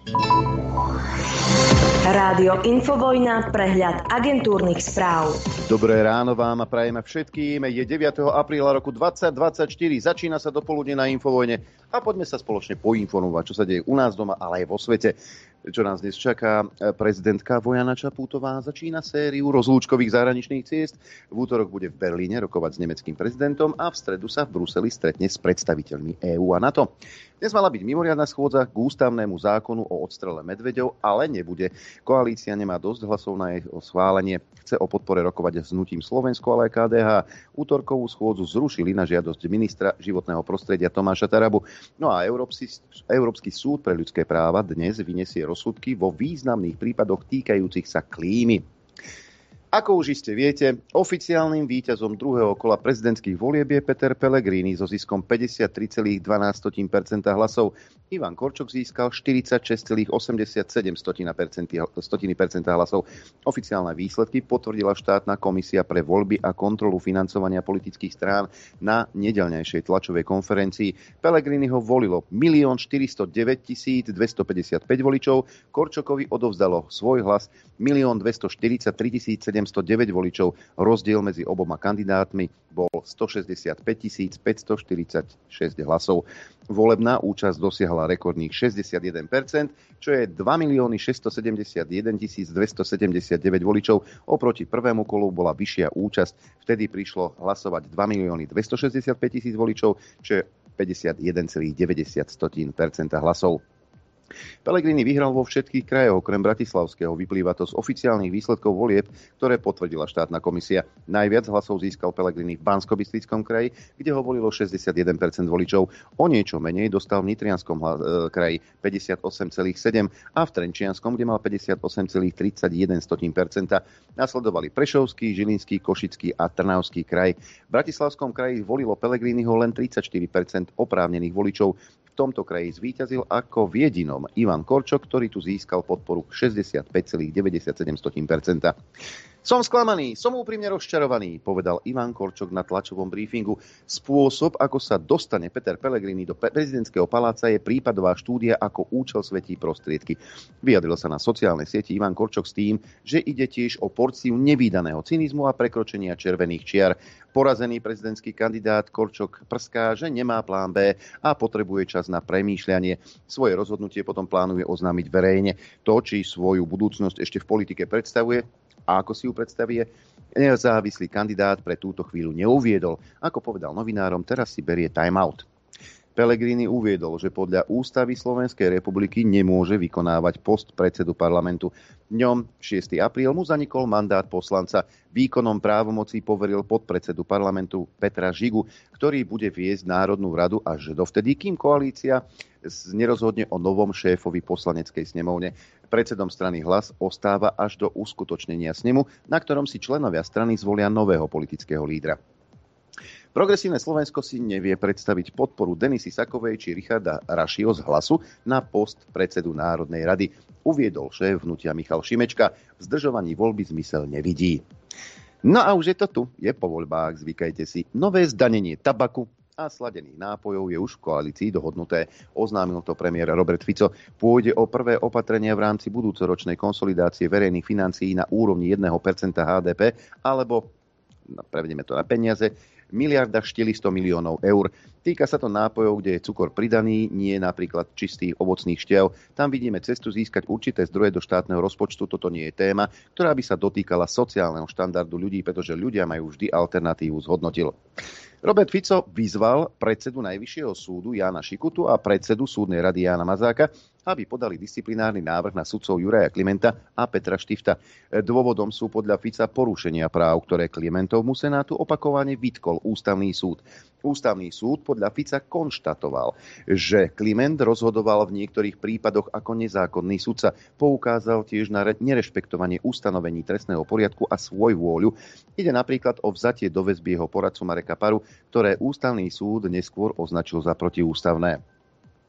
Rádio Infovojna, prehľad agentúrnych správ. Dobré ráno vám a prajeme všetkým. Je 9. apríla roku 2024. Začína sa dopoludne na Infovojne a poďme sa spoločne poinformovať, čo sa deje u nás doma, ale aj vo svete. Čo nás dnes čaká? Prezidentka Bojana Čaputová začína sériu rozlúčkových zahraničných ciest. V útorok bude v Berlíne rokovať s nemeckým prezidentom a v stredu sa v Bruseli stretne s predstaviteľmi EÚ a NATO. Dnes mala byť mimoriadna schôdza k ústavnému zákonu o odstrele medveďov, ale nebude. Koalícia nemá dosť hlasov na jeho schválenie. Chce o podpore rokovať s hnutím Slovensko, ale aj KDH. Útorkovú schôdzu zrušili na žiadosť ministra životného prostredia Tomáša Tarabu. No a Európsky súd pre ľudské práva dnes vyniesie rozsudky vo významných prípadoch týkajúcich sa klímy. Ako už iste viete, oficiálnym víťazom druhého kola prezidentských volieb je Peter Pellegrini so ziskom 53,12% hlasov. Ivan Korčok získal 46,87% hlasov. Oficiálne výsledky potvrdila štátna komisia pre voľby a kontrolu financovania politických strán na nedeľnejšej tlačovej konferencii. Pellegriniho volilo 1 409 255 voličov, Korčokovi odovzdalo svoj hlas 1 243 709 voličov. Rozdiel medzi oboma kandidátmi bol 165 546 hlasov. Volebná účasť dosiahla rekordných 61%, čo je 2 671 279 voličov. Oproti prvému kolu bola vyššia účasť. Vtedy prišlo hlasovať 2 265 000 voličov, čo je 51,90% hlasov. Pellegrini vyhral vo všetkých krajoch okrem bratislavského. Vyplýva to z oficiálnych výsledkov volieb, ktoré potvrdila štátna komisia. Najviac hlasov získal Pellegrini v Banskobystrickom kraji, kde ho volilo 61% voličov. O niečo menej dostal v Nitrianskom kraji 58,7% a v Trenčianskom, kde mal 58,31%. Nasledovali Prešovský, Žilinský, Košický a Trnavský kraj. V Bratislavskom kraji volilo Pellegriniho len 34% oprávnených voličov. V tomto kraji zvíťazil ako v jedinom Ivan Korčok, ktorý tu získal podporu 65,97%. Som sklamaný, som úprimne rozčarovaný, povedal Ivan Korčok na tlačovom briefingu. Spôsob, ako sa dostane Peter Pellegrini do prezidentského paláca, je prípadová štúdia, ako účel svetí prostriedky. Vyjadril sa na sociálnej sieti Ivan Korčok s tým, že ide tiež o porciu nevídaného cynizmu a prekročenia červených čiar. Porazený prezidentský kandidát Korčok prská, že nemá plán B a potrebuje čas na premýšľanie. Svoje rozhodnutie potom plánuje oznámiť verejne. To, či svoju budúcnosť ešte v politike predstavuje a ako si ju predstavie, nezávislý kandidát pre túto chvíľu neuviedol. Ako povedal novinárom, teraz si berie time-out. Pellegrini uviedol, že podľa ústavy Slovenskej republiky nemôže vykonávať post predsedu parlamentu. Dňom 6. apríl mu zanikol mandát poslanca. Výkonom právomocí poveril podpredsedu parlamentu Petra Žigu, ktorý bude viesť Národnú radu až dovtedy, kým koalícia nerozhodne o novom šéfovi poslaneckej snemovne. Predsedom strany Hlas ostáva až do uskutočnenia snemu, na ktorom si členovia strany zvolia nového politického lídra. Progresívne Slovensko si nevie predstaviť podporu Denisy Sakovej či Richarda Rašiho z Hlasu na post predsedu Národnej rady. Uviedol šéf hnutia Michal Šimečka. V zdržovaní voľby zmysel nevidí. No a už je to tu. Je po voľbách, zvykajte si. Nové zdanenie tabaku a sladených nápojov je už v koalícii dohodnuté. Oznámil to premiér Robert Fico. Pôjde o prvé opatrenia v rámci budúcoročnej konsolidácie verejných financií na úrovni 1% HDP, alebo prevedeme to na peniaze, 1 400 000 000 eur. Týka sa to nápojov, kde je cukor pridaný, nie napríklad čistých ovocných šťav. Tam vidíme cestu získať určité zdroje do štátneho rozpočtu. Toto nie je téma, ktorá by sa dotýkala sociálneho štandardu ľudí, pretože ľudia majú vždy alternatívu, zhodnotil. Robert Fico vyzval predsedu Najvyššieho súdu Jána Šikutu a predsedu súdnej rady Jána Mazáka, aby podali disciplinárny návrh na sudcov Juraja Klimenta a Petra Štifta. Dôvodom sú podľa Fica porušenia práv, ktoré Klimentovmu senátu opakovane vytkol ústavný súd. Ústavný súd podľa Fica konštatoval, že Kliment rozhodoval v niektorých prípadoch ako nezákonný sudca. Poukázal tiež na nerešpektovanie ustanovení trestného poriadku a svojvôľu. Ide napríklad o vzatie do väzby jeho poradcu Mareka Paru, ktoré ústavný súd neskôr označil za protiústavné.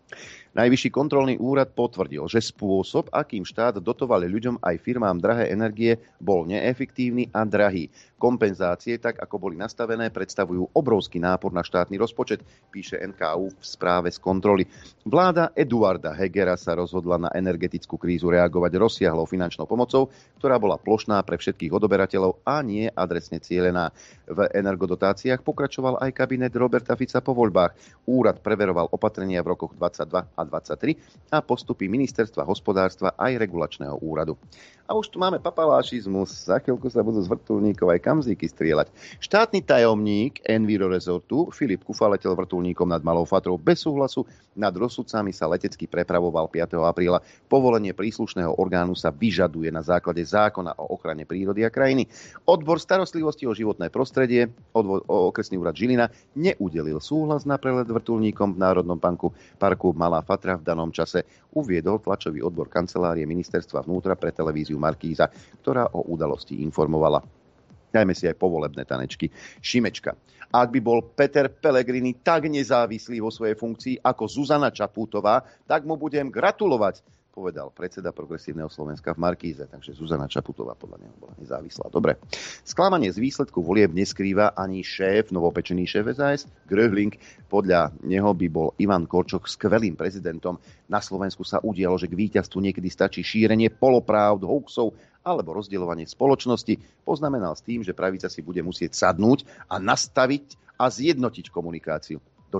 Najvyšší kontrolný úrad potvrdil, že spôsob, akým štát dotoval ľuďom aj firmám drahé energie, bol neefektívny a drahý. Kompenzácie, tak ako boli nastavené, predstavujú obrovský nápor na štátny rozpočet, píše NKÚ v správe z kontroly. Vláda Eduarda Hegera sa rozhodla na energetickú krízu reagovať rozsiahlou finančnou pomocou, ktorá bola plošná pre všetkých odoberateľov a nie adresne cielená. V energodotáciách pokračoval aj kabinet Roberta Fica po voľbách. Úrad preveroval opatrenia v rokoch 22 a 23 a postupy ministerstva hospodárstva aj regulačného úradu. A už tu máme papalášizmus. Za chvíľku sa budú z vrtuľníkov aj kamzíky strieľať. Štátny tajomník Enviro Resortu Filip Kufa letel vrtuľníkom nad Malou Fatrou bez súhlasu. Nad rozsudcami sa letecky prepravoval 5. apríla. Povolenie príslušného orgánu sa vyžaduje na základe zákona o ochrane prírody a krajiny. Odbor starostlivosti o životné prostredie, okresný úrad Žilina, neudelil súhlas na prelet vrtuľníkom v Národnom parku Malá Fatra v danom čase, uviedol tlačový odbor kancelárie ministerstva vnútra pre televíziu Markíza, ktorá o udalosti informovala. Dajme si aj povolebné tanečky. Šimečka. Ak by bol Peter Pellegrini tak nezávislý vo svojej funkcii ako Zuzana Čaputová, tak mu budem gratulovať, povedal predseda Progresívneho Slovenska v Markíze. Takže Zuzana Čaputová podľa neho bola nezávislá. Dobre. Sklamanie z výsledku volieb neskrýva ani novopečený šéf SAS, Gröhling. Podľa neho by bol Ivan Korčok skvelým prezidentom. Na Slovensku sa udialo, že k víťazstvu niekedy stačí šírenie polopráv, hoaxov alebo rozdielovanie spoločnosti. Poznamenal s tým, že pravica si bude musieť sadnúť a nastaviť a zjednotiť komunikáciu.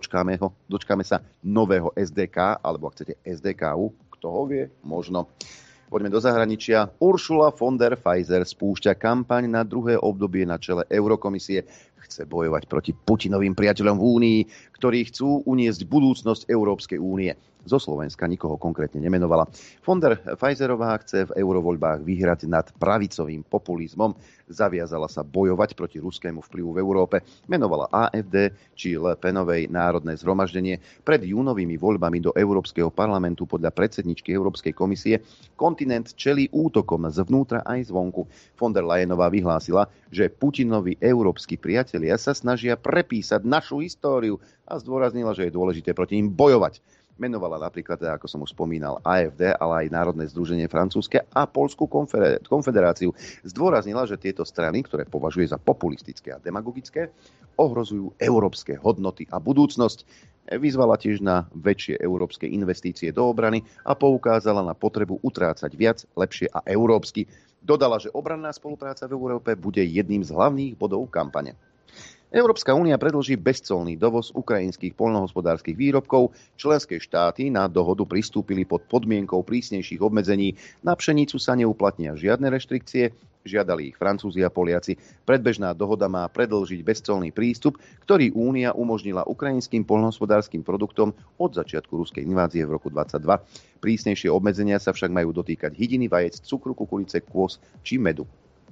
Dočkáme sa nového SDK, alebo ak chcete SDKU, kto ho vie, možno. Poďme do zahraničia. Ursula von der Leyen spúšťa kampaň na druhé obdobie na čele Eurokomisie. Chce bojovať proti Putinovým priateľom v Únii, ktorí chcú uniesť budúcnosť Európskej únie. Zo Slovenska nikoho konkrétne nemenovala. Von der Leyenová chce v eurovoľbách vyhrať nad pravicovým populizmom. Zaviazala sa bojovať proti ruskému vplyvu v Európe. Menovala AfD či Le Penovej národné zhromaždenie. Pred júnovými voľbami do Európskeho parlamentu podľa predsedničky Európskej komisie kontinent čelí útokom zvnútra aj zvonku. Von der Leyenová vyhlásila, že Putinovi európski priatelia sa snažia prepísať našu históriu a zdôraznila, že je dôležité proti nim bojovať. Menovala napríklad, ako som už spomínal, AfD, ale aj Národné združenie francúzske a Poľskú konfederáciu. Zdôraznila, že tieto strany, ktoré považuje za populistické a demagogické, ohrozujú európske hodnoty a budúcnosť. Vyzvala tiež na väčšie európske investície do obrany a poukázala na potrebu utrácať viac, lepšie a európsky. Dodala, že obranná spolupráca v Európe bude jedným z hlavných bodov kampane. Európska únia predĺží bezcolný dovoz ukrajinských poľnohospodárskych výrobkov. Členské štáty na dohodu pristúpili pod podmienkou prísnejších obmedzení. Na pšenicu sa neuplatnia žiadne reštrikcie, žiadali ich Francúzi a Poliaci. Predbežná dohoda má predĺžiť bezcolný prístup, ktorý únia umožnila ukrajinským poľnohospodárskym produktom od začiatku ruskej invázie v roku 2022. Prísnejšie obmedzenia sa však majú dotýkať hydiny, vajec, cukru, kukurice, kôz či medu.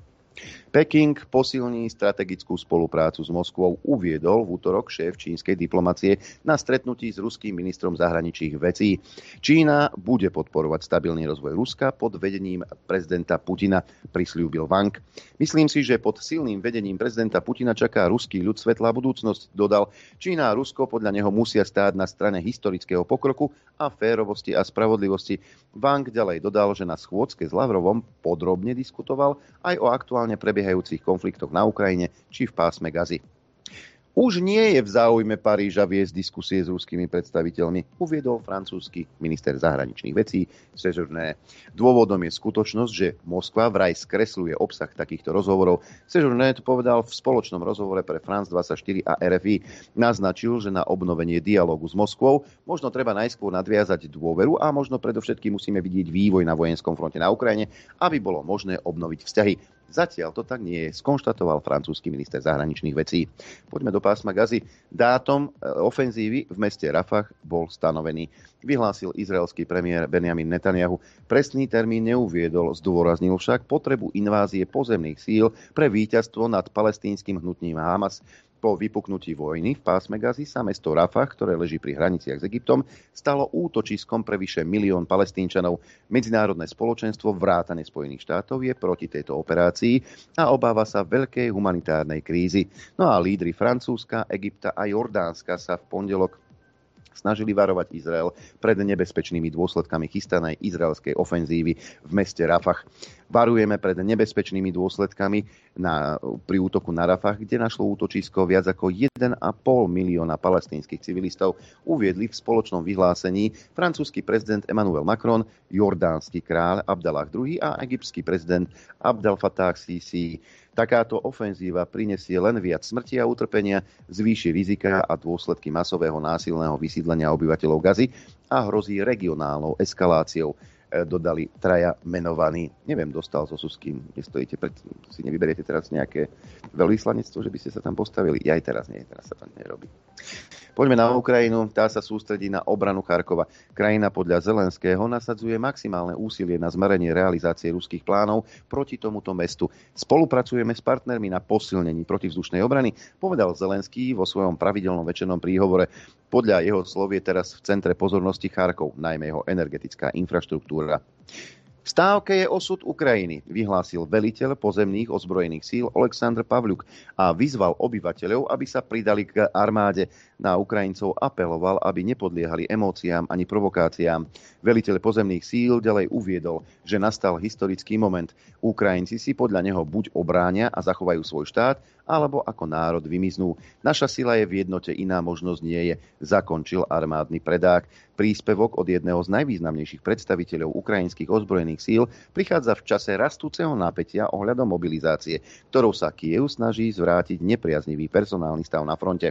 Peking posilní strategickú spoluprácu s Moskvou, uviedol v utorok šéf čínskej diplomacie na stretnutí s ruským ministrom zahraničných vecí. Čína bude podporovať stabilný rozvoj Ruska pod vedením prezidenta Putina, prisľúbil Wang. Myslím si, že pod silným vedením prezidenta Putina čaká ruský ľud svetlá budúcnosť, dodal. Čína a Rusko podľa neho musia stáť na strane historického pokroku a férovosti a spravodlivosti. Wang ďalej dodal, že na schôdzke s Lavrovom podrobne diskutoval aj o aktuálne prebiehajúcich konfliktoch na Ukrajine či v pásme Gazy. Už nie je v záujme Paríža viesť diskusie s ruskými predstaviteľmi, uviedol francúzsky minister zahraničných vecí Séjourné. Dôvodom je skutočnosť, že Moskva vraj skresľuje obsah takýchto rozhovorov. Séjourné to povedal v spoločnom rozhovore pre France 24 a RFI. Naznačil, že na obnovenie dialógu s Moskvou možno treba najskôr nadviazať dôveru a možno predovšetkým musíme vidieť vývoj na vojenskom fronte na Ukrajine, aby bolo možné obnoviť vzťahy. Zatiaľ to tak nie je, skonštatoval francúzsky minister zahraničných vecí. Poďme do pásma Gazy. Dátum ofenzívy v meste Rafah bol stanovený. Vyhlásil izraelský premiér Benjamin Netanyahu. Presný termín neuviedol, zdôraznil však potrebu invázie pozemných síl pre víťazstvo nad palestínskym hnutím Hamas. Po vypuknutí vojny v pásme Gazy sa mesto Rafah, ktoré leží pri hraniciach s Egyptom, stalo útočiskom pre vyše 1 000 000 Palestínčanov. Medzinárodné spoločenstvo vrátane Spojených štátov je proti tejto operácii a obáva sa veľkej humanitárnej krízy. No a lídri Francúzska, Egypta a Jordánska sa v pondelok snažili varovať Izrael pred nebezpečnými dôsledkami chystanej izraelskej ofenzívy v meste Rafah. Varujeme pred nebezpečnými dôsledkami pri útoku na Rafah, kde našlo útočisko viac ako 1,5 milióna palestínskych civilistov, uviedli v spoločnom vyhlásení francúzsky prezident Emmanuel Macron, jordánsky kráľ Abdallah II a egyptský prezident Abdel Fattah Sisi. Takáto ofenzíva prinesie len viac smrti a utrpenia, zvýši rizika a dôsledky masového násilného vysídlenia obyvateľov Gazy a hrozí regionálnou eskaláciou, dodali traja menovaní. Neviem, dostal so Suským, nestojíte, si nevyberiete teraz nejaké veľvyslanectvo, že by ste sa tam postavili. Ja aj teraz nie, teraz sa to nerobí. Poďme na Ukrajinu, tá sa sústredí na obranu Charkova. Krajina podľa Zelenského nasadzuje maximálne úsilie na zmerenie realizácie ruských plánov proti tomuto mestu. Spolupracujeme s partnermi na posilnení protivzdušnej obrany, povedal Zelenský vo svojom pravidelnom večernom príhovore. Podľa jeho slov je teraz v centre pozornosti Charkov, najmä jeho energetická infraštruktúra. V stávke je osud Ukrajiny, vyhlásil veliteľ pozemných ozbrojených síl Oleksandr Pavľuk a vyzval obyvateľov, aby sa pridali k armáde. Na Ukrajincov apeloval, aby nepodliehali emóciám ani provokáciám. Veliteľ pozemných síl ďalej uviedol, že nastal historický moment. Ukrajinci si podľa neho buď obránia a zachovajú svoj štát, alebo ako národ vymiznú. Naša sila je v jednote, iná možnosť nie je, zakončil armádny predák. Príspevok od jedného z najvýznamnejších predstaviteľov ukrajinských ozbrojených síl prichádza v čase rastúceho napätia ohľadom mobilizácie, ktorou sa Kyjev snaží zvrátiť nepriaznivý personálny stav na fronte.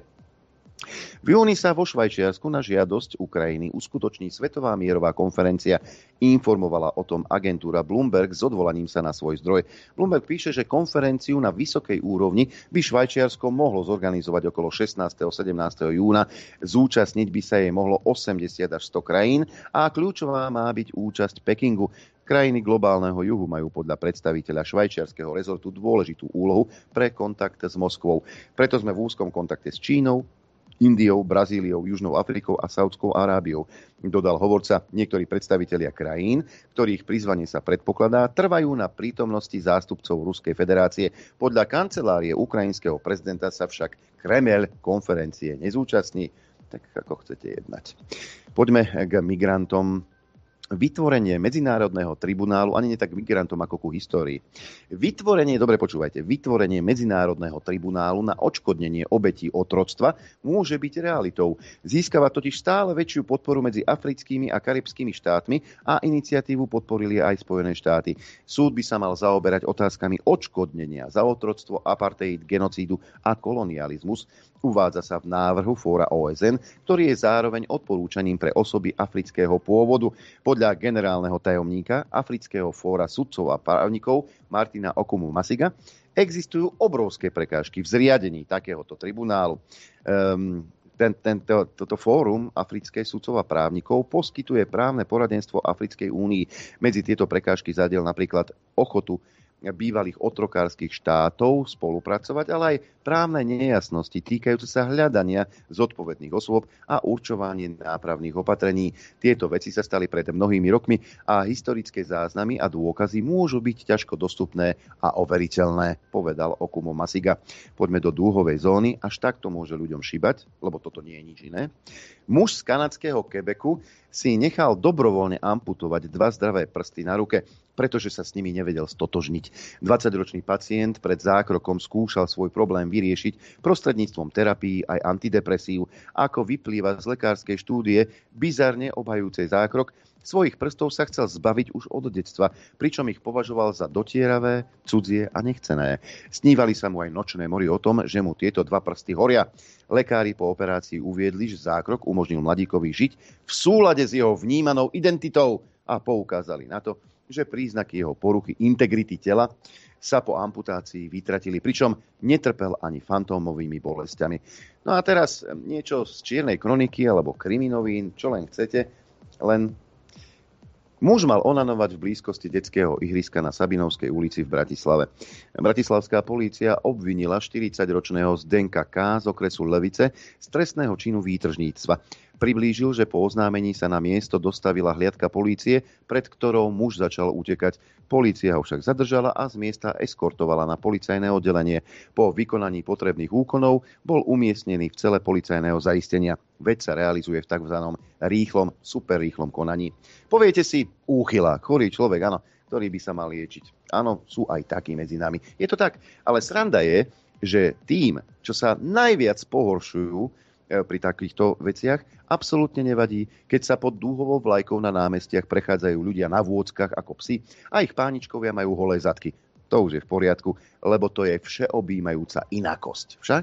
V júni sa vo Švajčiarsku na žiadosť Ukrajiny uskutoční Svetová mierová konferencia. Informovala o tom agentúra Bloomberg s odvolaním sa na svoj zdroj. Bloomberg píše, že konferenciu na vysokej úrovni by Švajčiarsko mohlo zorganizovať okolo 16. 17. júna. Zúčastniť by sa jej mohlo 80 až 100 krajín a kľúčová má byť účasť Pekingu. Krajiny globálneho juhu majú podľa predstaviteľa švajčiarskeho rezortu dôležitú úlohu pre kontakt s Moskvou. Preto sme v úzkom kontakte s Čínou, Indiou, Brazíliou, Južnou Afrikou a Saudskou Arábiou, dodal hovorca. Niektorí predstavitelia krajín, ktorých prizvanie sa predpokladá, trvajú na prítomnosti zástupcov Ruskej federácie. Podľa kancelárie ukrajinského prezidenta sa však Kremeľ konferencie nezúčastní. Tak ako chcete jednať. Poďme k migrantom. Vytvorenie medzinárodného tribunálu, ani nie tak migrantom ako ku histórii. Vytvorenie medzinárodného tribunálu na odškodnenie obetí otroctva môže byť realitou. Získava totiž stále väčšiu podporu medzi africkými a karibskými štátmi a iniciatívu podporili aj Spojené štáty. Súd by sa mal zaoberať otázkami odškodnenia za otroctvo, apartheid, genocídu a kolonializmus. Uvádza sa v návrhu Fóra OSN, ktorý je zároveň odporúčaním pre osoby afrického pôvodu. Podľa generálneho tajomníka Afrického fóra sudcov a právnikov Martina Okumu Masiga existujú obrovské prekážky v zriadení takéhoto tribunálu. Toto fórum afrických sudcov a právnikov poskytuje právne poradenstvo Africkej únii. Medzi tieto prekážky zadiel napríklad ochotu bývalých otrokárskych štátov spolupracovať, ale aj právne nejasnosti týkajúce sa hľadania zodpovedných osôb a určovanie nápravných opatrení. Tieto veci sa stali pred mnohými rokmi a historické záznamy a dôkazy môžu byť ťažko dostupné a overiteľné, povedal Okumo Masiga. Poďme do dúhovej zóny, až takto môže ľuďom šibať, lebo toto nie je nič iné. Muž z kanadského Quebecu si nechal dobrovoľne amputovať 2 zdravé prsty na ruke, pretože sa s nimi nevedel stotožniť. 20-ročný pacient pred zákrokom skúšal svoj problém vyriešiť prostredníctvom terapii aj antidepresív. Ako vyplýva z lekárskej štúdie bizarne obhajúcej zákrok, svojich prstov sa chcel zbaviť už od detstva, pričom ich považoval za dotieravé, cudzie a nechcené. Snívali sa mu aj nočné mory o tom, že mu tieto 2 prsty horia. Lekári po operácii uviedli, že zákrok umožnil mladíkovi žiť v súlade s jeho vnímanou identitou a poukázali na to, že príznaky jeho poruchy integrity tela sa po amputácii vytratili, pričom netrpel ani fantómovými bolestiami. No a teraz niečo z čiernej kroniky alebo kriminovín, čo len chcete, len muž mal onanovať v blízkosti detského ihriska na Sabinovskej ulici v Bratislave. Bratislavská polícia obvinila 40-ročného Zdenka K. z okresu Levice z trestného činu výtržníctva. Priblížil, že po oznámení sa na miesto dostavila hliadka polície, pred ktorou muž začal utekať. Polícia ho však zadržala a z miesta eskortovala na policajné oddelenie. Po vykonaní potrebných úkonov bol umiestnený v cele policajného zaistenia. Vec sa realizuje v tzv. Rýchlom, superrýchlom konaní. Poviete si, úchylák, chorý človek, áno, ktorý by sa mal liečiť. Áno, sú aj takí medzi nami. Je to tak, ale sranda je, že tým, čo sa najviac pohoršujú pri takýchto veciach, absolútne nevadí, keď sa pod dúhovou vlajkou na námestiach prechádzajú ľudia na vôckach ako psi a ich páničkovia majú holé zadky. To už je v poriadku, lebo to je všeobjímajúca inakosť. Však?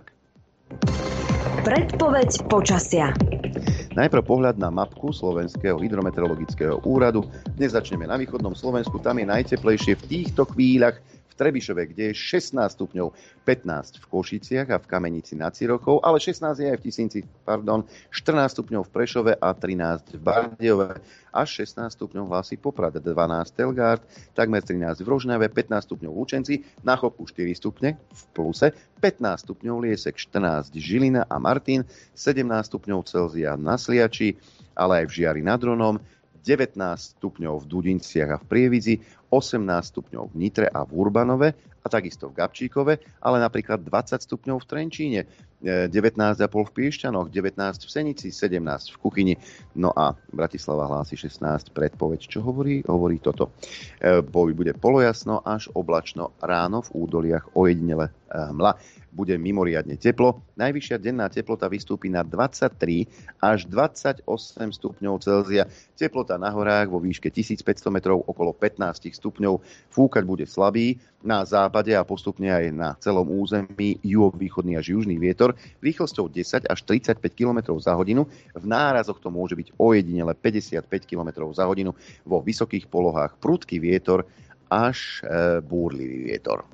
Predpoveď počasia. Najprv pohľad na mapku Slovenského hydrometeorologického úradu. Dnes začneme na východnom Slovensku, tam je najteplejšie v týchto chvíľach v Trebišove, kde je 16 stupňov, 15 v Košiciach a v Kamenici nad Cirochou, ale 16 je aj v Tisínci, 14 stupňov v Prešove a 13 v Bardejove, až 16 stupňov hlási Poprad, 12 Telgard, takmer 13 v Rožňave, 15 stupňov v Lučenci, na Chopku 4 stupne v pluse, 15 stupňov Liesek, 14 Žilina a Martin, 17 stupňov Celzia na Sliači, ale aj v Žiari nad Hronom, 19 stupňov v Dudinciach a v Prievidzi, 18 stupňov v Nitre a v Urbanove a takisto v Gabčíkove, ale napríklad 20 stupňov v Trenčíne, 19,5 v Piešťanoch, 19 v Senici, 17 v Kuchyni. No a Bratislava hlási 16. Predpoveď, čo hovorí? Hovorí toto. Bude polojasno až oblačno, ráno v údoliach ojedinele hmla. Bude mimoriadne teplo. Najvyššia denná teplota vystúpi na 23 až 28 stupňov Celzia. Teplota na horách vo výške 1500 metrov okolo 15 stupňov. Fúkať bude slabý na západe a postupne aj na celom území juhovýchodný až južný vietor rýchlosťou 10 až 35 km za hodinu. V nárazoch to môže byť ojedinele 55 km za hodinu. Vo vysokých polohách prudký vietor až búrlivý vietor.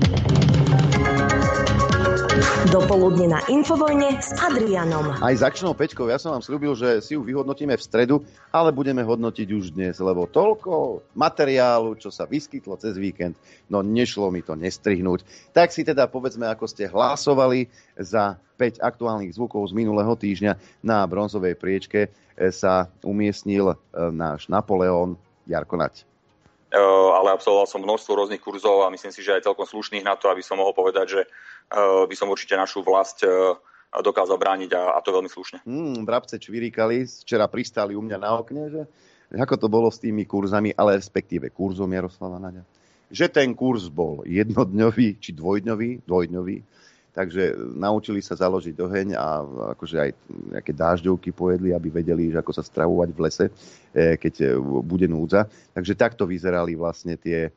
Dopoludne na Infovojne s Adrianom. Aj s akčnou Peťkou, ja som vám sľúbil, že si ju vyhodnotíme v stredu, ale budeme hodnotiť už dnes, lebo toľko materiálu, čo sa vyskytlo cez víkend, no nešlo mi to nestrihnúť. Tak si teda povedzme, ako ste hlasovali za 5 aktuálnych zvukov z minulého týždňa. Na bronzovej priečke sa umiestnil náš Napoleon Jarko Nať. Ale absolvoval som množstvo rôznych kurzov a myslím si, že aj celkom slušných na to, aby som mohol povedať, že by som určite našu vlast dokázal brániť a to veľmi slušne. Vrabce čvirikali, včera pristáli u mňa na okne, že ako to bolo s tými kurzami, ale respektíve kurzom Jaroslava Naďa. Že ten kurz bol jednodňový či dvojdňový, takže naučili sa založiť oheň a akože aj nejaké dážďovky pojedli, aby vedeli, že ako sa stravovať v lese, keď bude núdza. Takže takto vyzerali vlastne tie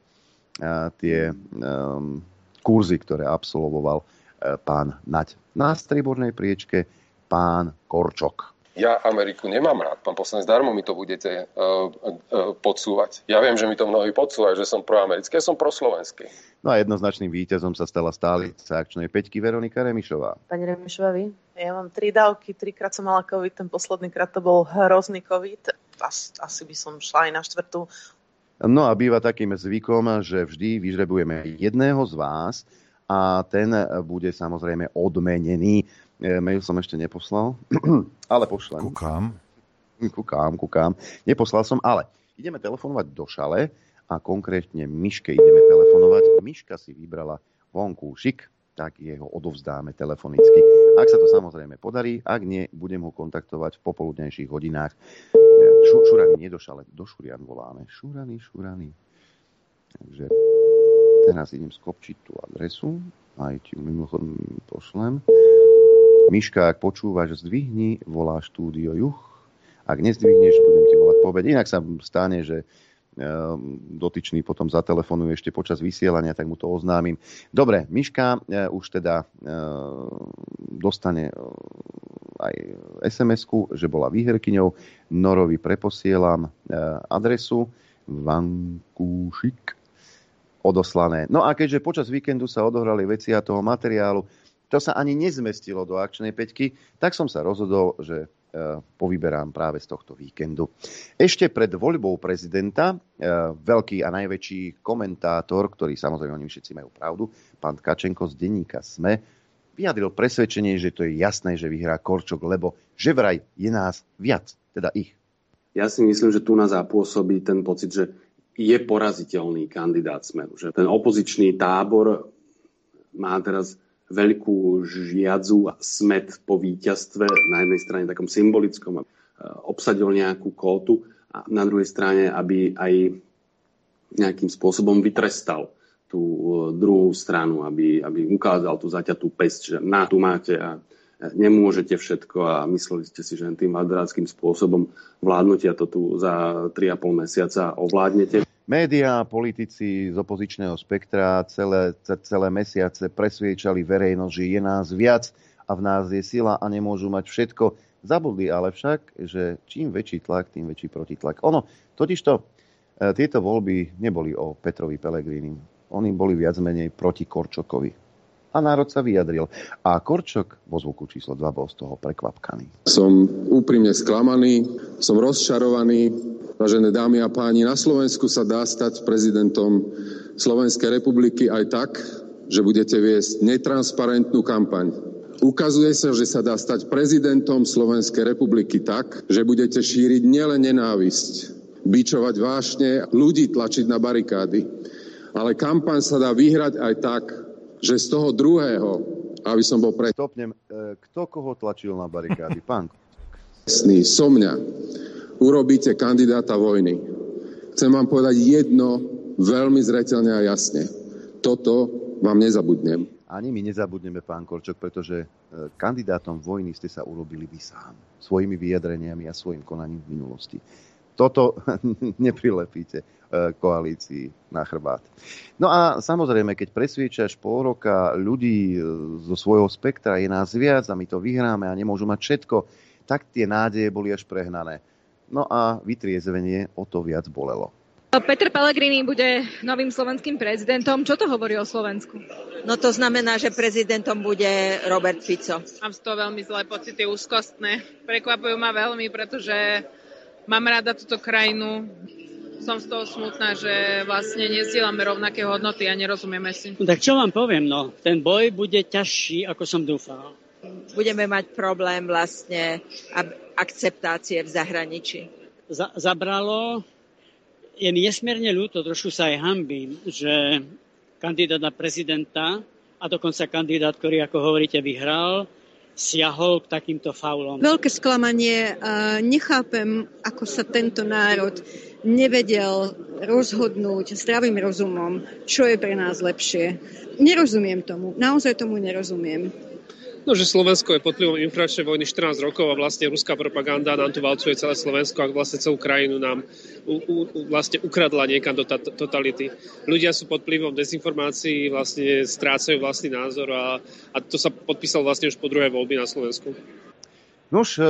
kurzy, ktoré absolvoval pán Naď. Na striebornej priečke pán Korčok. Ja Ameriku nemám rád, pán poslanec, darmo mi to budete podsúvať. Ja viem, že mi to mnohí podsúvajú, že som proamerický, ja som proslovenský. No a jednoznačným víťazom sa stala stálica akčnej Peťky Veronika Remišová. Pani Remišová, vy? Ja mám 3 dávky, 3-krát som mala COVID, ten posledný krát to bol hrozný COVID. Asi by som šla aj na 4. No a býva takým zvykom, že vždy vyžrebujeme jedného z vás a ten bude samozrejme odmenený. Mail som ešte neposlal, ale pošlem. Kúkam. Neposlal som, ale ideme telefonovať do Šale a konkrétne Miške ideme telefonovať. Miška si vybrala vonkúšik, tak jeho odovzdáme telefonicky. Ak sa to samozrejme podarí, ak nie, budem ho kontaktovať v popoludnejších hodinách. Šurany nie do Šale, do Šurian voláme. Šurany. Takže teraz idem skopčiť tú adresu, aj ti ju mimochodom pošlem. Miška, ak počúvaš, zdvihni, volá štúdio Juh. Ak nezdvihneš, budem ti volať po obede. Inak sa stane, že dotyčný potom zatelefonuje ešte počas vysielania, tak mu to oznámim. Dobre, Miška už teda dostane aj SMS-ku, že bola výherkyňou. Norovi preposielam adresu vankúšik odoslané. No a keďže počas víkendu sa odohrali veci a toho materiálu, to sa ani nezmestilo do akčnej Peťky, tak som sa rozhodol, že povyberám práve z tohto víkendu. Ešte pred voľbou prezidenta veľký a najväčší komentátor, ktorý samozrejme oni všetci majú pravdu, pán Tkačenko z denníka SME, vyjadril presvedčenie, že to je jasné, že vyhrá Korčok, lebo že vraj je nás viac, teda ich. Ja si myslím, že tu nás zapôsobí ten pocit, že je poraziteľný kandidát Smeru. Že ten opozičný tábor má teraz veľkú žiadzu a smäd po víťazstve, na jednej strane takom symbolickom, obsadil nejakú kótu a na druhej strane, aby aj nejakým spôsobom vytrestal tú druhú stranu, aby ukázal tú zaťatú päsť, že tu máte a nemôžete všetko a mysleli ste si, že tým vadráckým spôsobom vládnutia to tu za 3,5 mesiaca ovládnete. Médiá, politici z opozičného spektra celé mesiace presviečali verejnosť, že je nás viac a v nás je sila a nemôžu mať všetko. Zabudli ale však, že čím väčší tlak, tým väčší protitlak. Totižto tieto voľby neboli o Petrovi Pellegrinim. Oni boli viac menej proti Korčokovi. A národ sa vyjadril. A Korčok vo zvuku číslo 2 bol z toho prekvapkaný. Som úprimne sklamaný, som rozčarovaný. Vážené dámy a páni, na Slovensku sa dá stať prezidentom Slovenskej republiky aj tak, že budete viesť netransparentnú kampaň. Ukazuje sa, že sa dá stať prezidentom Slovenskej republiky tak, že budete šíriť nielen nenávisť, bičovať vášne, ľudí tlačiť na barikády. Ale kampaň sa dá vyhrať aj tak, že z toho druhého, aby som bol Stopnem, kto koho tlačil na barikády? Pán. So mňa urobíte kandidáta vojny. Chcem vám povedať jedno veľmi zreteľne a jasne. Toto vám nezabudnem. Ani my nezabudneme, pán Korčok, pretože kandidátom vojny ste sa urobili vy sám. Svojimi vyjadreniami a svojim konaním v minulosti. Toto neprilepíte koalícii na chrbát. No a samozrejme, keď presviečaš pol roka ľudí zo svojho spektra, je nás viac a my to vyhráme a nemôžu mať všetko, tak tie nádeje boli až prehnané. No a vytriezvenie o to viac bolelo. Peter Pellegrini bude novým slovenským prezidentom. Čo to hovorí o Slovensku? No to znamená, že prezidentom bude Robert Fico. Mám z toho veľmi zlé pocity, úzkostné. Prekvapujú ma veľmi, pretože mám rada túto krajinu. Som z toho smutná, že vlastne nezdieľame rovnaké hodnoty a nerozumieme si. Tak čo vám poviem, ten boj bude ťažší, ako som dúfal. Budeme mať problém vlastne akceptácie v zahraničí. Zabralo, je mi nesmierne ľúto, trošku sa aj hanbím, že kandidát na prezidenta a dokonca kandidát, ktorý, ako hovoríte, vyhral, siahol k takýmto faulom. Veľké sklamanie. Nechápem, ako sa tento národ nevedel rozhodnúť zdravým rozumom, čo je pre nás lepšie. Nerozumiem tomu. Naozaj tomu nerozumiem. No, že Slovensko je pod vplyvom informačnej vojny 14 rokov a vlastne ruská propaganda nám tu valcuje celé Slovensko a vlastne celú krajinu nám vlastne ukradla niekam do totality. Ľudia sú pod vplyvom dezinformácií, vlastne strácajú vlastný názor a to sa podpísalo vlastne už po druhej voľby na Slovensku. Nož,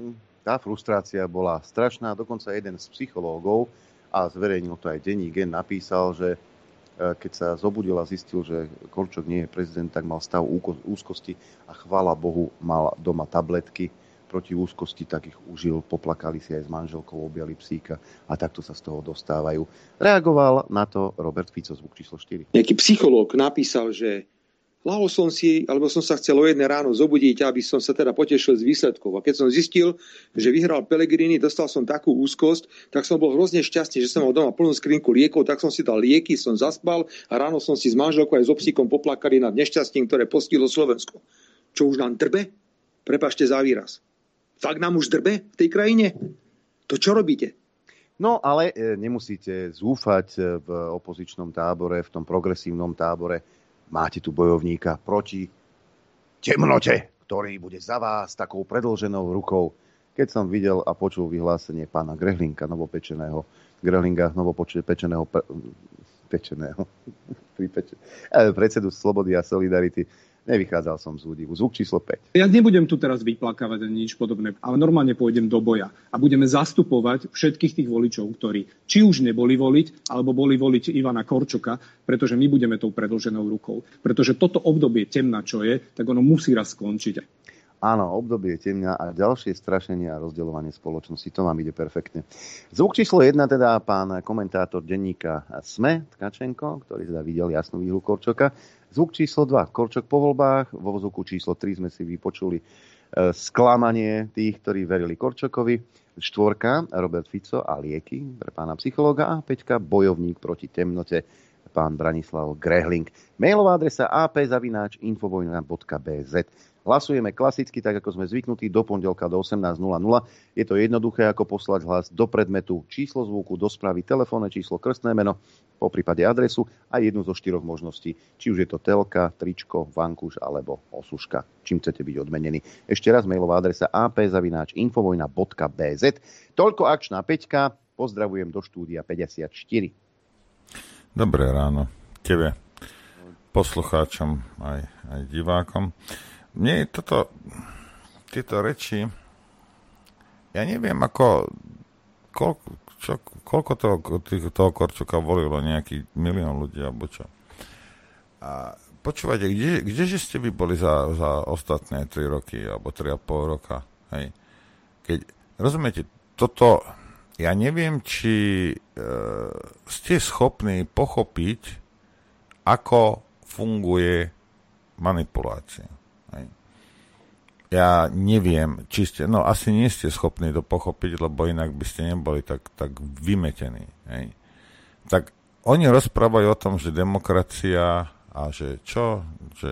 tá frustrácia bola strašná. Dokonca jeden z psychológov, a zverejnil to aj denník Gen, napísal, že keď sa zobudil a zistil, že Korčok nie je prezident, tak mal stav úzkosti a chvála Bohu mal doma tabletky proti úzkosti, tak ich užil, poplakali si aj s manželkou, objali psíka a takto sa z toho dostávajú. Reagoval na to Robert Fico, zvuk číslo 4. Nejaký psychológ napísal, že ľahol som si, alebo som sa chcel o jedné ráno zobudiť, aby som sa teda potešil z výsledkov. A keď som zistil, že vyhral Pellegrini, dostal som takú úzkosť, tak som bol hrozne šťastný, že som mal doma plnú skrinku liekov, tak som si dal lieky, som zaspal a ráno som si s manželkou aj s obsíkom poplakali nad nešťastím, ktoré postihlo Slovensko. Čo už nám drbe? Prepáčte za výraz. Fakt nám už drbe v tej krajine? To čo robíte? No, ale nemusíte zúfať v opozičnom tábore, v tom progresívnom tábore. Máte tu bojovníka proti temnote, ktorý bude za vás takou predĺženou rukou. Keď som videl a počul vyhlásenie pána Grehlinga, novopečeného predsedu Slobody a Solidarity, nevychádzal som z údivu. Zvuk číslo 5. Ja nebudem tu teraz vyplakávať ani nič podobné, ale normálne pôjdem do boja a budeme zastupovať všetkých tých voličov, ktorí či už neboli voliť, alebo boli voliť Ivana Korčoka, pretože my budeme tou predĺženou rukou. Pretože toto obdobie temna, čo je, tak ono musí raz skončiť. Áno, obdobie temňa a ďalšie strašenie a rozdeľovanie spoločnosti. To vám ide perfektne. Zvuk číslo 1 teda pán komentátor denníka SME, Tkačenko, ktorý teda videl jasnú výhru Korčoka. Zvuk číslo 2, Korčok po voľbách. Vo zvuku číslo 3 sme si vypočuli sklamanie tých, ktorí verili Korčokovi. 4, Robert Fico a lieky pre pána psychológa. A 5, bojovník proti temnote, pán Branislav Grehling. Mailová adresa ap@infovojna.bz. Hlasujeme klasicky, tak ako sme zvyknutí, do pondelka do 18:00. Je to jednoduché, ako poslať hlas do predmetu, číslo zvuku, do správy, telefónne číslo, krstné meno, po prípade adresu a jednu zo 4 možností. Či už je to telka, tričko, vankúš alebo osuška. Čím chcete byť odmenení. Ešte raz mailová adresa ap@infovojna.bz. Toľko akčná Peťka. Pozdravujem do štúdia 54. Dobré ráno tebe, poslucháčom aj divákom. Mne tieto reči, ja neviem, koľko toho Korčoka volilo, nejaký 1 milión ľudí, alebo čo. A počúvajte, kdeže ste vy boli za ostatné 3 roky, alebo 3,5 roka? Hej. Keď, rozumiete, toto, ja neviem, či ste schopní pochopiť, ako funguje manipulácia. Ja neviem, či ste, asi nie ste schopní to pochopiť, lebo inak by ste neboli tak vymetení. Hej. Tak oni rozprávajú o tom, že demokracia a že čo?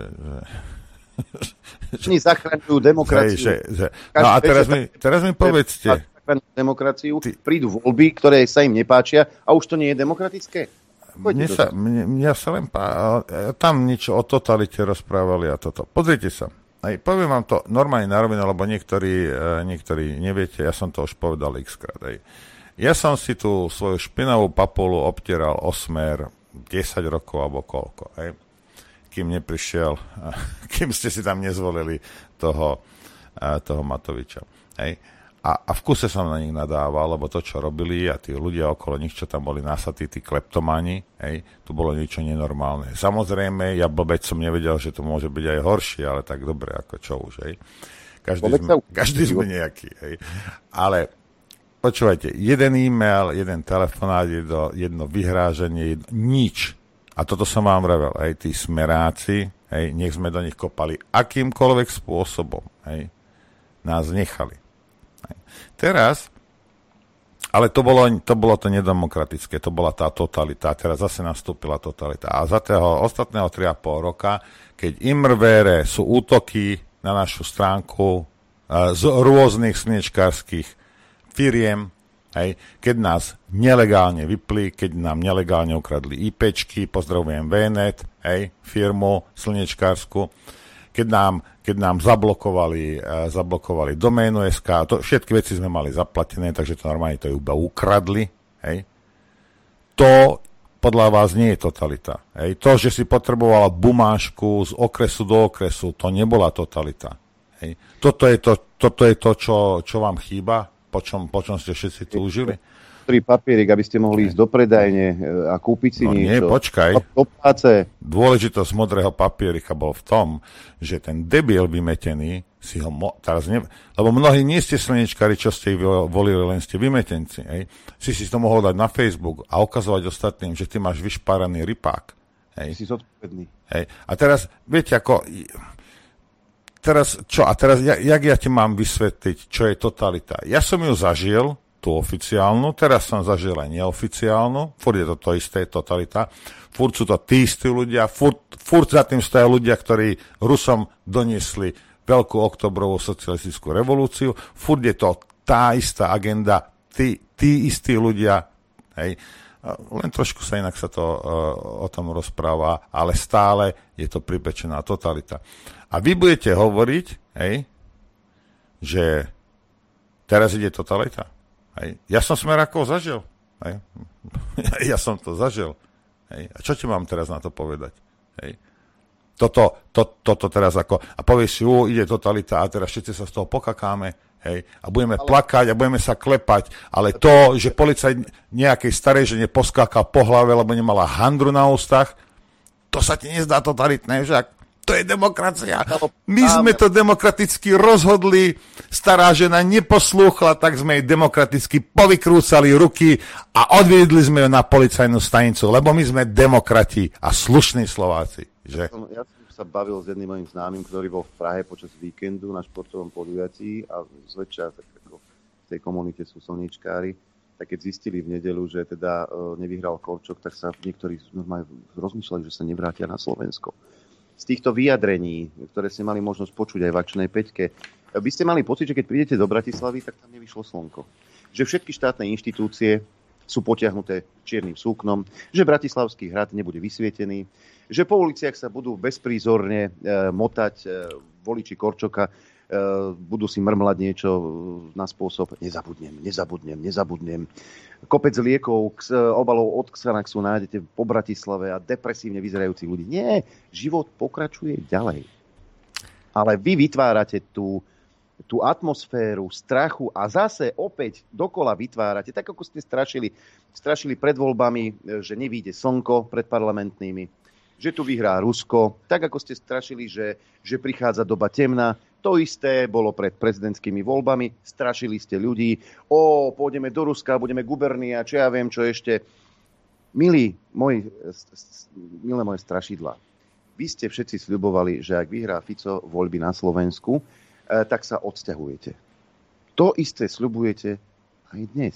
Oni zachraňujú demokraciu. No a teraz mi povedzte. Demokraciu, prídu voľby, ktoré sa im nepáčia a už to nie je demokratické. Mňa sa len tam niečo o totalite rozprávali a toto. Pozrite sa. Aj poviem vám to normálne na rovinu, lebo niektorí neviete, ja som to už povedal x-krát. Ja som si tú svoju špinavú papulu obtieral o Smer 10 rokov alebo koľko. Kým neprišiel, kým ste si tam nezvolili toho Matoviča. A v kuse som na nich nadával, lebo to, čo robili a tí ľudia okolo nich, čo tam boli nasatí, tí kleptomani, tu bolo niečo nenormálne. Samozrejme, ja blbec som nevedel, že to môže byť aj horšie, ale tak dobre, ako čo už, Každý sme nejaký, Ale počúvajte, jeden e-mail, jeden telefonát, jedno vyhráženie, nič. A toto som vám vravel, tí smeráci, nech sme do nich kopali akýmkoľvek spôsobom, nás nechali. Teraz, ale to bolo to nedemokratické, to bola tá totalita, teraz zase nastúpila totalita. A za toho ostatného 3,5 roka, keď imrvére sú útoky na našu stránku z rôznych slnečkárskych firiem, keď nás nelegálne vypli, keď nám nelegálne ukradli IPčky, pozdravujem VNet, firmu slnečkársku, keď nám zablokovali doménu SK, všetky veci sme mali zaplatené, takže to normálne to iba ukradli. To podľa vás nie je totalita. To, že si potrebovala bumášku z okresu do okresu, to nebola totalita. Toto je to, čo vám chýba, po čom ste všetci túžili. Papierik, aby ste mohli ísť do predajne a kúpiť si niečo. Nie, počkaj. Do práce. Dôležitosť modrého papierika bol v tom, že ten debil vymetený si ho lebo mnohí nie ste slnečkári, čo ste ich volili, len ste vymetenci. Si to mohol dať na Facebook a ukazovať ostatným, že ty máš vyšpáraný rypák. Si zodpovedný. A teraz, viete, teraz, jak ja ti mám vysvetliť, čo je totalita? Ja som ju zažil, tú oficiálnu, teraz som zažil aj neoficiálnu, furt je to isté, totalita, furt sú to tí istí ľudia, furt za tým stojí ľudia, ktorí Rusom doniesli veľkú oktobrovú socialistickú revolúciu, furt je to tá istá agenda, tí istí ľudia, len trošku sa inak sa to o tom rozpráva, ale stále je to pripečená totalita. A vy budete hovoriť, že teraz ide totalita. Ja som Smerákov zažil. Ja som to zažil. A čo ti mám teraz na to povedať? Toto teraz a povieš si, ide totalita a teraz všetci sa z toho pokakáme a budeme plakať a budeme sa klepať, ale to, že policajt nejakej starej žene poskákal po hlave, lebo nemala handru na ústach, to sa ti nezdá totalitné, že? to je demokracia. My sme to demokraticky rozhodli, stará žena neposlúchla, tak sme jej demokraticky povykrúcali ruky a odviedli sme ju na policajnú stanicu, lebo my sme demokrati a slušní Slováci. Že? Ja som sa bavil s jedným mojím známym, ktorý bol v Prahe počas víkendu na športovom podujatí a zväčša tak ako v tej komunite sú slniečkári. Tak keď zistili v nedeľu, že teda nevyhral Korčok, tak sa niektorí normálne rozmýšľali, že sa nevrátia na Slovensko. Z týchto vyjadrení, ktoré ste mali možnosť počuť aj v Akčnej peťke, by ste mali pocit, že keď prídete do Bratislavy, tak tam nevyšlo slnko. Že všetky štátne inštitúcie sú potiahnuté čiernym súknom, že Bratislavský hrad nebude vysvietený, že po uliciach sa budú bezprízorne motať voliči Korčoka, budú si mrmlať niečo na spôsob nezabudnem. Kopec liekov, obalov od Xanaxu nájdete po Bratislave a depresívne vyzerajúcich ľudí. Nie, život pokračuje ďalej. Ale vy vytvárate tú atmosféru strachu a zase opäť dokola vytvárate, tak ako ste strašili pred voľbami, že nevyjde slnko pred parlamentnými, že tu vyhrá Rusko, tak ako ste strašili, že prichádza doba temná. To isté bolo pred prezidentskými voľbami. Strašili ste ľudí. Pôjdeme do Ruska, budeme gubernia, čo ja viem, čo ešte. Milé moje strašidlá. Vy ste všetci sľubovali, že ak vyhrá Fico voľby na Slovensku, tak sa odsťahujete. To isté sľubujete aj dnes.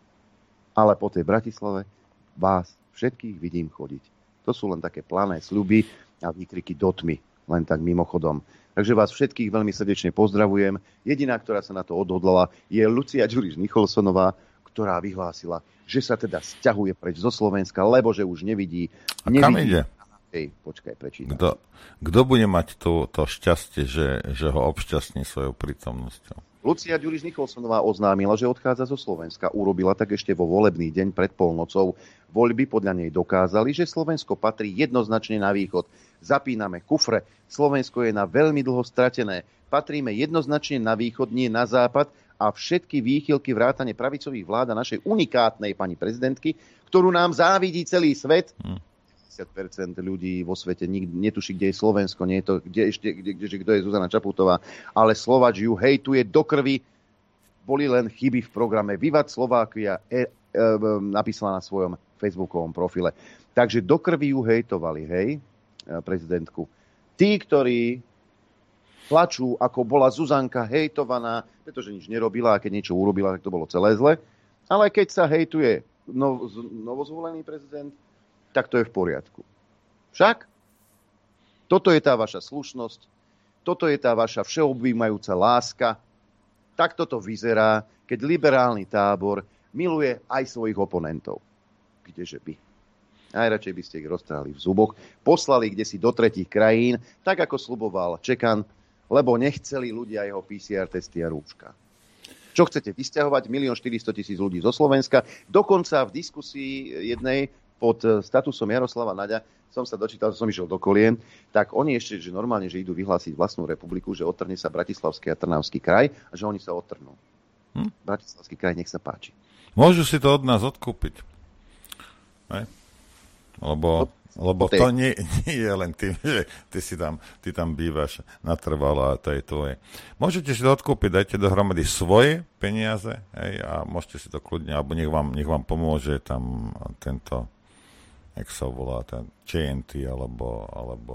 Ale po tej Bratislave vás všetkých vidím chodiť. To sú len také plané sľuby a výkriky do tmy. Len tak mimochodom. Takže vás všetkých veľmi srdečne pozdravujem. Jediná, ktorá sa na to odhodlala, je Lucia Ďuriš-Nicholsonová, ktorá vyhlásila, že sa teda sťahuje preč zo Slovenska, lebo že už nevidí. A kam ide? Počkaj, prečítam. Kto bude mať to šťastie, že ho obšťastní svojou prítomnosťou? Lucia Ďuriš-Nicholsonová oznámila, že odchádza zo Slovenska. Urobila tak ešte vo volebný deň pred polnocou. Voľby podľa nej dokázali, že Slovensko patrí jednoznačne na východ. Zapíname kufre. Slovensko je na veľmi dlho stratené. Patríme jednoznačne na východ, nie na západ a všetky výchylky vrátane pravicových vlád a našej unikátnej pani prezidentky, ktorú nám závidí celý svet. 50% ľudí vo svete netuší, kde je Slovensko, nie je to, kto je Zuzana Čaputová, ale Slováč ju hejtuje do krvi. Boli len chyby v programe Vivat Slovakia, napísala na svojom facebookovom profile. Takže do krvi ju hejtovali, hej, prezidentku. Tí, ktorí plačú, ako bola Zuzanka hejtovaná, pretože nič nerobila a keď niečo urobila, tak to bolo celé zle. Ale keď sa hejtuje novozvolený prezident, tak to je v poriadku. Však toto je tá vaša slušnosť, toto je tá vaša všeobjímajúca láska. Tak toto vyzerá, keď liberálny tábor miluje aj svojich oponentov. Kdeže by? Najradšej by ste ich roztrhali v zuboch, poslali kdesi do tretích krajín, tak ako sľuboval Čekan, lebo nechceli ľudia jeho PCR testy a rúška. Čo chcete vysťahovať? 1 400 000 ľudí zo Slovenska. Dokonca v diskusii jednej pod statusom Jaroslava Naďa som sa dočítal, že som išiel do kolien, tak oni ešte, že normálne, že idú vyhlásiť vlastnú republiku, že odtrhne sa Bratislavský a Trnavský kraj a že oni sa odtrhnú. Bratislavský kraj, nech sa páči. Môžu si to od nás odkúpiť. Lebo to nie je len tým, že ty tam bývaš natrvalo a to je tvoje. Môžete si to odkúpiť, dajte dohromady svoje peniaze, hej, a môžete si to kľudne, alebo nech vám pomôže tam tento, jak sa volá, ten TNT alebo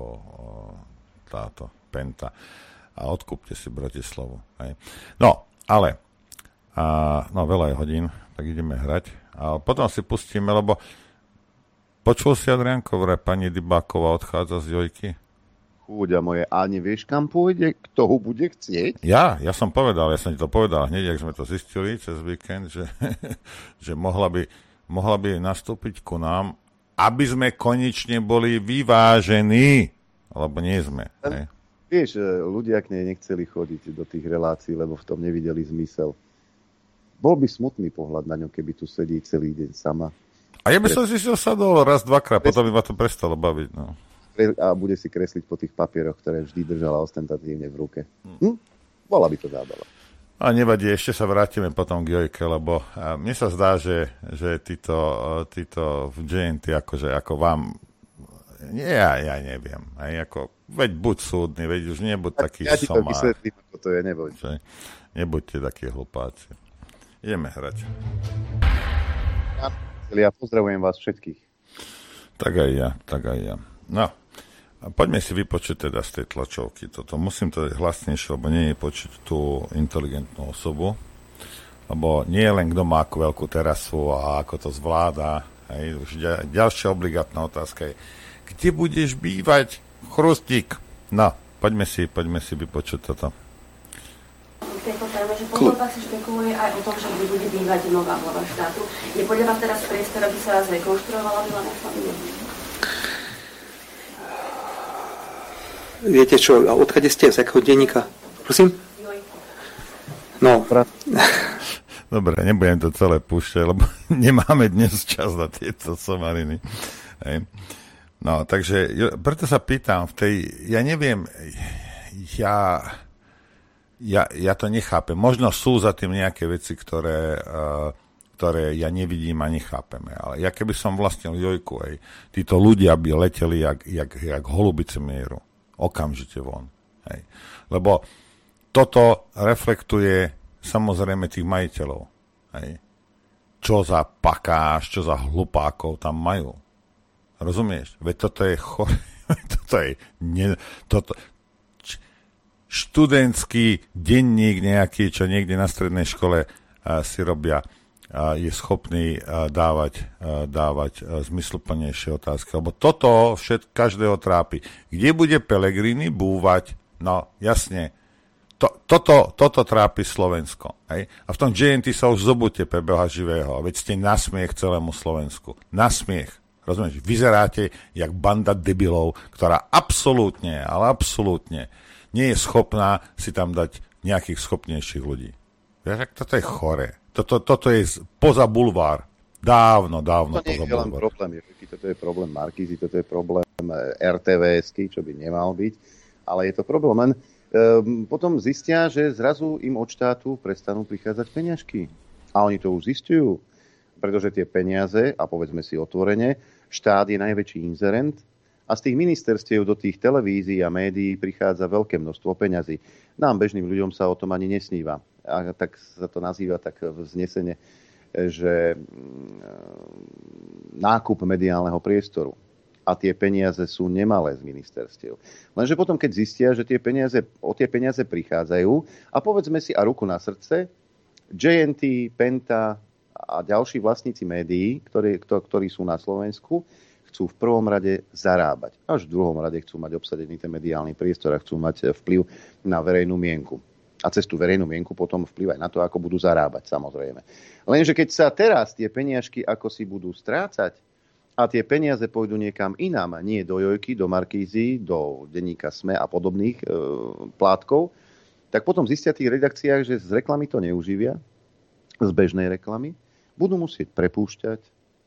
táto Penta. A odkúpte si Bratislavu. Hej. No, ale veľa je hodín, tak ideme hrať. A potom si pustíme, lebo počul si, Adriánko, vraj pani Dybáková odchádza z Jojky? Chúďa moje, a nevieš, kam pôjde? Kto ho bude chcieť? Ja som ti to povedal hneď, ak sme to zistili cez víkend, že mohla by nastúpiť ku nám, aby sme konečne boli vyvážení, lebo nie sme. Ne? Vieš, ľudia k nej nechceli chodiť do tých relácií, lebo v tom nevideli zmysel. Bol by smutný pohľad na ňu, keby tu sedí celý deň sama. A ja by som si sadol raz, dvakrát, potom by ma to prestalo baviť. No. A bude si kresliť po tých papieroch, ktoré vždy držala ostentatívne v ruke. Bola by to zábava. A nevadí, ešte sa vrátime potom k Jojke, lebo mne sa zdá, že títo v GNT, akože ako vám Ja neviem. Veď buď súdny, veď už nebuď taký somár. Ja ti to vysvetlím, ako to je, neboj. Nebuďte takí hlupáci. Ideme hrať. Ja pozdravujem vás všetkých. Tak aj ja. No, a poďme si vypočuť teda z tej tlačovky toto. Musím to hlasnejšie, lebo nie je počuť tú inteligentnú osobu, lebo nie je len kto má akú veľkú terasu a ako to zvláda. Hej. Už ďalšia obligátna otázka je, kde budeš bývať, Chrustík? No, poďme si vypočuť toto. Že po voľbách sa špekuluje aj o tom, že kde bude bývať nová hlava štátu. Je podľa vás teraz priestor, aby sa zrekonštruovala Milana Slabina? Viete čo, a odkiaľ ste, z akého denníka? Prosím? No. Dobre, nebudem to celé púšťať, lebo nemáme dnes čas na tieto somariny. Hej. No, takže preto sa pýtam, ja neviem, ja to nechápem. Možno sú za tým nejaké veci, ktoré ja nevidím a nechápeme. Ale ja keby som vlastnil Jojku, títo ľudia by leteli jak holubice mieru. Okamžite von. Hej. Lebo toto reflektuje samozrejme tých majiteľov. Hej. Čo za pakáš, čo za hlupákov tam majú. Rozumieš? Veď toto je študentský denník nejaký, čo niekde na strednej škole si robia, je schopný dávať zmysluplnejšie otázky. Lebo toto každého trápi. Kde bude Pellegrini búvať? No, jasne. Toto trápi Slovensko. Hej? A v tom GNT sa už zobudte pre Boha živého. Veď ste na smiech celému Slovensku. Na smiech. Rozumieš? Vyzeráte jak banda debilov, ktorá absolútne, ale absolútne nie je schopná si tam dať nejakých schopnejších ľudí. Vieš, toto je chore. Toto je poza bulvár. Dávno to poza bulvár. To nie je len problém. Toto je problém Markízy, toto je problém RTVS-ky, čo by nemal byť. Ale je to problém. Len potom zistia, že zrazu im od štátu prestanú prichádzať peňažky. A oni to už zistujú. Pretože tie peniaze, a povedzme si otvorene, štát je najväčší inzerent a z tých ministerstiev do tých televízií a médií prichádza veľké množstvo peňazí. Nám, bežným ľuďom, sa o tom ani nesníva. A tak sa to nazýva tak vznesene, že nákup mediálneho priestoru. A tie peniaze sú nemalé z ministerstiev. Lenže potom, keď zistia, že o tie peniaze prichádzajú, a povedzme si a ruku na srdce, JNT, Penta a ďalší vlastníci médií, ktorí sú na Slovensku, chcú v prvom rade zarábať. Až v druhom rade chcú mať obsadený ten mediálny priestor a chcú mať vplyv na verejnú mienku. A cez tú verejnú mienku potom vplyv aj na to, ako budú zarábať, samozrejme. Lenže keď sa teraz tie peniažky ako si budú strácať a tie peniaze pôjdu niekam inám, nie do Jojky, do Markízy, do denníka SME a podobných plátkov, tak potom zistia v tých redakciách, že z reklamy to neuživia, z bežnej reklamy, budú musieť prepúšťať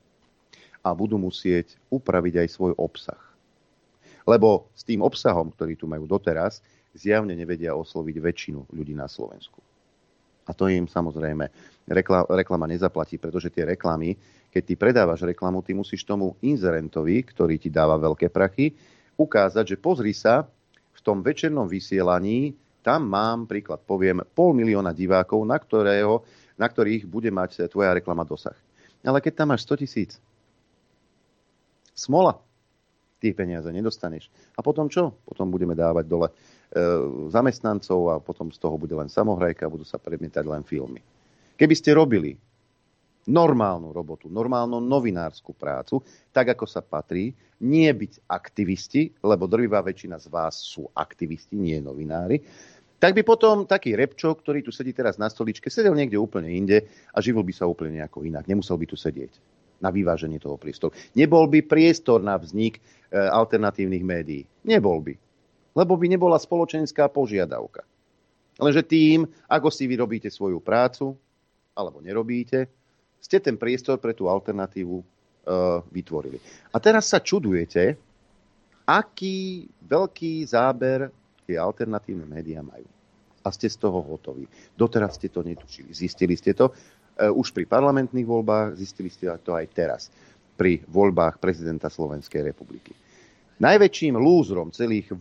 a budú musieť upraviť aj svoj obsah. Lebo s tým obsahom, ktorý tu majú doteraz, zjavne nevedia osloviť väčšinu ľudí na Slovensku. A to im samozrejme reklama nezaplatí, pretože tie reklamy, keď ty predávaš reklamu, ty musíš tomu inzerentovi, ktorý ti dáva veľké prachy, ukázať, že pozri sa, v tom večernom vysielaní, tam mám, príklad poviem, 500 000 divákov, na ktorých bude mať tvoja reklama dosah. Ale keď tam máš 100 000, smola, ty peniaze nedostaneš. A potom čo? Potom budeme dávať dole zamestnancov a potom z toho bude len samohrajka a budú sa premietať len filmy. Keby ste robili normálnu robotu, normálnu novinárskú prácu, tak ako sa patrí, nie byť aktivisti, lebo drvivá väčšina z vás sú aktivisti, nie novinári, tak by potom taký repčok, ktorý tu sedí teraz na stoličke, sedel niekde úplne inde a živil by sa úplne nejako inak. Nemusel by tu sedieť na vyváženie toho priestoru. Nebol by priestor na vznik alternatívnych médií. Nebol by. Lebo by nebola spoločenská požiadavka. Lenže tým, ako si vy robíte svoju prácu, alebo nerobíte, ste ten priestor pre tú alternatívu vytvorili. A teraz sa čudujete, aký veľký záber tie alternatívne médiá majú. A ste z toho hotoví. Doteraz ste to netušili. Zistili ste to už pri parlamentných voľbách, zistili ste to aj teraz pri voľbách prezidenta Slovenskej republiky. Najväčším lúzrom celých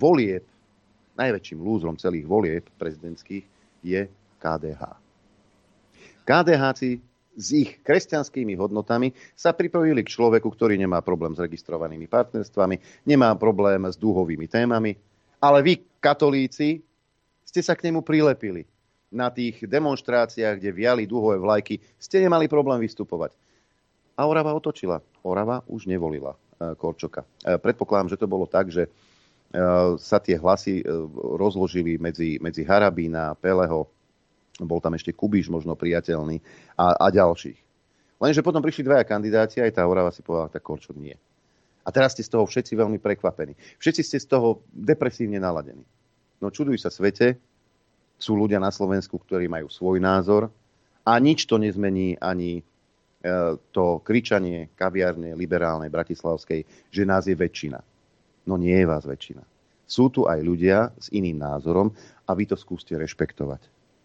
volieb prezidentských je KDH. KDH-ci s ich kresťanskými hodnotami sa pripojili k človeku, ktorý nemá problém s registrovanými partnerstvami, nemá problém s dúhovými témami, ale vy, katolíci, ste sa k nemu prilepili. Na tých demonštráciách, kde viali dúhové vlajky, ste nemali problém vystupovať. A Orava otočila. Orava už nevolila Korčoka. Predpokladám, že to bolo tak, že sa tie hlasy rozložili medzi Harabína, Peleho, bol tam ešte Kubiš možno priateľný a ďalších. Lenže potom prišli dvaja kandidáti, aj tá Orava si povedala, tak Korčok nie. A teraz ste z toho všetci veľmi prekvapení. Všetci ste z toho depresívne naladení. No čuduj sa svete, sú ľudia na Slovensku, ktorí majú svoj názor a nič to nezmení ani to kričanie kaviárne liberálnej bratislavskej, že nás je väčšina. No nie je vás väčšina. Sú tu aj ľudia s iným názorom a vy to skúste rešpektovať.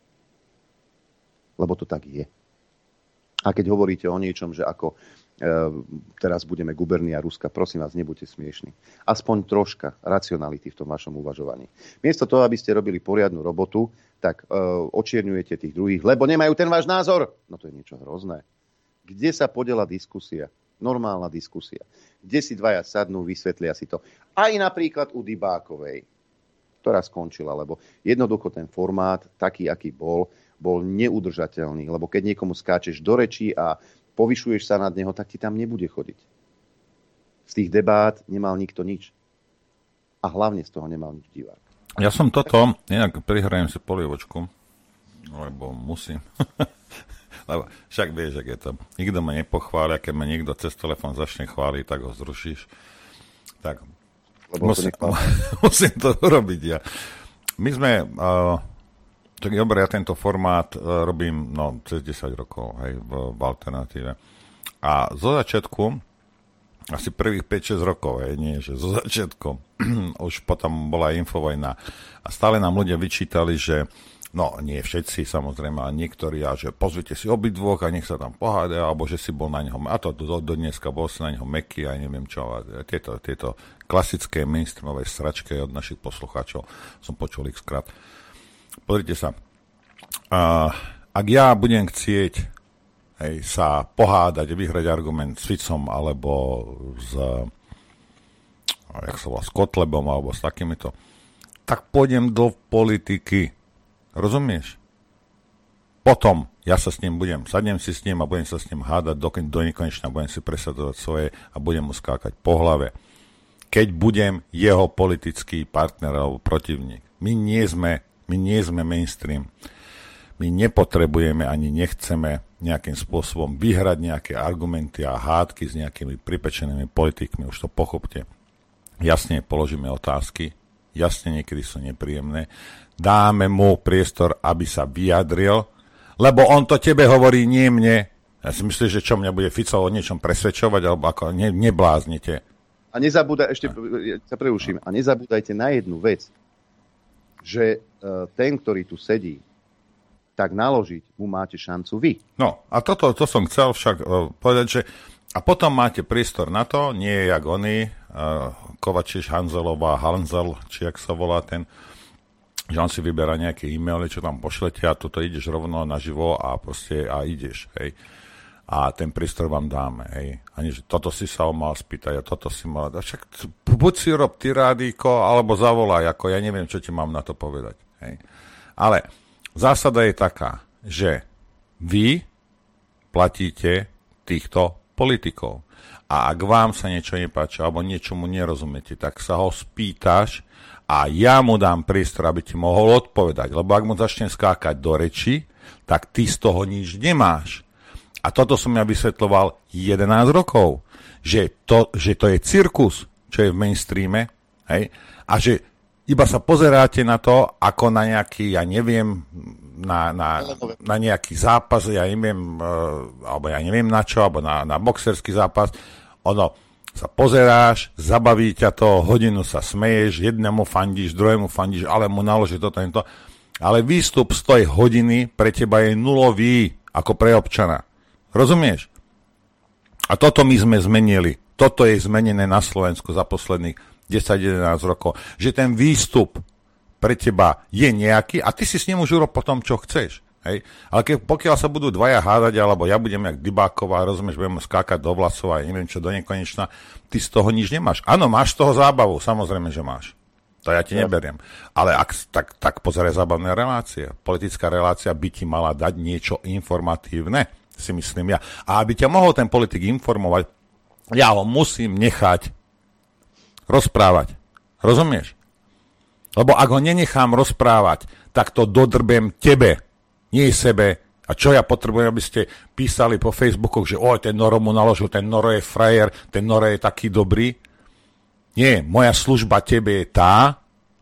Lebo to tak je. A keď hovoríte o niečom, že ako teraz budeme gubernia Ruska, prosím vás, nebuďte smiešní. Aspoň troška racionality v tom vašom uvažovaní. Miesto toho, aby ste robili poriadnu robotu, tak očierňujete tých druhých, lebo nemajú ten váš názor. No to je niečo hrozné. Kde sa podela diskusia? Normálna diskusia. Kde si dvaja sadnú, vysvetlia si to. Aj napríklad u Dybákovej, ktorá skončila, lebo jednoducho ten formát, taký, aký bol neudržateľný. Lebo keď niekomu skáčeš do rečí a povyšuješ sa nad neho, tak ti tam nebude chodiť. Z tých debát nemal nikto nič. A hlavne z toho nemal nič divák. Ja som toto, inak prihrajem si polievočku, lebo musím. Lebo však vieš, ak je to. Nikto ma nepochvália, keď ma niekto cez telefón začne chváliť, tak ho zrušíš. Tak musím to urobiť ja. My sme, tak dobre, ja tento formát robím cez 10 rokov, hej, v alternatíve. A zo začiatku, asi prvých 5-6 rokov, hej, nie, že zo začiatku, už potom bola Infovojna. A stále nám ľudia vyčítali, že nie všetci, samozrejme, ale niektorí, a že pozvite si obidvoch a nech sa tam pohádajú, alebo že si bol na neho, a to do dneska bol si na neho mäkký, aj neviem čo, a tieto klasické mainstreamové sračky od našich poslucháčov som počul x-krát. Pozrite sa, ak ja budem chcieť sa pohádať, vyhrať argument s Ficom, alebo s Kotlebom, alebo s takýmito, tak pôjdem do politiky. Rozumieš? Potom ja sa s ním sadnem si s ním a budem sa s ním hádať do nekonečna, budem si presadzovať svoje a budem mu skákať po hlave. Keď budem jeho politický partner alebo protivník. My nie sme mainstream. My nepotrebujeme ani nechceme nejakým spôsobom vyhrať nejaké argumenty a hádky s nejakými pripečenými politikmi. Už to pochopte. Jasne položíme otázky, jasne niekedy sú nepríjemné. Dáme mu priestor, aby sa vyjadril, lebo on to tebe hovorí, nie mne. Ja si myslím, že čo mňa bude Fico o niečom presvedčovať, alebo ako nebláznite. A nezabúdajte na jednu vec, že ten, ktorý tu sedí, tak naložiť mu máte šancu vy. No, a to som chcel však povedať, že a potom máte priestor na to, nie je jak oni, Kovačiš, Hanzelová, Hanzel, či jak sa volá ten, že on si vyberá nejaké e-maily, čo tam pošlete a tuto ideš rovno naživo a proste a ideš, hej. A ten prístroj vám dáme, hej. Ani, že toto si sa mal spýtať a toto si mal dať. Však buď si rob ty rádíko, alebo zavolaj, ako ja neviem, čo ti mám na to povedať, hej. Ale zásada je taká, že vy platíte týchto politikov. A ak vám sa niečo nepáči, alebo niečomu nerozumiete, tak sa ho spýtaš a ja mu dám priestor, aby ti mohol odpovedať. Lebo ak mu začne skákať do reči, tak ty z toho nič nemáš. A toto som ja vysvetľoval 11 rokov. Že to je cirkus, čo je v mainstreame. Hej? A že iba sa pozeráte na to, ako na nejaký, ja neviem, na nejaký zápas, ja neviem, alebo ja neviem na čo, alebo na boxerský zápas. Ono, sa pozeráš, zabaví ťa to, hodinu sa smeješ, jednému fandíš, druhému fandíš, ale mu naloží toto a to. Ale výstup z tej hodiny pre teba je nulový, ako pre občana. Rozumieš? A toto my sme zmenili. Toto je zmenené na Slovensku za posledných 10-11 rokov, že ten výstup pre teba je nejaký a ty si s ním už urob potom, čo chceš. Hej? Ale pokiaľ sa budú dvaja hádať, alebo ja budem jak Dybáková, rozumieš, budem skákať do vlasov a neviem čo, do nekonečna, ty z toho nič nemáš. Áno, máš z toho zábavu, samozrejme, že máš. To ja ti neberiem. Ale tak pozeraj zábavné relácie. Politická relácia by ti mala dať niečo informatívne, si myslím ja. A aby ťa mohol ten politik informovať, ja ho musím nechať rozprávať. Rozumieš? Lebo ak ho nenechám rozprávať, tak to dodrbem tebe, nie sebe. A čo ja potrebujem, aby ste písali po Facebookoch, že ten Noro mu naložil, ten Noro je frajer, ten Noro je taký dobrý. Nie, moja služba tebe je tá,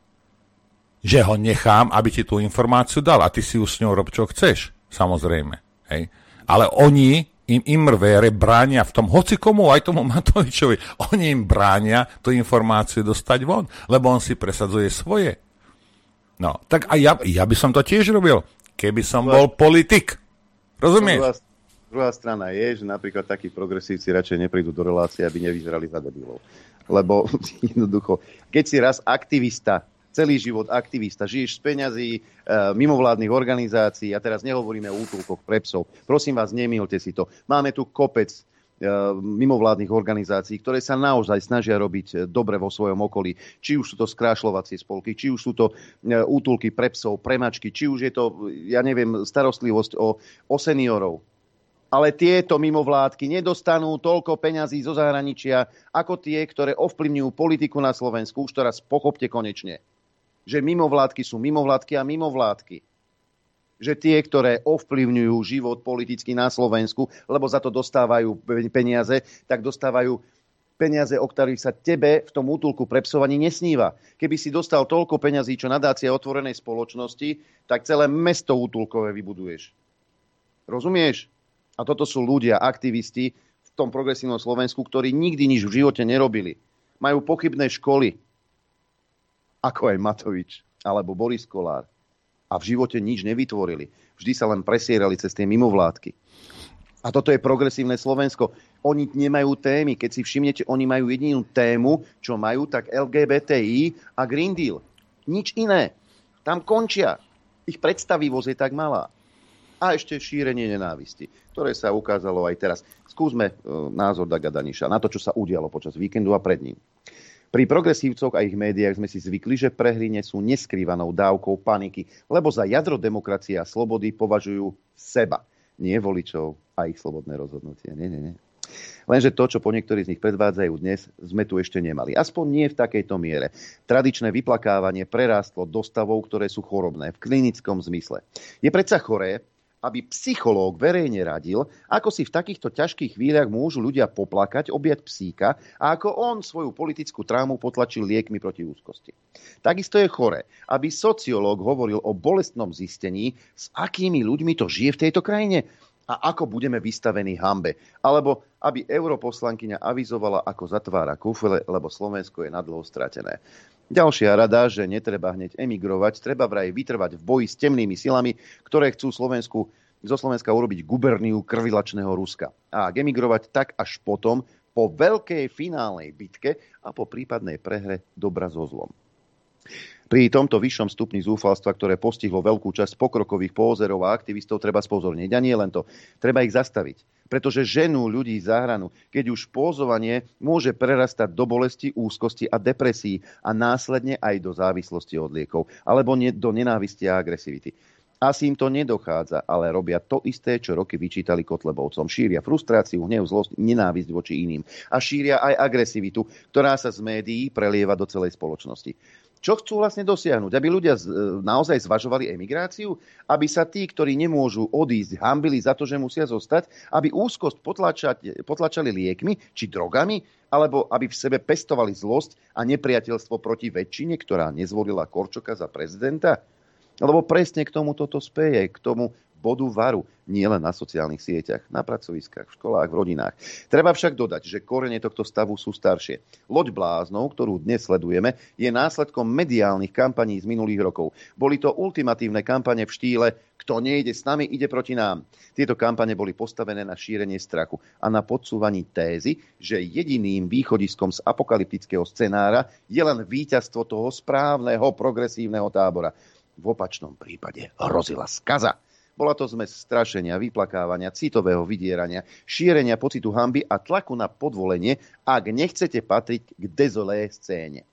že ho nechám, aby ti tú informáciu dal a ty si už s ňou rob, čo chceš, samozrejme. Hej. Ale oni im mrvére bránia v tom, hoci komu, aj tomu Matovičovi, oni im bránia tú informáciu dostať von, lebo on si presadzuje svoje. No, tak a ja by som to tiež robil, keby som bol politik. Rozumieš? Druhá strana je, že napríklad takí progresívci radšej neprídu do relácie, aby nevyzerali za debilov. Lebo jednoducho, keď si raz aktivista, celý život aktivista, žiješ z peňazí mimovládnych organizácií, a teraz nehovoríme o útulkoch pre psov. Prosím vás, nemýlte si to. Máme tu kopec mimovládnych organizácií, ktoré sa naozaj snažia robiť dobre vo svojom okolí. Či už sú to skrášľovacie spolky, či už sú to útulky pre psov, pre mačky, či už je to, ja neviem, starostlivosť o seniorov. Ale tieto mimovládky nedostanú toľko peňazí zo zahraničia, ako tie, ktoré ovplyvňujú politiku na Slovensku. Už teraz pochopte konečne, že mimovládky sú mimovládky a mimovládky. Že tie, ktoré ovplyvňujú život politicky na Slovensku, lebo za to dostávajú peniaze, tak dostávajú peniaze, o ktorých sa tebe v tom útulku pre psov ani nesníva. Keby si dostal toľko peňazí, čo nadácia otvorenej spoločnosti, tak celé mesto útulkové vybuduješ. Rozumieš? A toto sú ľudia, aktivisti v tom progresívnom Slovensku, ktorí nikdy nič v živote nerobili. Majú pochybné školy, ako aj Matovič alebo Boris Kolár. A v živote nič nevytvorili. Vždy sa len presierali cez tie mimovládky. A toto je progresívne Slovensko. Oni nemajú témy. Keď si všimnete, oni majú jedinú tému, čo majú, tak LGBTI a Green Deal. Nič iné. Tam končia. Ich predstavivosť je tak malá. A ešte šírenie nenávisti, ktoré sa ukázalo aj teraz. Skúsme názor Daga Daniša na to, čo sa udialo počas víkendu a pred ním. Pri progresívcoch a ich médiách sme si zvykli, že prehry sú neskrývanou dávkou paniky, lebo za jadro demokracie a slobody považujú seba, nie voličov a ich slobodné rozhodnutie. Nie. Lenže to, čo po niektorí z nich predvádzajú dnes, sme tu ešte nemali. Aspoň nie v takejto miere. Tradičné vyplakávanie prerástlo do stavov, ktoré sú chorobné v klinickom zmysle. Je predsa choré, aby psychológ verejne radil, ako si v takýchto ťažkých chvíľach môžu ľudia poplakať, objať psíka a ako on svoju politickú traumu potlačil liekmi proti úzkosti. Takisto je choré, aby sociológ hovoril o bolestnom zistení, s akými ľuďmi to žije v tejto krajine a ako budeme vystavení hanbe. Alebo aby europoslankyňa avizovala, ako zatvára kufle, lebo Slovensko je nadlho stratené. Ďalšia rada, že netreba hneď emigrovať, treba vraj vytrvať v boji s temnými silami, ktoré chcú zo Slovenska urobiť guberniu krvilačného Ruska. A emigrovať tak až potom, po veľkej finálnej bitke a po prípadnej prehre dobra so zlom. Pri tomto vyššom stupni zúfalstva, ktoré postihlo veľkú časť pokrokových pózerov a aktivistov, treba spozorniť. A nie len to. Treba ich zastaviť. Pretože ženú ľudí za hranu, keď už pózovanie môže prerastať do bolesti, úzkosti a depresí a následne aj do závislosti od liekov. Alebo do nenávisti a agresivity. Asi im to nedochádza, ale robia to isté, čo roky vyčítali Kotlebovcom. Šíria frustráciu, hnev, zlosť, nenávisť voči iným. A šíria aj agresivitu, ktorá sa z médií prelieva do celej spoločnosti. Čo chcú vlastne dosiahnuť? Aby ľudia naozaj zvažovali emigráciu? Aby sa tí, ktorí nemôžu odísť, hanbili za to, že musia zostať? Aby úzkosť potlačali liekmi či drogami? Alebo aby v sebe pestovali zlosť a nepriateľstvo proti väčšine, ktorá nezvolila Korčoka za prezidenta? Lebo presne k tomu toto speje, k tomu bodu varu, nielen na sociálnych sieťach, na pracoviskách, v školách, v rodinách. Treba však dodať, že korene tohto stavu sú staršie. Loď bláznov, ktorú dnes sledujeme, je následkom mediálnych kampaní z minulých rokov. Boli to ultimatívne kampane v štýle kto nejde s nami, ide proti nám. Tieto kampane boli postavené na šírenie strachu a na podsúvaní tézy, že jediným východiskom z apokalyptického scenára je len víťazstvo toho správneho progresívneho tábora. V opačnom prípade hrozila skaza. Bola to zmes strašenia, vyplakávania, citového vydierania, šírenia pocitu hanby a tlaku na podvolenie, ak nechcete patriť k dezolé scéne.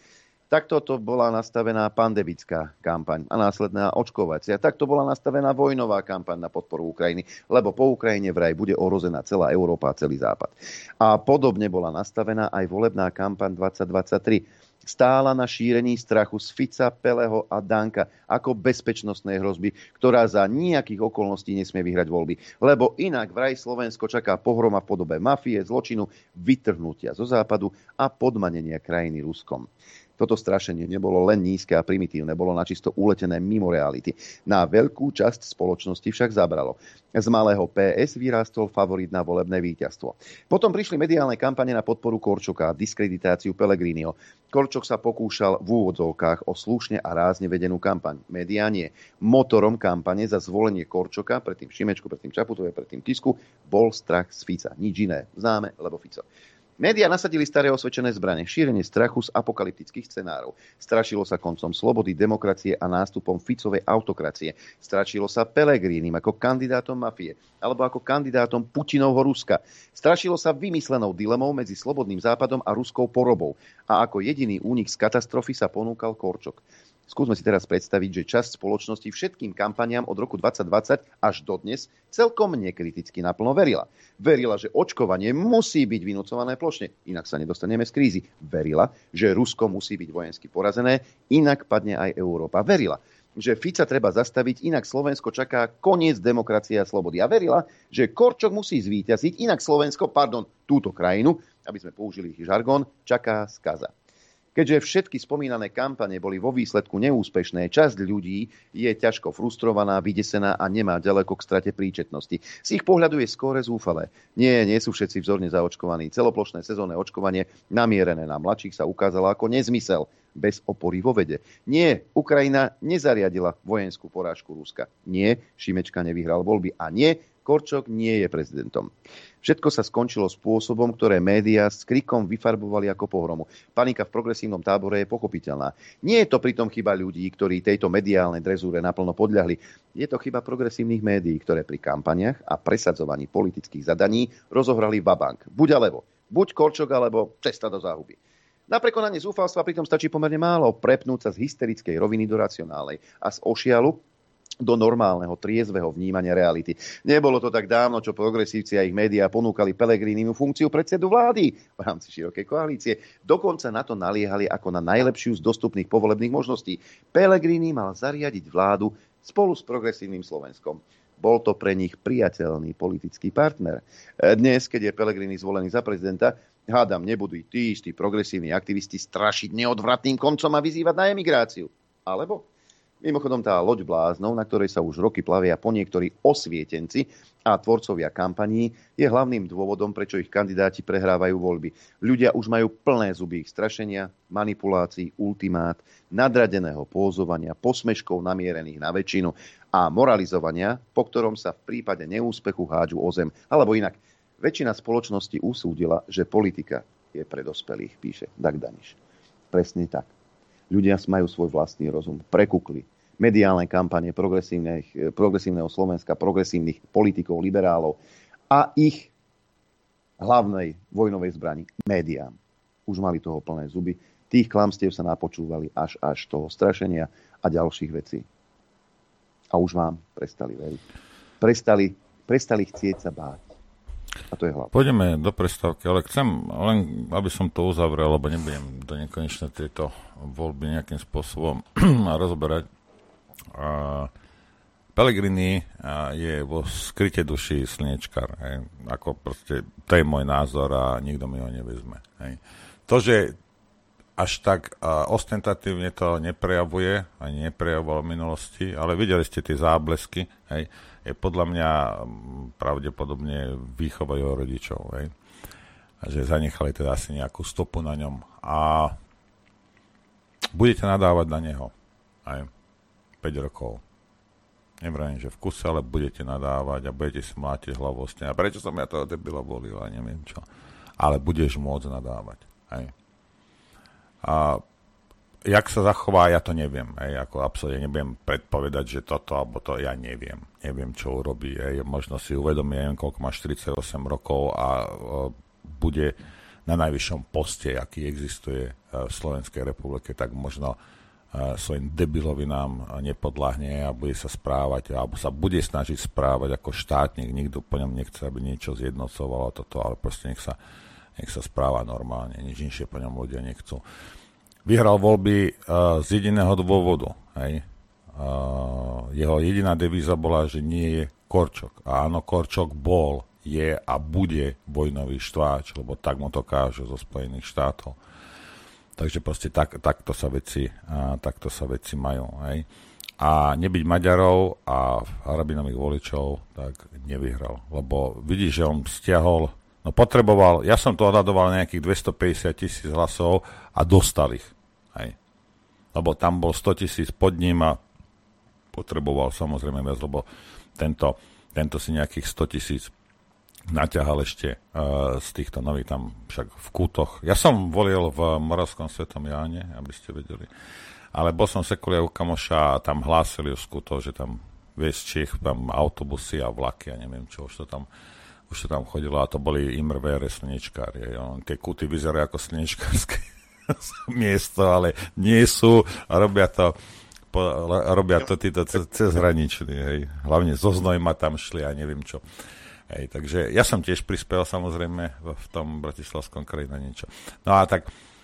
Takto to bola nastavená pandemická kampaň a následná očkovacia. Takto bola nastavená vojnová kampaň na podporu Ukrajiny, lebo po Ukrajine vraj bude ohrozená celá Európa a celý Západ. A podobne bola nastavená aj volebná kampaň 2023. Stála na šírení strachu z Fica, Peleho a Danka ako bezpečnostnej hrozby, ktorá za nejakých okolností nesmie vyhrať voľby. Lebo inak vraj Slovensko čaká pohroma v podobe mafie, zločinu, vytrhnutia zo západu a podmanenia krajiny Ruskom. Toto strašenie nebolo len nízke a primitívne, bolo načisto uletené mimo reality. Na veľkú časť spoločnosti však zabralo. Z malého PS vyrástol favorit na volebné víťazstvo. Potom prišli mediálne kampane na podporu Korčoka a diskreditáciu Pellegriniho. Korčok sa pokúšal v úvodzovkách o slušne a rázne vedenú kampaň. Médiá nie. Motorom kampane za zvolenie Korčoka, predtým Šimečku, predtým Čaputové, predtým Kisku, bol strach z Fica. Nič iné. Známe, lebo Fico. Média nasadili staré osvedčené zbrane, šírenie strachu z apokalyptických scenárov. Strašilo sa koncom slobody, demokracie a nástupom Ficovej autokracie. Strašilo sa Pellegrinim ako kandidátom mafie alebo ako kandidátom Putinovho Ruska. Strašilo sa vymyslenou dilemou medzi slobodným západom a ruskou porobou. A ako jediný únik z katastrofy sa ponúkal Korčok. Skúsme si teraz predstaviť, že časť spoločnosti všetkým kampaniám od roku 2020 až dodnes celkom nekriticky naplno verila. Verila, že očkovanie musí byť vynúcované plošne, inak sa nedostaneme z krízy. Verila, že Rusko musí byť vojensky porazené, inak padne aj Európa. Verila, že Fica treba zastaviť, inak Slovensko čaká koniec demokracie a slobody. A verila, že Korčok musí zvíťaziť, inak Slovensko, túto krajinu, aby sme použili ich žargón, čaká skaza. Keďže všetky spomínané kampane boli vo výsledku neúspešné, časť ľudí je ťažko frustrovaná, vydesená a nemá ďaleko k strate príčetnosti. Z ich pohľadu je skóre zúfalé. Nie sú všetci vzorne zaočkovaní. Celoplošné sezónne očkovanie namierené na mladších sa ukázalo ako nezmysel, bez opory vo vede. Nie, Ukrajina nezariadila vojenskú porážku Ruska. Nie, Šimečka nevyhral voľby. A nie, Korčok nie je prezidentom. Všetko sa skončilo spôsobom, ktoré médiá s krikom vyfarbovali ako pohromu. Panika v progresívnom tábore je pochopiteľná. Nie je to pritom chyba ľudí, ktorí tejto mediálnej drezúre naplno podľahli. Je to chyba progresívnych médií, ktoré pri kampaniach a presadzovaní politických zadaní rozohrali vabank. Buď alebo. Buď Korčok, alebo cesta do záhuby. Na prekonanie zúfalstva pritom stačí pomerne málo prepnúť sa z hysterickej roviny do racionálnej a z ošialu do normálneho, triezveho vnímania reality. Nebolo to tak dávno, čo progresívci a ich médiá ponúkali Pellegrinimu funkciu predsedu vlády v rámci širokej koalície. Dokonca na to naliehali ako na najlepšiu z dostupných povolebných možností. Pellegrini mal zariadiť vládu spolu s progresívnym Slovenskom. Bol to pre nich priateľný politický partner. Dnes, keď je Pellegrini zvolený za prezidenta, hádam, nebudú tí istí progresívni aktivisti strašiť neodvratným koncom a vyzývať na emigráciu. Alebo? Mimochodom, tá loď bláznov, na ktorej sa už roky plavia po niektorí osvietenci a tvorcovia kampaní, je hlavným dôvodom, prečo ich kandidáti prehrávajú voľby. Ľudia už majú plné zuby ich strašenia, manipulácií, ultimát, nadradeného pózovania, posmeškov namierených na väčšinu a moralizovania, po ktorom sa v prípade neúspechu hádžu o zem. Alebo inak, väčšina spoločnosti usúdila, že politika je pre dospelých, píše Dag Daniš. Presne tak. Ľudia majú svoj vlastný rozum, prekukli. Mediálne kampane progresívneho Slovenska, progresívnych politikov, liberálov a ich hlavnej vojnovej zbrani, médiám. Už mali toho plné zuby. Tých klamstiev sa napočúvali až toho strašenia a ďalších vecí. A už vám prestali veriť. Prestali chcieť sa báť. A to je hlavné. Pôjdeme do prestávky, ale chcem len, aby som to uzavrel, lebo nebudem do nekonečna tieto voľby nejakým spôsobom rozoberať. Pellegrini je vo skrytej duši slnečkár. Ako proste, to je môj názor a nikto mi ho nevezme. Hej. To, že až tak ostentatívne to neprejavuje, ani neprejavoval v minulosti, ale videli ste tie záblesky, hej, je podľa mňa pravdepodobne výchova jeho rodičov, hej, a že zanechali teda asi nejakú stopu na ňom a budete nadávať na neho aj 5 rokov. Nevrajím, že v kuse, ale budete nadávať a budete si mlátiť hlavu o stene. A prečo som ja toho debila volil a neviem čo. Ale budeš môcť nadávať. Hej. A jak sa zachová, ja to neviem. Hej. Ako absolútne neviem predpovedať, že toto alebo to, ja neviem. Neviem, čo urobí. Hej. Možno si uvedomí, neviem, koľko má 48 rokov a bude na najvyššom poste, aký existuje v Slovenskej republike, tak možno svojim debilovinám nepodľahne a bude sa správať, alebo sa bude snažiť správať ako štátnik. Nikto po ňom nechce, aby niečo zjednocovalo toto, ale proste nech sa správa normálne. Nič inšie po ňom ľudia nechcú. Vyhral voľby z jediného dôvodu. Hej. Jeho jediná devíza bola, že nie je Korčok. A áno, Korčok bol, je a bude vojnový štváč, lebo tak mu to kážu zo Spojených štátov. Takže proste takto sa veci majú. Hej. A nebyť Maďarov a Harabinových voličov, tak nevyhral. Lebo vidíš, že on stiahol, potreboval, ja som to odhadoval nejakých 250 000 hlasov a dostal ich. Hej. Lebo tam bol 100 000 pod ním a potreboval samozrejme viac, lebo tento si nejakých 100 000 naťahal ešte z týchto nových tam však v Kútoch. Ja som volil v Moravskom Svetom Jáne, aby ste vedeli. Ale bol som sekulia u kamoša a tam hlásili už z Kútov, že tam z Čech, tam autobusy a vlaky a neviem čo, už to tam chodilo a to boli imrvére slnečkári. Tie Kúty vyzerajú ako slnečkárske miesto, ale nie sú a robia to títo cezhraniční. Hej. Hlavne zo Znojma tam šli a neviem čo. Hej, takže ja som tiež prispel samozrejme v tom bratislavskom kraji na niečo. No a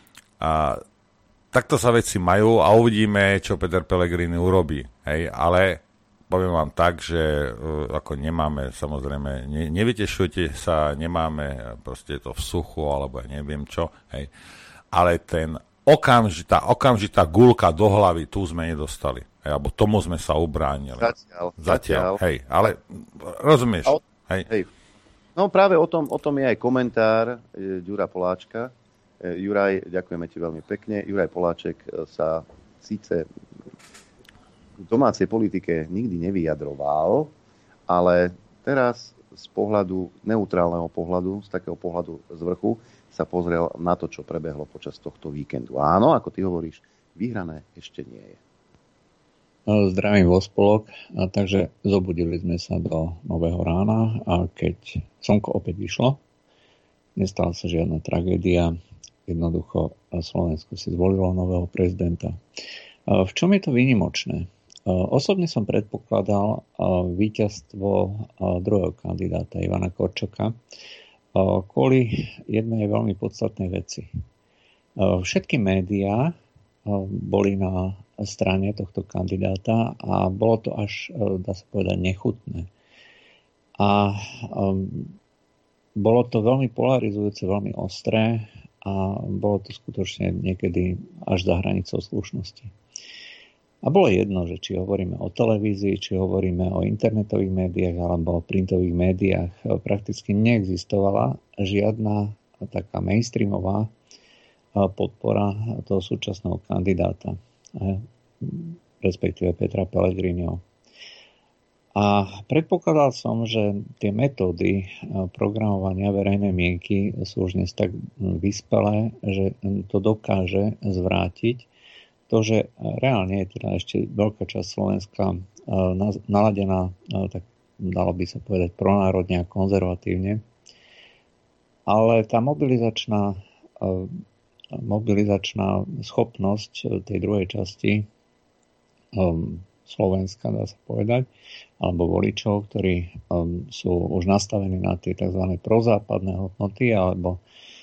takto sa veci majú a uvidíme, čo Peter Pellegrini urobí. Hej, ale poviem vám tak, že ako nemáme, samozrejme, nevytešujte sa, nemáme proste to v suchu alebo neviem čo, hej, ale ten okamžitá guľka do hlavy, tu sme nedostali. Hej, alebo tomu sme sa ubránili. Zatiaľ. Hej, ale rozumieš? Hej. No práve o tom je aj komentár Ďura Poláčka. Juraj, ďakujeme ti veľmi pekne. Juraj Poláček sa síce v domácej politike nikdy nevyjadroval, ale teraz z pohľadu, neutrálneho pohľadu, z takého pohľadu z vrchu, sa pozrel na to, čo prebehlo počas tohto víkendu. Áno, ako ty hovoríš, vyhrané ešte nie je. Zdravím vo spolok, takže zobudili sme sa do nového rána a keď slnko opäť vyšlo, nestala sa žiadna tragédia, jednoducho Slovensko si zvolilo nového prezidenta. V čom je to výnimočné? Osobne som predpokladal víťazstvo druhého kandidáta Ivana Korčoka kvôli jednej veľmi podstatnej veci. Všetky médiá boli na strane tohto kandidáta a bolo to až, dá sa povedať, nechutné. A bolo to veľmi polarizujúce, veľmi ostré a bolo to skutočne niekedy až za hranicou slušnosti. A bolo jedno, že či hovoríme o televízii, či hovoríme o internetových médiách alebo o printových médiách, prakticky neexistovala žiadna taká mainstreamová podpora toho súčasného kandidáta, respektíve Petra Pellegriniho. A predpokladal som, že tie metódy programovania verejnej mienky sú už dnes tak vyspelé, že to dokáže zvrátiť to, že reálne je teda ešte veľká časť Slovenska naladená, tak dalo by sa povedať, pronárodne a konzervatívne. Ale tá mobilizačná schopnosť tej druhej časti Slovenska, dá sa povedať, alebo voličov, ktorí sú už nastavení na tie tzv. Prozápadné hodnoty, alebo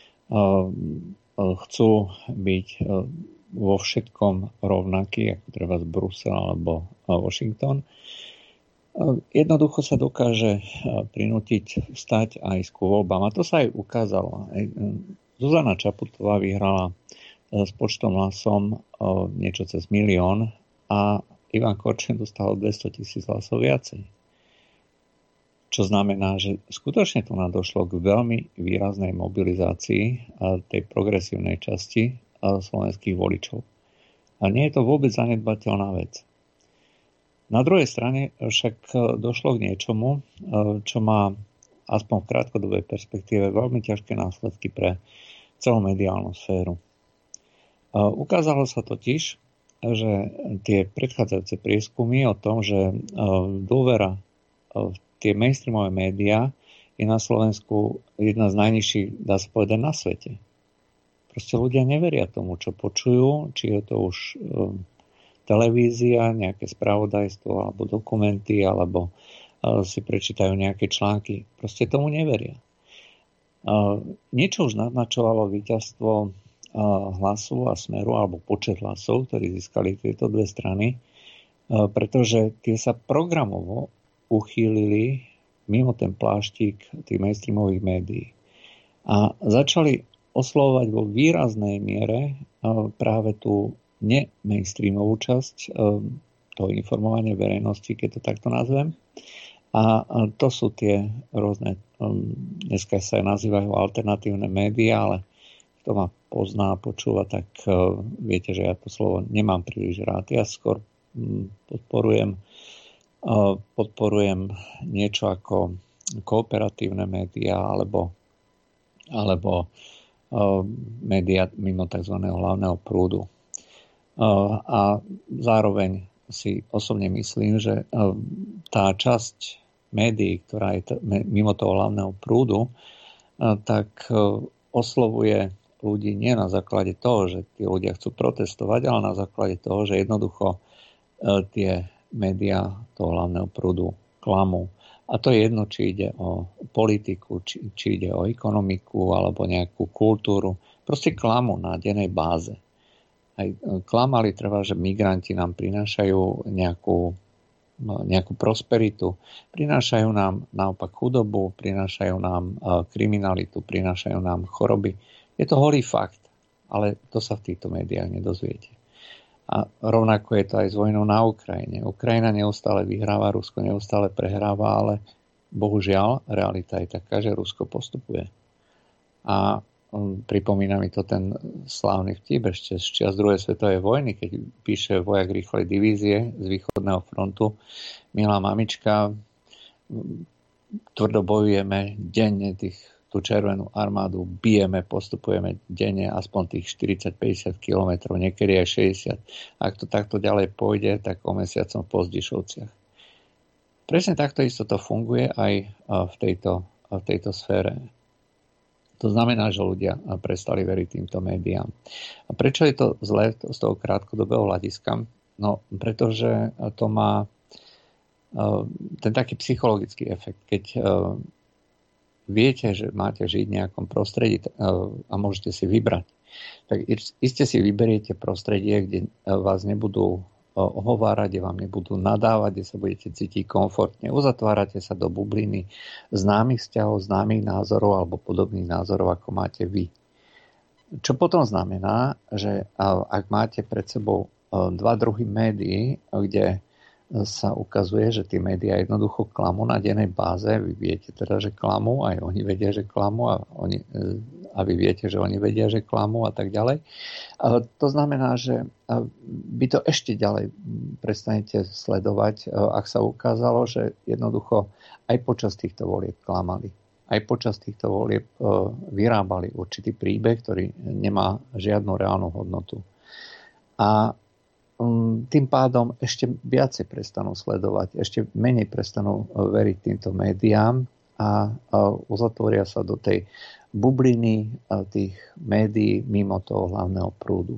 chcú byť vo všetkom rovnaký, ako treba z Brusel alebo Washington. Jednoducho sa dokáže prinútiť stať aj ku voľbám. A to sa aj ukázalo. Zuzana Čaputová vyhrala s počtom hlasom niečo cez 1 000 000 a Ivan Korčok dostal 200 000 hlasov viacej. Čo znamená, že skutočne tu došlo k veľmi výraznej mobilizácii tej progresívnej časti slovenských voličov. A nie je to vôbec zanedbateľná vec. Na druhej strane však došlo k niečomu, čo má aspoň v krátkodobej perspektíve veľmi ťažké následky pre celú mediálnu sféru. Ukázalo sa totiž, že tie predchádzajúce prieskumy o tom, že dôvera v tie mainstreamové médiá je na Slovensku jedna z najnižších, dá sa povedať, na svete. Proste ľudia neveria tomu, čo počujú, či je to už televízia, nejaké spravodajstvo, alebo dokumenty, alebo si prečítajú nejaké články. Proste tomu neveria. Niečo už naznačovalo víťazstvo Hlasu a Smeru, alebo počet hlasov, ktorí získali tieto dve strany, pretože tie sa programovo uchýlili mimo ten pláštik tých mainstreamových médií. A začali oslovovať vo výraznej miere práve tú ne-mainstreamovú časť, toho informovania verejnosti, keď to takto nazvem. A to sú tie rôzne, dneska sa nazývajú alternatívne médiá, ale kto ma pozná a počúva, tak viete, že ja to slovo nemám príliš rád. Ja skôr podporujem niečo ako kooperatívne médiá alebo médiá mimo tzv. Hlavného prúdu. A zároveň si osobne myslím, že tá časť médií, ktorá je mimo toho hlavného prúdu, tak oslovuje ľudí nie na základe toho, že tí ľudia chcú protestovať, ale na základe toho, že jednoducho tie médiá toho hlavného prúdu klamú. A to je jedno, či ide o politiku, či ide o ekonomiku alebo nejakú kultúru. Proste klamú na dennej báze. Aj klamali treba, že migranti nám prinášajú nejakú prosperitu, prinášajú nám naopak chudobu, prinášajú nám kriminalitu, prinášajú nám choroby. Je to holý fakt, ale to sa v týchto médiách nedozviete. A rovnako je to aj s vojnou na Ukrajine. Ukrajina neustále vyhráva, Rusko neustále prehráva, ale bohužiaľ realita je taká, že Rusko postupuje. A pripomína mi to ten slávny vtip ešte z čias druhej svetovej vojny, keď píše vojak rýchlej divízie z východného frontu: milá mamička, tvrdo bojujeme denne tú červenú armádu, bijeme, postupujeme denne aspoň tých 40-50 kilometrov, niekedy aj 60. Ak to takto ďalej pôjde, tak o mesiacom v Pozdišovciach. Presne takto isto to funguje aj v tejto sfére. To znamená, že ľudia prestali veriť týmto médiám. A prečo je to zlé z toho krátkodobého hľadiska? No, pretože to má ten taký psychologický efekt. Keď viete, že máte žiť v nejakom prostredí a môžete si vybrať, tak iste si vyberiete prostredie, kde vás nebudú ohovárať, kde vám nebudú nadávať, kde sa budete cítiť komfortne. Uzatvárate sa do bubliny známych vzťahov, známych názorov alebo podobných názorov, ako máte vy. Čo potom znamená, že ak máte pred sebou dva druhy médií, kde sa ukazuje, že tie médiá jednoducho klamú na dennej báze. Vy viete teda, že klamú, aj oni vedia, že klamú a vy viete, že oni vedia, že klamú a tak ďalej. To znamená, že vy to ešte ďalej prestanete sledovať, ak sa ukázalo, že jednoducho aj počas týchto volieb klamali. Aj počas týchto volieb vyrábali určitý príbeh, ktorý nemá žiadnu reálnu hodnotu. A tým pádom ešte viacej prestanú sledovať, ešte menej prestanú veriť týmto médiám a uzatvoria sa do tej bubliny tých médií mimo toho hlavného prúdu.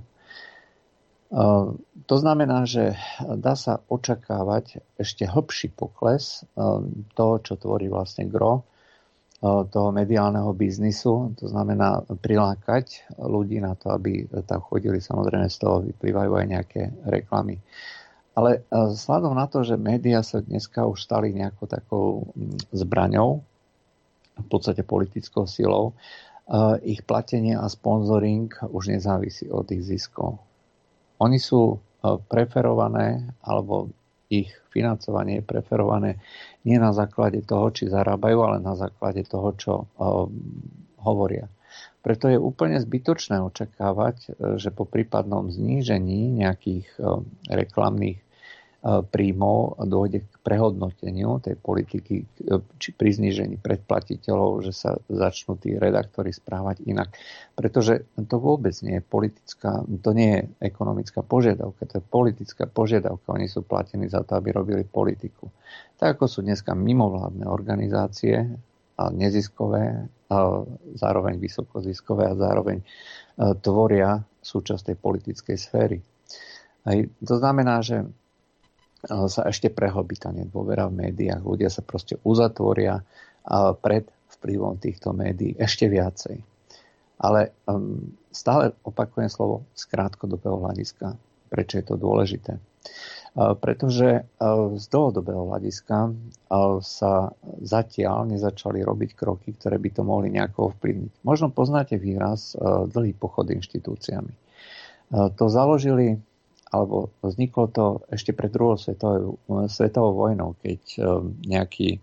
To znamená, že dá sa očakávať ešte hlbší pokles toho, čo tvorí vlastne gro toho mediálneho biznisu, to znamená prilákať ľudí na to, aby tam chodili, samozrejme z toho vyplývajú aj nejaké reklamy. Ale vzhľadom na to, že médiá sa dneska už stali nejakou takou zbraňou, v podstate politickou silou, ich platenie a sponzoring už nezávisí od ich ziskov. Oni sú preferované, alebo ich financovanie je preferované nie na základe toho, či zarábajú, ale na základe toho, čo hovoria. Preto je úplne zbytočné očakávať, že po prípadnom znížení nejakých reklamných príjmov dôjde k prehodnoteniu tej politiky, či pri znížení predplatiteľov, že sa začnú tí redaktori správať inak. Pretože to vôbec nie je politická, to nie je ekonomická požiadavka, to je politická požiadavka. Oni sú platení za to, aby robili politiku. Tak ako sú dneska mimovládne organizácie, a neziskové, a zároveň vysokoziskové a zároveň tvoria súčasť tej politickej sféry. To znamená, že sa ešte prehlbí tá nedôvera v médiách. Ľudia sa proste uzatvoria pred vplyvom týchto médií ešte viacej. Ale stále opakujem slovo z krátkodobého hľadiska. Prečo je to dôležité? Pretože z dlhodobého hľadiska sa zatiaľ nezačali robiť kroky, ktoré by to mohli nejako ovplyvniť. Možno poznáte výraz dlhý pochod inštitúciami. To založili, alebo vzniklo to ešte pred druhou svetovou vojnou, keď nejakí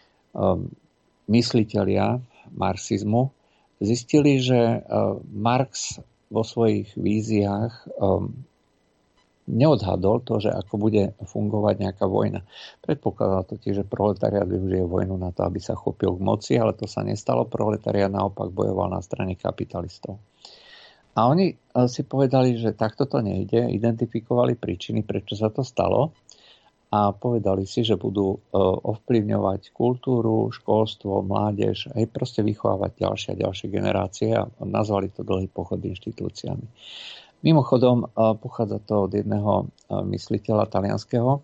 myslitelia marxizmu zistili, že Marx vo svojich víziách neodhadol to, že ako bude fungovať nejaká vojna. Predpokladal totiž, že proletariát využije vojnu na to, aby sa chopil k moci, ale to sa nestalo. Proletariát naopak bojoval na strane kapitalistov. A oni si povedali, že takto to nejde, identifikovali príčiny, prečo sa to stalo a povedali si, že budú ovplyvňovať kultúru, školstvo, mládež, aj proste vychovávať ďalšie generácie a nazvali to dlhý pochod inštitúciami. Mimochodom, pochádza to od jedného mysliteľa talianskeho,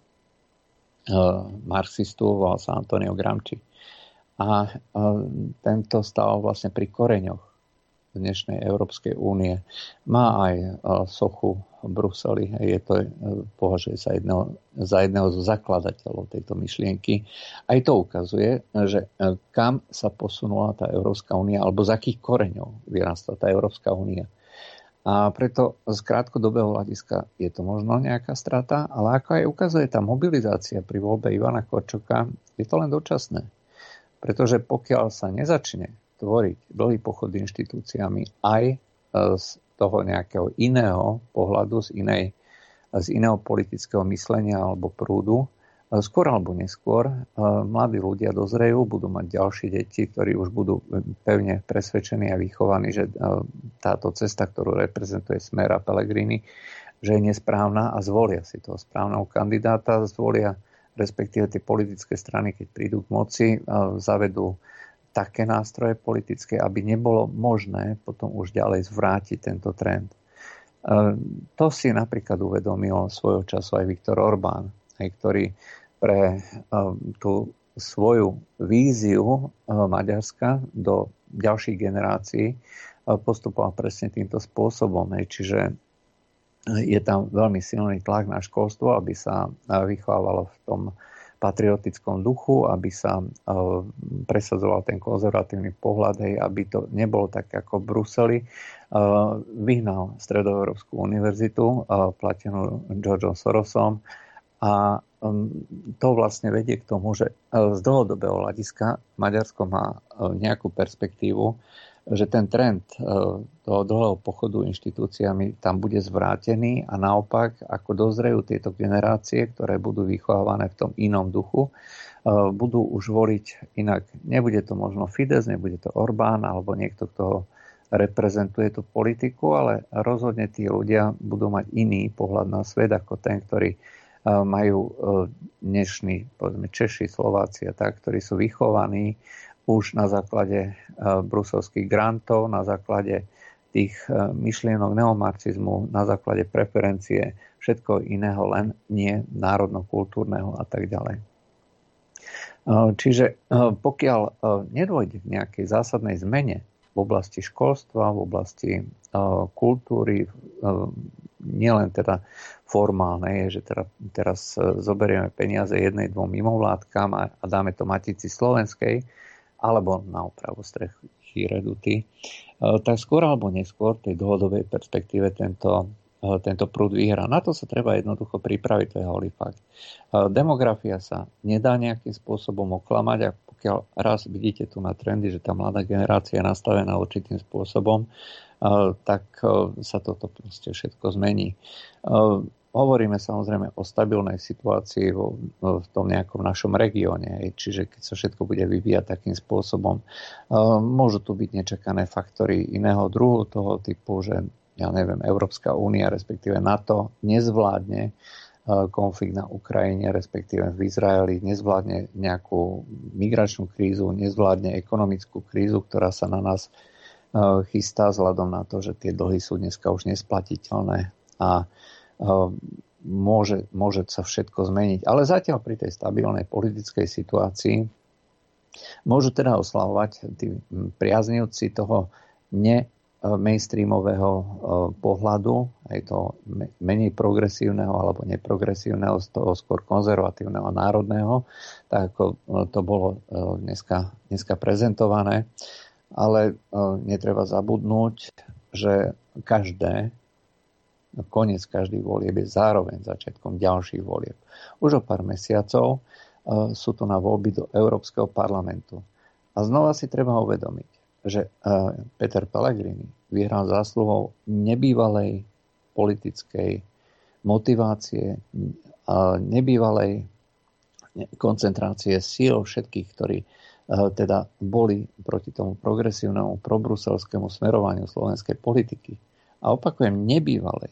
marxistu, volal sa Antonio Gramsci. A tento stál vlastne pri koreňoch dnešnej Európskej únie. Má aj sochu v Bruseli, považuje sa za jedného zo zakladateľov tejto myšlienky. Aj to ukazuje, že kam sa posunula tá Európska únia, alebo z akých koreňov vyrastla tá Európska únia. A preto z krátkodobého hľadiska je to možno nejaká strata, ale ako aj ukazuje tá mobilizácia pri voľbe Ivana Korčoka, je to len dočasné. Pretože pokiaľ sa nezačne tvoriť dlhý pochod inštitúciami aj z toho nejakého iného pohľadu, z iného politického myslenia alebo prúdu, skôr alebo neskôr mladí ľudia dozrejú, budú mať ďalšie deti, ktorí už budú pevne presvedčení a vychovaní, že táto cesta, ktorú reprezentuje Smer a Pellegrini, že je nesprávna a zvolia si toho správneho kandidáta, zvolia respektíve tie politické strany, keď prídu k moci, zavedú také nástroje politické, aby nebolo možné potom už ďalej zvrátiť tento trend. To si napríklad uvedomil svojho času aj Viktor Orbán, ktorý pre tú svoju víziu Maďarska do ďalších generácií postupoval presne týmto spôsobom. Čiže je tam veľmi silný tlak na školstvo, aby sa vychovávalo v tom patriotickom duchu, aby sa presadzoval ten konzervatívny pohľad, aby to nebolo tak ako v Bruseli. Vyhnal Stredoeurópsku univerzitu, platenú Georgeom Sorosom, a to vlastne vedie k tomu, že z dlhodobého hľadiska Maďarsko má nejakú perspektívu, že ten trend toho dlhého pochodu inštitúciami tam bude zvrátený a naopak, ako dozrejú tieto generácie, ktoré budú vychovávané v tom inom duchu, budú už voliť inak. Nebude to možno Fidesz, nebude to Orbán alebo niekto, kto reprezentuje tú politiku, ale rozhodne tí ľudia budú mať iný pohľad na svet ako ten, ktorý majú dnešní, povedzme, Češi, Slováci a tak, ktorí sú vychovaní už na základe bruselských grantov, na základe tých myšlienok neomarxizmu, na základe preferencie všetko iného, len nie národno-kultúrneho a tak ďalej. Čiže pokiaľ nedôjde k nejakej zásadnej zmene v oblasti školstva, v oblasti kultúry, nielen teda formálne, že teraz zoberieme peniaze jednej, dvom mimovládkam a dáme to Matici slovenskej, alebo na opravu strechy redutí, tak skôr alebo neskôr v tej dlhodobej perspektíve tento prúd vyhrá. Na to sa treba jednoducho pripraviť, to je holý fakt. Demografia sa nedá nejakým spôsobom oklamať a pokiaľ raz vidíte tu na trendy, že tá mladá generácia je nastavená určitým spôsobom, tak sa toto proste všetko zmení. Hovoríme samozrejme o stabilnej situácii v tom nejakom našom regióne, čiže keď sa všetko bude vyvíjať takým spôsobom, môžu tu byť nečakané faktory iného druhu toho typu, že ja neviem, Európska únia, respektíve NATO nezvládne konflikt na Ukrajine, respektíve v Izraeli, nezvládne nejakú migračnú krízu, nezvládne ekonomickú krízu, ktorá sa na nás chystá vzhľadom na to, že tie dlhy sú dneska už nesplatiteľné a môže sa všetko zmeniť. Ale zatiaľ pri tej stabilnej politickej situácii môžu teda oslavovať tí priaznivci toho mainstreamového pohľadu, aj toho menej progresívneho alebo neprogresívneho, z toho skôr konzervatívneho národného, tak ako to bolo dneska prezentované. Ale netreba zabudnúť, že koniec každých volieb je zároveň začiatkom ďalších volieb. Už o pár mesiacov sú tu na voľby do Európskeho parlamentu. A znova si treba uvedomiť, že Peter Pellegrini vyhral zásluhou nebývalej politickej motivácie, nebývalej koncentrácie síl všetkých, ktorí teda boli proti tomu progresívnemu, probruselskému smerovaniu slovenskej politiky. A opakujem, nebývalej.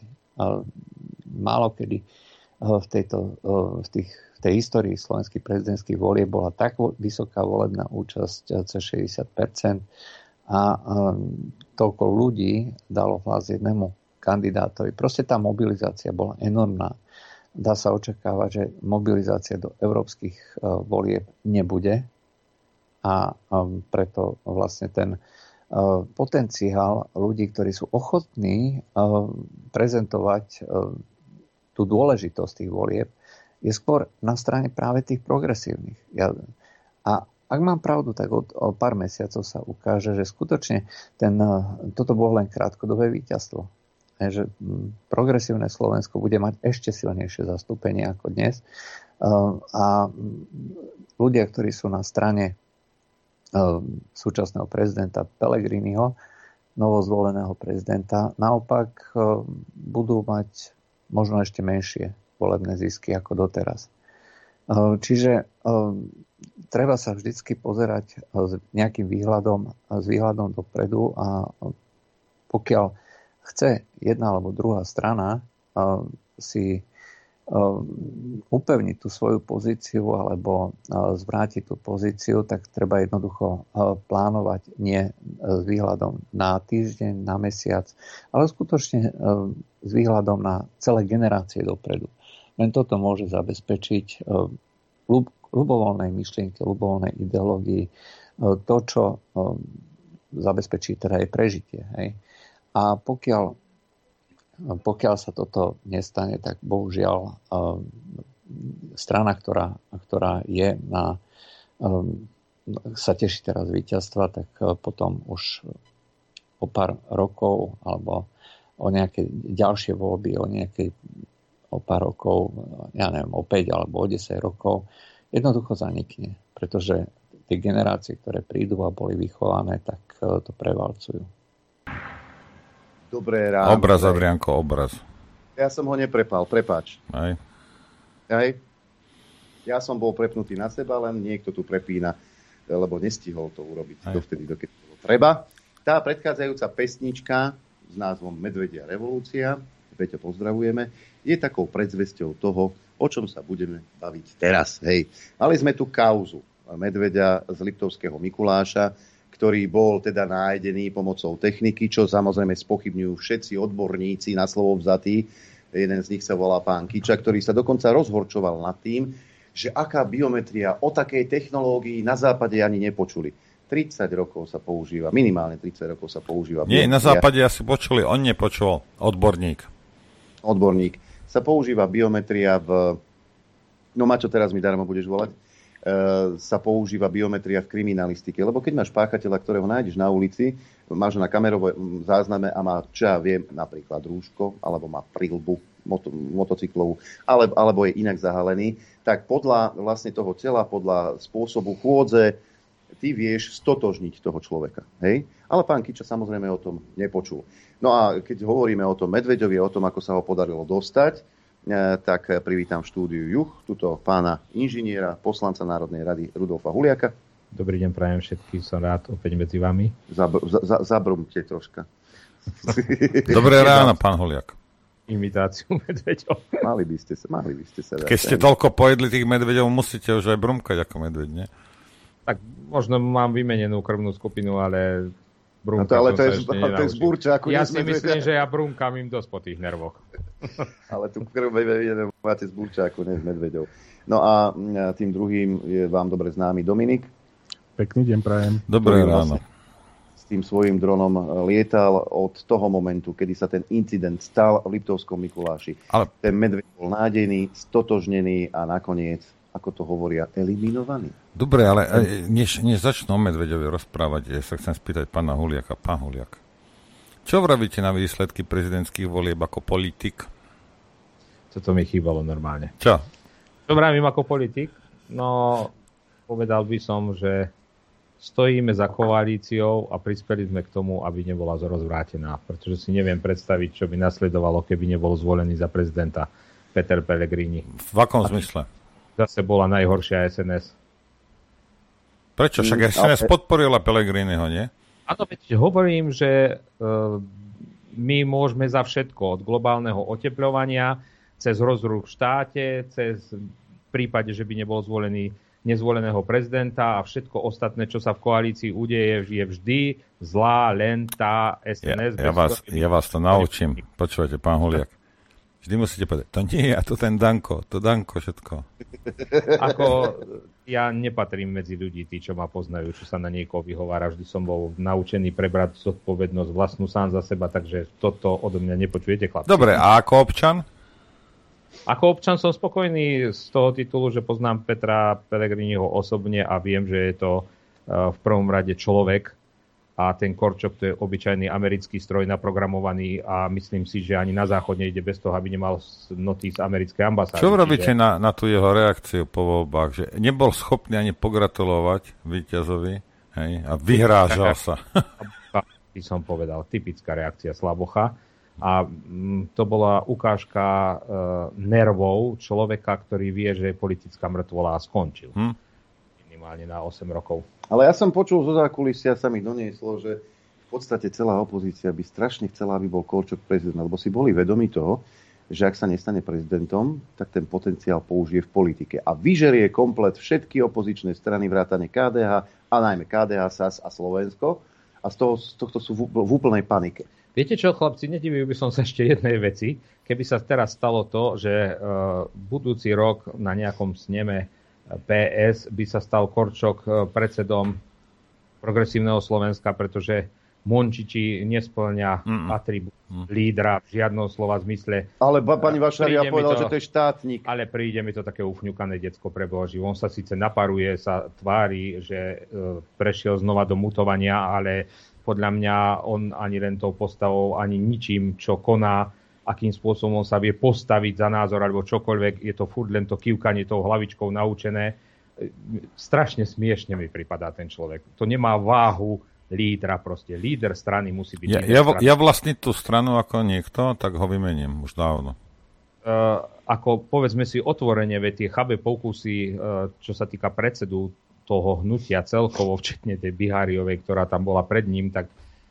Málo kedy v tej histórii slovenských prezidentských volieb bola tak vysoká volebná účasť, cez 60%, a toľko ľudí dalo hlas jednému kandidátovi. Proste tá mobilizácia bola enormná. Dá sa očakávať, že mobilizácia do európskych volieb nebude a preto vlastne ten potenciál ľudí, ktorí sú ochotní prezentovať tú dôležitosť tých volieb, je skôr na strane práve tých progresívnych. A ak mám pravdu, tak o pár mesiacov sa ukáže, že skutočne toto bolo len krátkodobé víťazstvo. Že progresívne Slovensko bude mať ešte silnejšie zastúpenie ako dnes. A ľudia, ktorí sú na strane súčasného prezidenta Pellegriniho, novozvoleného prezidenta, naopak budú mať možno ešte menšie volebné zisky ako doteraz. Čiže treba sa vždycky pozerať s nejakým výhľadom dopredu a pokiaľ chce jedna alebo druhá strana si upevniť tú svoju pozíciu alebo zvrátiť tú pozíciu, tak treba jednoducho plánovať nie s výhľadom na týždeň, na mesiac, ale skutočne s výhľadom na celé generácie dopredu. Len toto môže zabezpečiť ľubovoľnej myšlienke, ľubovoľnej ideológii to, čo zabezpečí teda aj prežitie. Hej? A pokiaľ sa toto nestane, tak bohužiaľ strana, ktorá je sa teší teraz víťazstva, tak potom už o pár rokov alebo o nejaké ďalšie voľby, o pár rokov, ja neviem, o 5 alebo o 10 rokov, jednoducho zanikne, pretože tie generácie, ktoré prídu a boli vychované, tak to prevalcujú. Dobré ráno. Obraz, Adriánko, obraz. Ja som ho neprepal, prepáč. Aj. Ja som bol prepnutý na seba, len niekto tu prepína, lebo nestihol to urobiť dovtedy, dokedy to bolo treba. Tá predchádzajúca pesnička s názvom Medvedia revolúcia, Peťo, pozdravujeme, je takou predzvesťou toho, o čom sa budeme baviť teraz. Hej. Mali sme tu kauzu medveďa z Liptovského Mikuláša, ktorý bol teda nájdený pomocou techniky, čo samozrejme spochybňujú všetci odborníci na slovo vzatí. Jeden z nich sa volá pán Kiča, ktorý sa dokonca rozhorčoval nad tým, že aká biometria, o takej technológii na západe ani nepočuli. 30 rokov sa používa, minimálne 30 rokov sa používa biometria. Nie, na západe asi počuli, on nepočul, odborník. Odborník. Sa používa biometria no Maťo, teraz mi darmo budeš volať, sa používa biometria v kriminalistike. Lebo keď máš páchateľa, ktorého nájdeš na ulici, máš na kamerovom zázname a má, čo ja viem, napríklad rúško, alebo má prilbu motocyklovú, alebo je inak zahalený, tak podľa vlastne toho tela, podľa spôsobu chôdze, ty vieš stotožniť toho človeka. Hej? Ale pán Kiča samozrejme o tom nepočul. No a keď hovoríme o tom Medveďovi, o tom, ako sa ho podarilo dostať, tak privítam v štúdiu Juh, tuto pána inžiniera, poslanca Národnej rady Rudolfa Huliaka. Dobrý deň, prajem všetkých, som rád opäť medzi vami. Zabrumte troška. Dobré ráno, pán Huliak. Imitáciu medveďov. Mali by ste sa. Keď ste toľko pojedli tých medveďov, musíte už aj brumkať ako medveď, nie? Tak možno mám vymenenú krvnú skupinu, ale brumkať ale to je z burčáku. Ja si myslím, že ja brumkám im dosť po tých nervoch. Ale tu krv máte z burčáku, nie z medveďov. No a tým druhým je vám dobre známy Dominik. Pekný deň prajem. Dobré ráno. S tým svojím dronom lietal od toho momentu, kedy sa ten incident stal v Liptovskom Mikuláši. Ale ten medveď bol nádejný, stotožnený a nakoniec, ako to hovoria, eliminovaný. Dobre, ale než začnú o medveďovi rozprávať, ja sa chcem spýtať pána Huliaka. Pán Huliak, čo vravíte na výsledky prezidentských volieb ako politik? Toto mi chýbalo normálne. Čo? Čo vravím ako politik? No, povedal by som, že stojíme za koalíciou a prispeli sme k tomu, aby nebola rozvrátená. Pretože si neviem predstaviť, čo by nasledovalo, keby nebol zvolený za prezidenta Peter Pellegrini. V akom zmysle? Zase bola najhoršia SNS. Prečo? Však SNS podporila Pellegriniho, nie? Áno, veď hovorím, že my môžeme za všetko. Od globálneho otepľovania, cez rozruch v štáte, cez v prípade, že by nebol zvolený nezvoleného prezidenta a všetko ostatné, čo sa v koalícii udeje, je vždy zlá len tá SNS. Ja vás to naučím. Počúvajte, pán Huliak. Vždy musíte povedať, to nie je, a to ten Danko, všetko. Ako ja nepatrím medzi ľudí, tí, čo ma poznajú, čo sa na niekoho vyhovára. Vždy som bol naučený prebrať zodpovednosť vlastnú sám za seba, takže toto odo mňa nepočujete, chlapci. Dobre, a ako občan? Ako občan som spokojný z toho titulu, že poznám Petra Pellegriniho osobne a viem, že je to v prvom rade človek a ten Korčok to je obyčajný americký stroj naprogramovaný a myslím si, že ani na záchod nejde bez toho, aby nemal noty z americkej ambasády. Čo robíte na tú jeho reakciu po voľbách? Že nebol schopný ani pogratulovať víťazovi, hej, a vyhrážal sa. By som povedal, typická reakcia slabocha. A to bola ukážka nervov človeka, ktorý vie, že je politická mŕtvola a skončil. Minimálne na 8 rokov. Ale ja som počul zo zákulisia, sa mi donieslo, že v podstate celá opozícia by strašne chcela, aby bol Korčok prezident, lebo si boli vedomi toho, že ak sa nestane prezidentom, tak ten potenciál použije v politike. A vyžerie komplet všetky opozičné strany vrátane KDH, a najmä KDH, SAS a Slovensko. A z tohto sú v úplnej panike. Viete čo, chlapci, nedivil by som sa ešte jednej veci. Keby sa teraz stalo to, že budúci rok na nejakom sneme PS by sa stal Korčok predsedom Progresívneho Slovenska, pretože Mončiči nespĺňa atribút lídra v žiadnom slova zmysle. Ale pani Vašaria povedal, že to je štátnik. Ale príde mi to také ufňukané decko pre Boží. On sa síce naparuje, sa tvári, že prešiel znova do mutovania, ale podľa mňa on ani len tou postavou, ani ničím, čo koná, akým spôsobom on sa vie postaviť za názor alebo čokoľvek, je to furt len to kývkanie tou hlavičkou naučené. Strašne smiešne mi pripadá ten človek. To nemá váhu lídra proste. Líder strany musí byť... Ja vlastní tú stranu ako niekto, tak ho vymením už dávno. Ako povedzme si otvorene, tie chabé pokusy, čo sa týka predsedu toho hnutia celkovo, včetne tej Biháriovej, ktorá tam bola pred ním, tak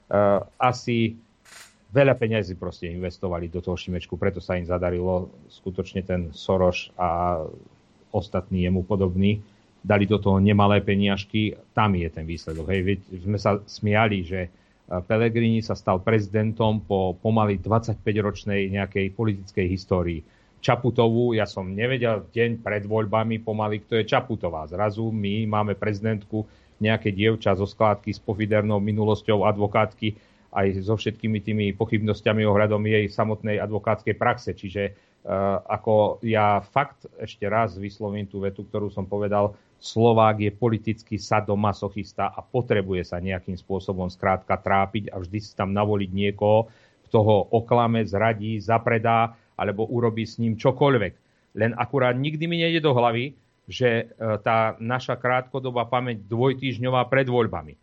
asi veľa peňazí proste investovali do toho Šimečku, preto sa im zadarilo skutočne ten Soros a ostatní jemu podobní. Dali do toho nemalé peniažky, tam je ten výsledok. Hej, sme sa smiali, že Pellegrini sa stal prezidentom po pomaly 25-ročnej nejakej politickej histórii. Čaputovú, ja som nevedel deň pred voľbami pomaly, kto je Čaputová. Zrazu my máme prezidentku, nejaké dievča zo skládky s pofidernou minulosťou advokátky aj so všetkými tými pochybnosťami ohľadom jej samotnej advokátskej praxe. Čiže ako ja fakt ešte raz vyslovím tú vetu, ktorú som povedal, Slovák je politický sadomasochista a potrebuje sa nejakým spôsobom skrátka trápiť a vždy si tam navoliť niekoho, kto ho oklame, zradí, zapredá alebo urobí s ním čokoľvek. Len akurát nikdy mi nejde do hlavy, že tá naša krátkodobá pamäť dvojtýždňová pred voľbami.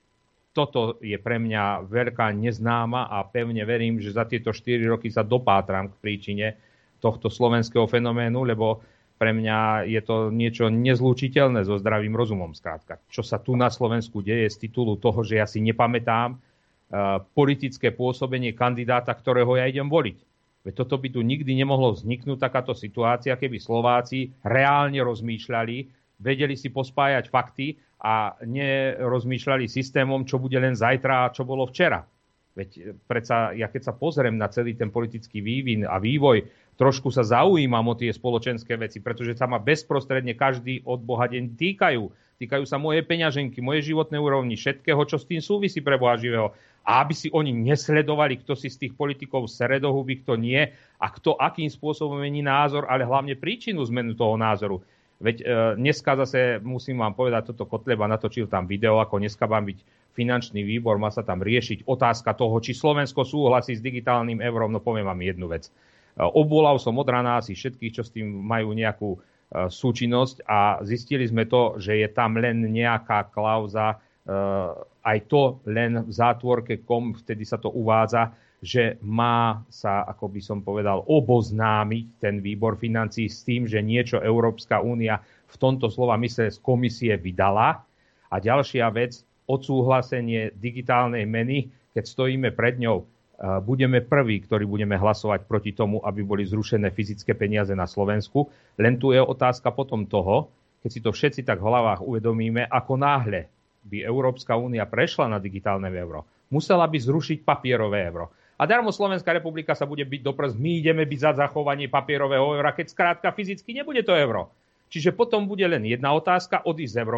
Toto je pre mňa veľká neznáma a pevne verím, že za tieto 4 roky sa dopátram k príčine tohto slovenského fenoménu, lebo pre mňa je to niečo nezlúčiteľné so zdravým rozumom, skrátka. Čo sa tu na Slovensku deje z titulu toho, že ja si nepamätám politické pôsobenie kandidáta, ktorého ja idem voliť. Veď toto by tu nikdy nemohlo vzniknúť takáto situácia, keby Slováci reálne rozmýšľali, vedeli si pospájať fakty a nerozmýšľali systémom, čo bude len zajtra a čo bolo včera. Veď predsa, ja keď sa pozriem na celý ten politický vývin a vývoj, trošku sa zaujímam o tie spoločenské veci, pretože sa ma bezprostredne každý od Boha deň týkajú. Týkajú sa moje peňaženky, moje životné úrovni, všetkého, čo s tým súvisí pre Boha živého. A aby si oni nesledovali, kto si z tých politikov seredohubí, kto nie a kto akým spôsobom mení názor, ale hlavne príčinu zmenu toho názoru. Veď dneska zase musím vám povedať, toto Kotleba natočil tam video, ako dneska mám byť finančný výbor, má sa tam riešiť otázka toho, či Slovensko súhlasí s digitálnym eurom. No poviem vám jednu vec. Obvolal som od rana asi všetkých, čo s tým majú nejakú súčinnosť a zistili sme to, že je tam len nejaká klauza, aj to len v zátvorke kom, vtedy sa to uvádza, že má sa, ako by som povedal, oboznámiť ten výbor financií s tým, že niečo Európska únia v tomto slova mysle z komisie vydala. A ďalšia vec, odsúhlasenie digitálnej meny, keď stojíme pred ňou, budeme prví, ktorí budeme hlasovať proti tomu, aby boli zrušené fyzické peniaze na Slovensku. Len tu je otázka potom toho, keď si to všetci tak v hlavách uvedomíme, ako náhle by Európska únia prešla na digitálne euro, musela by zrušiť papierové euro. A darmo Slovenská republika sa bude byť doprst, my ideme byť za zachovanie papierového eura, keď skrátka fyzicky nebude to euro. Čiže potom bude len jedna otázka, odísť z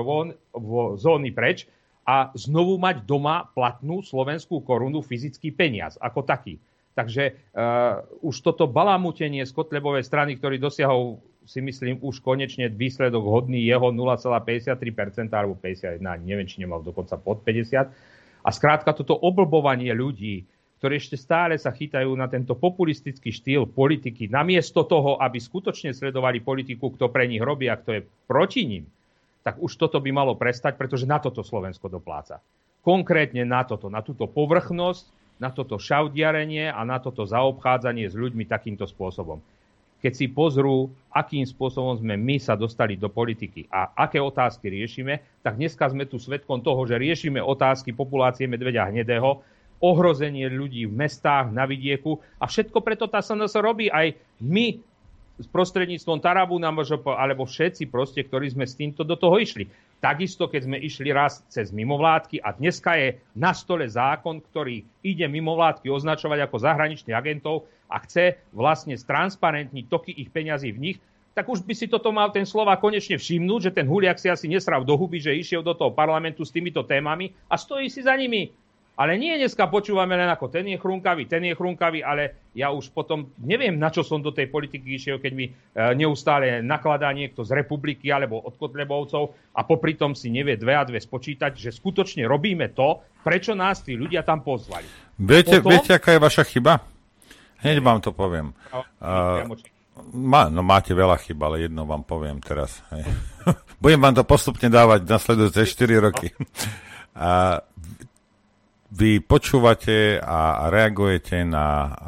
zóny preč a znovu mať doma platnú slovenskú korunu, fyzický peniaz ako taký. Takže už toto balamutenie z Kotlebovej strany, ktorý dosiahol, si myslím, už konečne výsledok hodný jeho 0,53% alebo 51%, neviem, či nemal dokonca pod 50%. A skrátka toto oblbovanie ľudí, ktorí ešte stále sa chytajú na tento populistický štýl politiky, namiesto toho, aby skutočne sledovali politiku, kto pre nich robí a kto je proti ním, tak už toto by malo prestať, pretože na toto Slovensko dopláca. Konkrétne na toto, na túto povrchnosť, na toto šaudiarenie a na toto zaobchádzanie s ľuďmi takýmto spôsobom. Keď si pozrú, akým spôsobom sme my sa dostali do politiky a aké otázky riešime, tak dneska sme tu svedkom toho, že riešime otázky populácie medveďa hnedého, ohrozenie ľudí v mestách, na vidieku a všetko preto tá SNS robí aj my s prostredníctvom Tarabu alebo všetci proste, ktorí sme s týmto do toho išli. Takisto, keď sme išli raz cez mimovládky a dneska je na stole zákon, ktorý ide mimovládky označovať ako zahraničných agentov a chce vlastne stransparentniť toky ich peňazí v nich, tak už by si toto mal ten Slovák konečne všimnúť, že ten Huliak si asi nesral do huby, že išiel do toho parlamentu s týmito témami a stojí si za nimi. Ale nie dneska počúvame len ako ten je chrunkavý, ale ja už potom neviem, na čo som do tej politiky išiel, keď mi neustále nakladá niekto z republiky alebo od Kotlebovcov a popri tom si nevie 2 a 2 spočítať, že skutočne robíme to, prečo nás tí ľudia tam pozvali. Viete, aká je vaša chyba? Hneď vám to poviem. Máte veľa chyb, ale jedno vám poviem teraz. Budem vám to postupne dávať nasledujúce 4 roky. Vy počúvate a reagujete na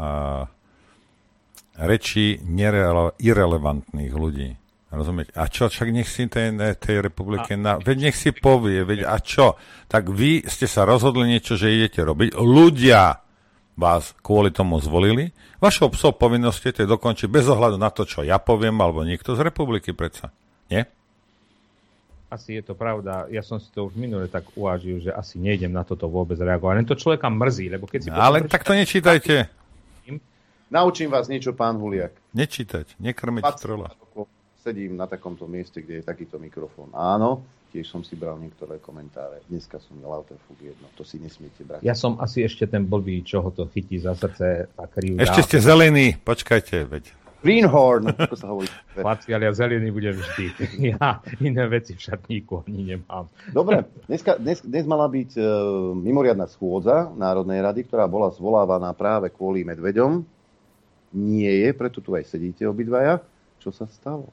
reči irelevantných ľudí. Rozumiete? A čo? Však nech si tej republike... Veď nech si povie. Veď a čo? Tak vy ste sa rozhodli niečo, že idete robiť. Ľudia vás kvôli tomu zvolili. Vašou povinnosťou je to dokončiť bez ohľadu na to, čo ja poviem, alebo niekto z republiky predsa. Nie? Asi je to pravda. Ja som si to už minule tak uvážil, že asi nejdem na toto vôbec reagovať. Len to človeka mrzí, lebo keď si... Ale tak to nečítajte. Naučím vás niečo, pán Huliak. Nečítať, nekrmiť trola. Sedím na takomto mieste, kde je takýto mikrofón. Áno. tiež som si bral niektoré komentáre. Dneska som Lauterfug jedno, to si nesmiete brať. Ja som asi ešte ten blbý, čo ho to chytí za srdce a krivdá. Ešte ste zelení, počkajte, veď. Greenhorn, ako sa hovorí. Chlapci, ale ja zelený budem vždy. Ja iné veci v šatníku ani nemám. Dobre, dnes mala byť mimoriadna schôdza Národnej rady, ktorá bola zvolávaná práve kvôli medveďom. Nie je, preto tu aj sedíte obidvaja. Čo sa stalo?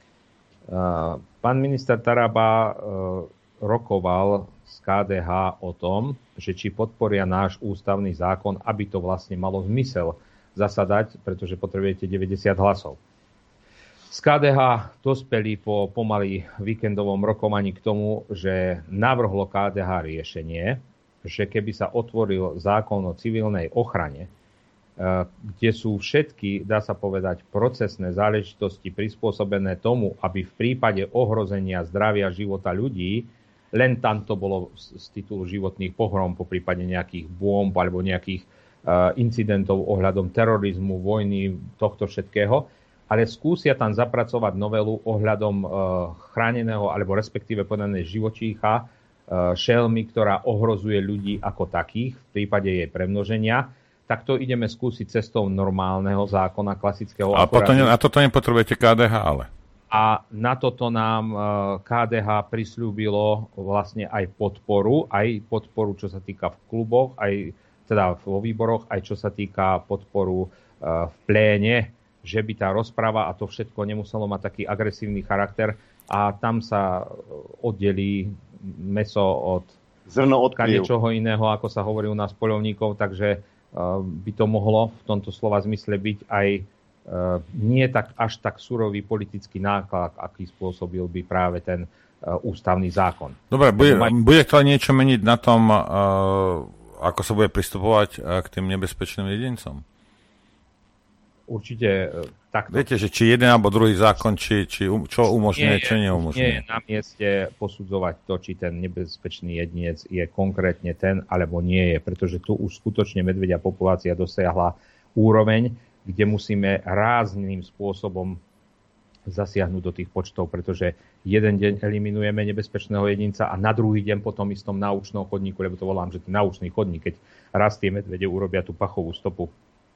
Pán minister Taraba rokoval z KDH o tom, že či podporia náš ústavný zákon, aby to vlastne malo zmysel zasadať, pretože potrebujete 90 hlasov. Z KDH dospeli po pomaly víkendovom rokovaní k tomu, že navrhlo KDH riešenie, že keby sa otvoril zákon o civilnej ochrane, kde sú všetky, dá sa povedať, procesné záležitosti prispôsobené tomu, aby v prípade ohrozenia zdravia života ľudí, len tam to bolo z titulu životných pohrom, po prípade nejakých bomb alebo nejakých incidentov ohľadom terorizmu, vojny, tohto všetkého, ale skúsia tam zapracovať novelu ohľadom chráneného alebo respektíve povedané živočícha, šelmy, ktorá ohrozuje ľudí ako takých v prípade jej premnoženia, tak to ideme skúsiť cestou normálneho zákona, klasického. A toto nepotrebujete KDH, ale? A na toto nám KDH prisľúbilo vlastne aj podporu, čo sa týka v kluboch, aj teda vo výboroch, aj čo sa týka podporu v pléne, že by tá rozprava a to všetko nemuselo mať taký agresívny charakter a tam sa oddelí mäso od zrno od niečoho iného, ako sa hovorí u nás poľovníkov, takže by to mohlo v tomto slova zmysle byť aj nie tak až tak surový politický náklad, aký spôsobil by práve ten ústavný zákon. Dobre, bude to niečo meniť na tom, ako sa bude pristupovať k tým nebezpečným jedincom? Určite takto. Viete, že či jeden alebo druhý zákon, čo umožňuje, čo neumožňuje. Nie je na mieste posudzovať to, či ten nebezpečný jedinec je konkrétne ten, alebo nie je, pretože tu už skutočne medveďa populácia dosiahla úroveň, kde musíme rázným spôsobom zasiahnuť do tých počtov, pretože jeden deň eliminujeme nebezpečného jedinca a na druhý deň po tom istom naučnom chodníku, lebo to volám, že ten naučný chodník, keď raz tie medvede urobia tú pachovú stopu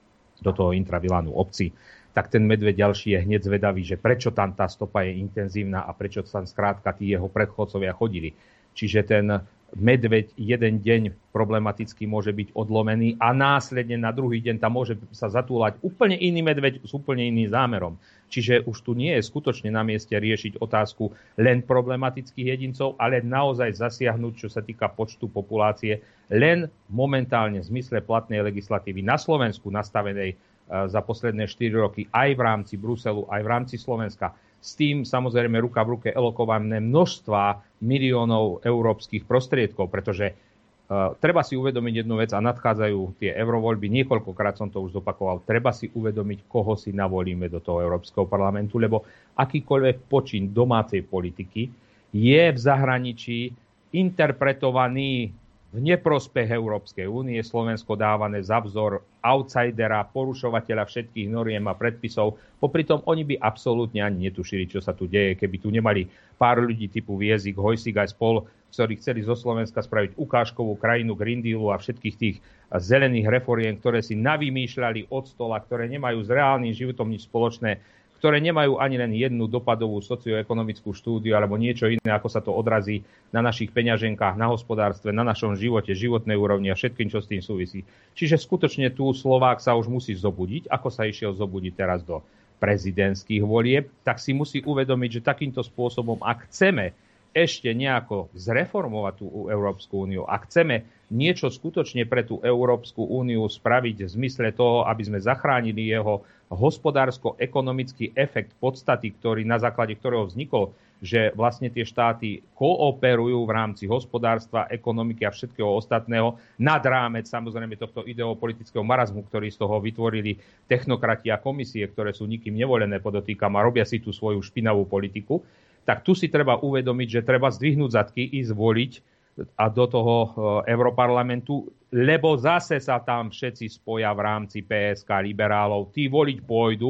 do toho intravilánu obci, tak ten medveď ďalší je hneď zvedavý, že prečo tam tá stopa je intenzívna a prečo tam skrátka tí jeho predchodcovia chodili. Čiže ten medveď jeden deň problematicky môže byť odlomený a následne na druhý deň tam môže sa zatúlať úplne iný medveď s úplne iným zámerom. Čiže už tu nie je skutočne na mieste riešiť otázku len problematických jedincov, ale naozaj zasiahnuť, čo sa týka počtu populácie, len momentálne v zmysle platnej legislatívy na Slovensku nastavenej za posledné 4 roky aj v rámci Bruselu, aj v rámci Slovenska. S tým samozrejme ruka v ruke elokované množstva miliónov európskych prostriedkov, pretože treba si uvedomiť jednu vec a nadchádzajú tie eurovoľby, niekoľkokrát som to už zopakoval, treba si uvedomiť, koho si navolíme do toho Európskeho parlamentu, lebo akýkoľvek počin domácej politiky je v zahraničí interpretovaný v neprospech Európskej únie, Slovensko dávané za vzor outsidera, porušovateľa všetkých noriem a predpisov. Popritom oni by absolútne ani netušili, čo sa tu deje, keby tu nemali pár ľudí typu Viezik, Hojsík aj spol, ktorí chceli zo Slovenska spraviť ukážkovú krajinu Green Dealu a všetkých tých zelených reforiem, ktoré si navymýšľali od stola, ktoré nemajú s reálnym životom nič spoločné, ktoré nemajú ani len jednu dopadovú socioekonomickú štúdiu alebo niečo iné, ako sa to odrazí na našich peňaženkách, na hospodárstve, na našom živote, životnej úrovni a všetkým, čo s tým súvisí. Čiže skutočne tu Slovák sa už musí zobudiť, ako sa išiel zobudiť teraz do prezidentských volieb, tak si musí uvedomiť, že takýmto spôsobom, ak chceme ešte nejako zreformovať tú Európsku úniu, ak chceme niečo skutočne pre tú Európsku úniu spraviť v zmysle toho, aby sme zachránili jeho hospodársko-ekonomický efekt podstaty, na základe ktorého vznikol, že vlastne tie štáty kooperujú v rámci hospodárstva, ekonomiky a všetkého ostatného nad rámec samozrejme tohto ideopolitického marazmu, ktorý z toho vytvorili technokrati a komisie, ktoré sú nikým nevolené, podotýkam, a robia si tú svoju špinavú politiku, tak tu si treba uvedomiť, že treba zdvihnúť zadky, ísť voliť a do toho Europarlamentu, lebo zase sa tam všetci spoja v rámci PSK liberálov. Tí voliť pôjdu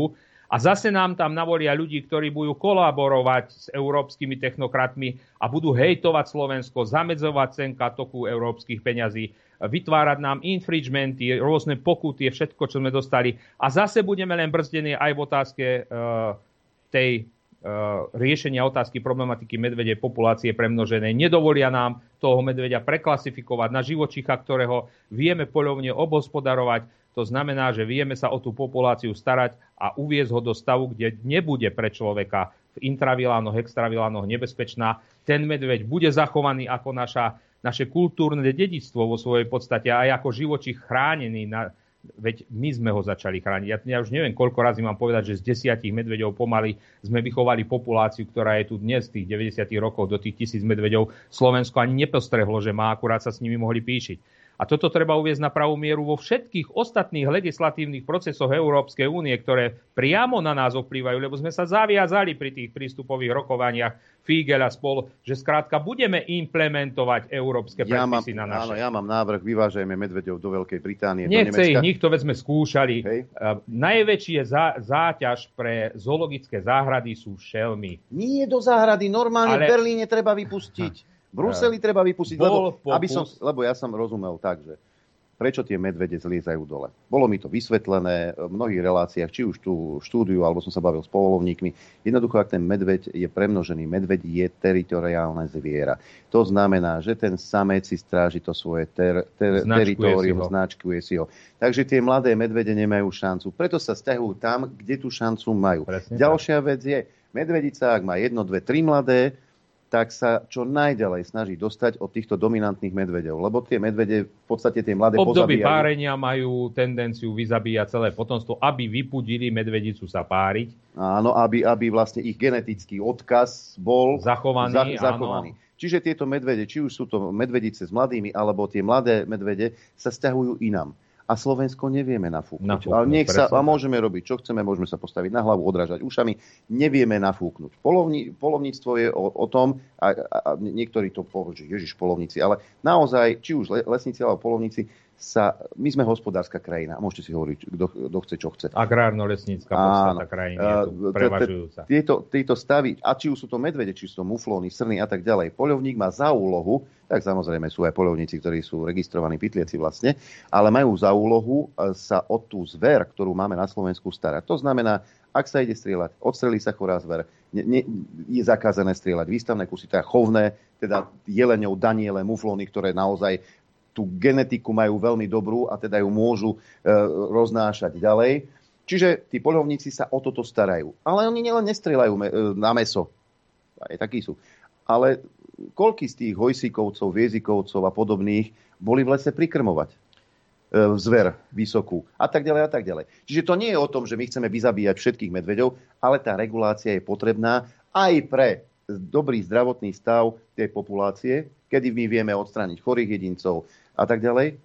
A zase nám tam navolia ľudí, ktorí budú kolaborovať s európskymi technokratmi a budú hejtovať Slovensko, zamedzovať cenka toku európskych peňazí, vytvárať nám infringementy, rôzne pokuty, všetko, čo sme dostali. A zase budeme len brzdení aj v otázke riešenia otázky problematiky medvedej populácie premnoženej. Nedovolia nám toho medveďa preklasifikovať na živočícha, ktorého vieme poľovne obhospodarovať. To znamená, že vieme sa o tú populáciu starať a uviesť ho do stavu, kde nebude pre človeka v intravilánoch, extravilánoch nebezpečná. Ten medveď bude zachovaný ako naše kultúrne dedičstvo vo svojej podstate aj ako živočích chránený. Veď my sme ho začali chrániť. Ja už neviem, koľko razy mám povedať, že z 10 medveďov pomaly sme vychovali populáciu, ktorá je tu dnes z tých 90 rokov do tých 1000 medveďov. Slovensko ani nepostrehlo, že má, akurát sa s nimi mohli píšiť. A toto treba uviesť na pravú mieru vo všetkých ostatných legislatívnych procesoch Európskej únie, ktoré priamo na nás vplyvajú, lebo sme sa zaviazali pri tých prístupových rokovaniach Figel a spol, že skrátka budeme implementovať európske predpisy na naše. Áno, ja mám návrh, vyvážajme medveďov do Veľkej Británie. Nechce ich nikto, veď sme skúšali. Najväčšie záťaž pre zoologické záhrady sú šelmy. Nie do záhrady, normálne v Berlíne treba vypustiť. V Bruseli treba vypustiť, lebo ja som rozumel tak, že prečo tie medvede zliezajú dole. Bolo mi to vysvetlené v mnohých reláciách, či už tu štúdiu, alebo som sa bavil s povolovníkmi. Jednoducho, ak ten medveď je premnožený, medveď je teritoriálne zviera. To znamená, že ten samec si stráži to svoje teritorium, značkuje si ho. Takže tie mladé medvede nemajú šancu. Preto sa sťahujú tam, kde tú šancu majú. Presne. Ďalšia vec je, medvedica, ak má 1, 2, 3 mladé, tak sa čo najďalej snaží dostať od týchto dominantných medveďov. Lebo tie medvede, v podstate tie mladé pozabíjajú. Období párenia majú tendenciu vyzabíjať celé potomstvo, aby vypudili medvedicu sa páriť. Áno, aby vlastne ich genetický odkaz bol zachovaný. Čiže tieto medvede, či už sú to medvedice s mladými, alebo tie mladé medvede, sa sťahujú inam. A Slovensko nevieme nafúknuť. Ale a môžeme robiť, čo chceme, môžeme sa postaviť na hlavu, odrážať ušami. Nevieme nafúknuť. Poľovníctvo je o tom, a niektorí to povedia, že ježiš, poľovníci, ale naozaj, či už lesníci alebo poľovníci, my sme hospodárska krajina. Môžete si hovoriť, kto chce, čo chce. Agrárno-lesnícka podstata krajiny je tu prevažujúca. Tieto stavy, a či už sú to medvede, či sú to muflóny, srny a tak ďalej, poľovník má za úlohu, tak samozrejme sú aj poľovníci, ktorí sú registrovaní pytliaci vlastne, ale majú za úlohu sa o tú zver, ktorú máme na Slovensku, starať. To znamená, ak sa ide strieľať, odstrelí sa chorá zver, je zakázané strieľať výstavné kusy, teda chovné, teda jeleňov, daniele, muflóny, ktoré naozaj tú genetiku majú veľmi dobrú a teda ju môžu roznášať ďalej. Čiže tí poľovníci sa o toto starajú. Ale oni nielen nestrieľajú na mäso. Aj takí sú. Ale koľký z tých hojsíkovcov, viezikovcov a podobných boli v lese prikrmovať zver vysokú a tak ďalej a tak ďalej. Čiže to nie je o tom, že my chceme vyzabíjať všetkých medveďov, ale tá regulácia je potrebná aj pre dobrý zdravotný stav tej populácie, kedy my vieme odstrániť chorých jedincov a tak ďalej.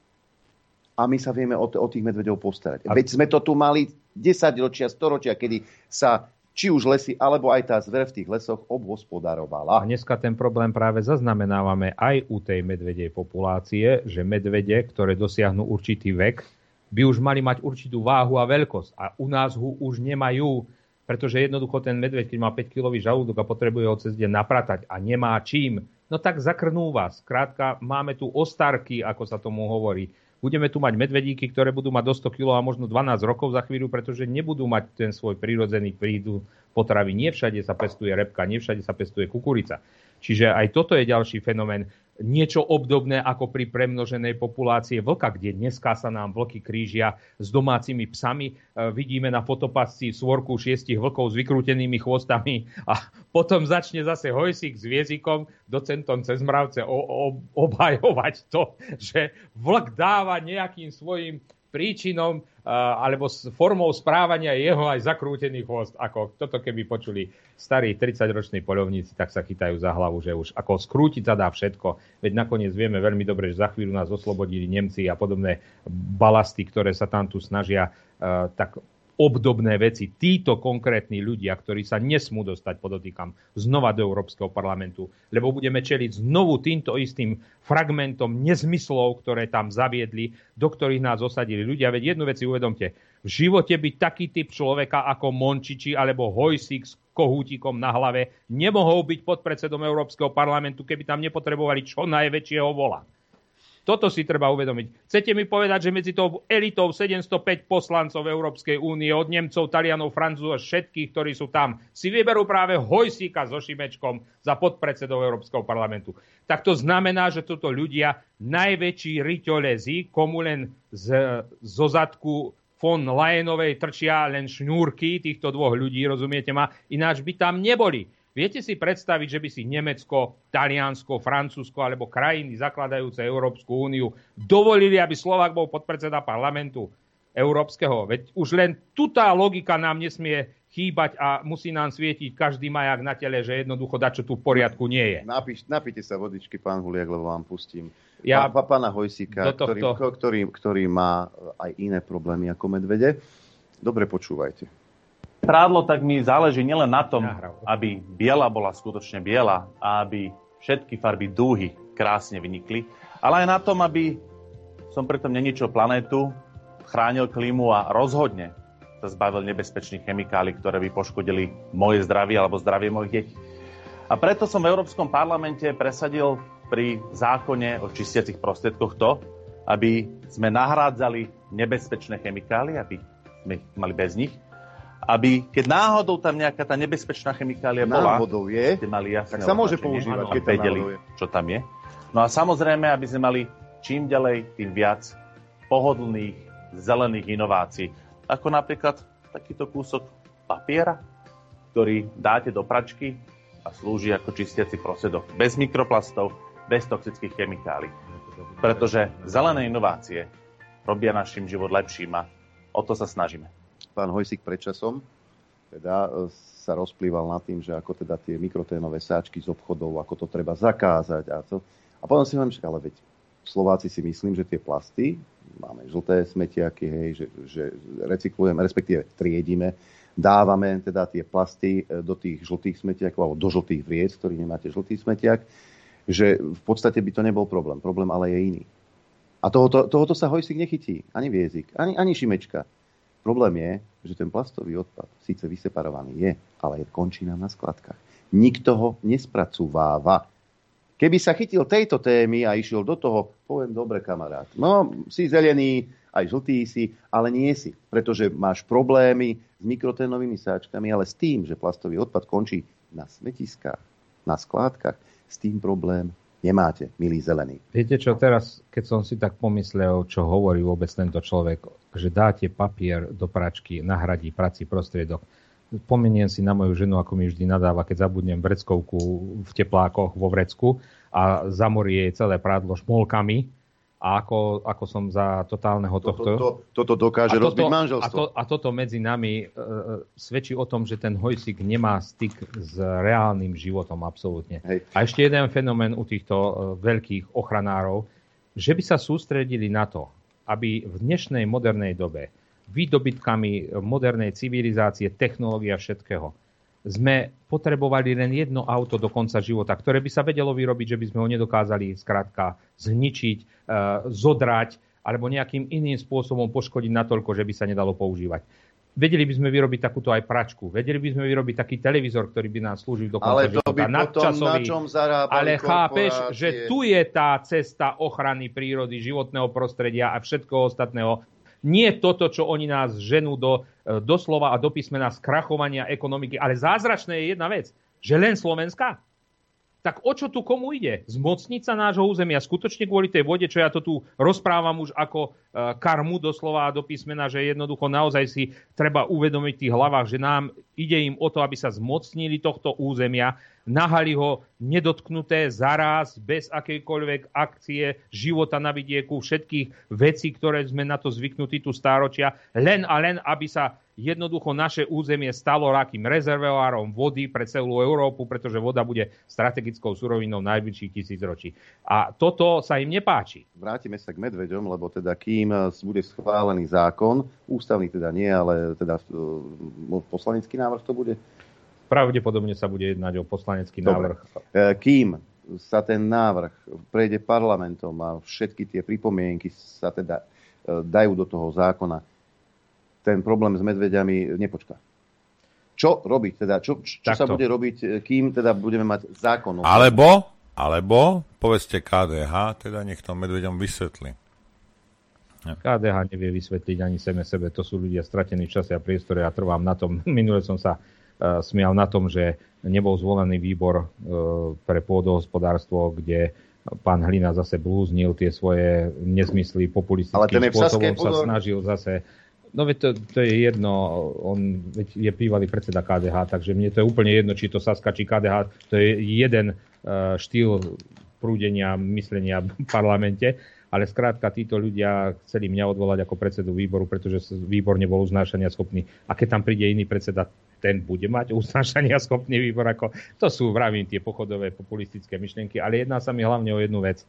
A my sa vieme o tých medveďov postarať. Veď sme to tu mali 10 ročia, 100 ročia, kedy sa či už lesy, alebo aj tá zver v tých lesoch obhospodarovala. A dneska ten problém práve zaznamenávame aj u tej medvedej populácie, že medvede, ktoré dosiahnu určitý vek, by už mali mať určitú váhu a veľkosť. A u nás ho už nemajú, pretože jednoducho ten medveď, keď má 5-kilový žalúdok a potrebuje ho cez deň napratať a nemá čím, no tak zakrnú vás. Skrátka, máme tu ostarky, ako sa tomu hovorí. Budeme tu mať medvedíky, ktoré budú mať do 100 kg a možno 12 rokov za chvíľu, pretože nebudú mať ten svoj prírodzený prídu potravy. Nie všade sa pestuje repka, nie všade sa pestuje kukurica. Čiže aj toto je ďalší fenomén. Niečo obdobné ako pri premnoženej populácie vlka, kde dneska sa nám vlky krížia s domácimi psami. Vidíme na fotopasci svorku 6 vlkov s vykrútenými chvostami a potom začne zase hojsík s viezikom docentom cez mravce obhajovať to, že vlk dáva nejakým svojim príčinom alebo formou správania jeho aj zakrútený chvost. Ako toto keby počuli starí 30-roční poľovníci, tak sa chytajú za hlavu, že už ako skrútiť sa dá všetko. Veď nakoniec vieme veľmi dobre, že za chvíľu nás oslobodili Nemci a podobné balasty, ktoré sa tam tu snažia tak obdobné veci. Títo konkrétni ľudia, ktorí sa nesmú dostať, podotýkam, znova do Európskeho parlamentu, lebo budeme čeliť znovu týmto istým fragmentom nezmyslov, ktoré tam zaviedli, do ktorých nás osadili ľudia. Veď jednu vec si uvedomte, v živote by taký typ človeka ako Mončiči alebo Hojsík s kohútikom na hlave nemohol byť podpredsedom Európskeho parlamentu, keby tam nepotrebovali čo najväčšieho vola. Toto si treba uvedomiť. Chcete mi povedať, že medzi tou elitou 705 poslancov Európskej únie, od Nemcov, Talianov, Francúzov, všetkých, ktorí sú tam, si vyberú práve Hojsíka so Šimečkom za podpredsedov Európskeho parlamentu. Tak to znamená, že toto ľudia najväčší riťolezi, komu len zo zadku von Leyenovej trčia len šňúrky týchto dvoch ľudí, rozumiete ma? Ináč by tam neboli. Viete si predstaviť, že by si Nemecko, Taliansko, Francúzsko alebo krajiny zakladajúce Európsku úniu dovolili, aby Slovák bol podpredseda parlamentu európskeho? Veď už len tutá logika nám nesmie chýbať a musí nám svietiť každý maják na tele, že jednoducho dačo tu v poriadku nie je. Napíte sa vodičky, pán Huliak, lebo vám pustím. Ja pána Hojsíka, ktorý má aj iné problémy ako medvede. Dobre počúvajte. Prádlo, tak mi záleží nielen na tom, aby biela bola skutočne biela a aby všetky farby dúhy krásne vynikli, ale aj na tom, aby som pritom neničil planétu, chránil klímu a rozhodne sa zbavil nebezpečných chemikálií, ktoré by poškodili moje zdravie alebo zdravie mojich detí. A preto som v Európskom parlamente presadil pri zákone o čistiacich prostriedkoch to, aby sme nahrádzali nebezpečné chemikálie, aby sme ich mali bez nich, aby keď náhodou tam nejaká tá nebezpečná chemikália bola, ste mali jasné, tak sa môže používať, keď tam vedeli, čo tam je. No a samozrejme, aby sme mali čím ďalej, tým viac pohodlných, zelených inovácií. Ako napríklad takýto kúsok papiera, ktorý dáte do pračky a slúži ako čistiaci prostriedok. Bez mikroplastov, bez toxických chemikálií. Pretože zelené inovácie robia našim život lepším a o to sa snažíme. Pán Hojsík predčasom teda sa rozplýval nad tým, že ako teda tie mikroténové sáčky z obchodov, ako to treba zakázať a to. A potom si hovorím, ale veď Slováci si myslím, že tie plasty, máme žlté smetiaky, hej, že recyklujeme, respektíve triedime, dávame teda tie plasty do tých žltých smetiakov alebo do žltých vriec, ktorí nemáte žltý smetiak, že v podstate by to nebol problém. Problém ale je iný. A tohoto sa Hojsík nechytí. Ani Viezik, ani Šimečka. Problém je, že ten plastový odpad síce vyseparovaný je, ale končí nám na skladkách. Nikto ho nespracováva. Keby sa chytil tejto témy a išiel do toho, poviem, dobre kamarát, no si zelený, aj žltý si, ale nie si, pretože máš problémy s mikroténovými sáčkami, ale s tým, že plastový odpad končí na smetiskách, na skládkach, s tým problém nemáte, milí zelení. Viete čo, teraz, keď som si tak pomyslel, čo hovorí vôbec tento človek, že dáte papier do pračky, nahradí prací prostriedok. Pomeniem si na moju ženu, ako mi vždy nadáva, keď zabudnem vreckovku v teplákoch vo vrecku a zamorí jej celé prádlo šmolkami. A ako som za totálneho tohto... Toto dokáže rozbiť manželstvo. A toto medzi nami svedčí o tom, že ten Hojsík nemá styk s reálnym životom absolútne. Hej. A ešte jeden fenomén u týchto veľkých ochranárov, že by sa sústredili na to, aby v dnešnej modernej dobe výdobytkami modernej civilizácie, technológie a všetkého sme potrebovali len jedno auto do konca života, ktoré by sa vedelo vyrobiť, že by sme ho nedokázali skrátka zničiť, zodrať alebo nejakým iným spôsobom poškodiť natoľko, že by sa nedalo používať. Vedeli by sme vyrobiť takúto aj pračku. Vedeli by sme vyrobiť taký televízor, ktorý by nám slúžil do konca života. Ale to by potom na čom zarábali. Ale chápeš, že tu je tá cesta ochrany prírody, životného prostredia a všetkoho ostatného. Nie toto, čo oni nás ženú do slova a do písmena skrachovania ekonomiky. Ale zázračné je jedna vec, že len Slovenska. Tak o čo tu komu ide? Zmocniť sa nášho územia skutočne kvôli tej vode, čo ja to tu rozprávam už ako karmu doslova a do písmena, že jednoducho naozaj si treba uvedomiť v tých hlavách, že nám ide im o to, aby sa zmocnili tohto územia, nahali ho nedotknuté zaraz, bez akejkoľvek akcie života na vidieku, všetkých vecí, ktoré sme na to zvyknutí tu stáročia, len a len, aby sa jednoducho naše územie stalo akým rezervoárom vody pre celú Európu, pretože voda bude strategickou surovinou najbližších 1000 ročí. A toto sa im nepáči. Vrátime sa k medveďom, lebo teda kým bude schválený zákon, ústavný teda nie, ale teda poslanecký návrh to bude? Pravdepodobne sa bude jednať o poslanecký návrh. Kým sa ten návrh prejde parlamentom a všetky tie pripomienky sa teda dajú do toho zákona, ten problém s medveďami nepočká. Čo robiť teda? Čo sa bude robiť, kým teda budeme mať zákon? Alebo povedzte KDH, teda nech to medveďom vysvetlí. KDH nevie vysvetliť ani sebe. To sú ľudia stratení v čase a priestore a trvám na tom. Minule som sa smial na tom, že nebol zvolený výbor pre pôdohospodárstvo, kde pán Hlina zase blúznil tie svoje nezmysly populistickým spôsobom, sa snažil zase. No veď to je jedno, on je bývalý predseda KDH, takže mne to je úplne jedno, či to Saska, či KDH, to je jeden štýl prúdenia, myslenia v parlamente, ale skrátka títo ľudia chceli mňa odvolať ako predsedu výboru, pretože výbor nebol uznášania schopný. A keď tam príde iný predseda, ten bude mať uznášania schopný výbor. To sú, vravím, tie pochodové populistické myšlienky, ale jedná sa mi hlavne o jednu vec.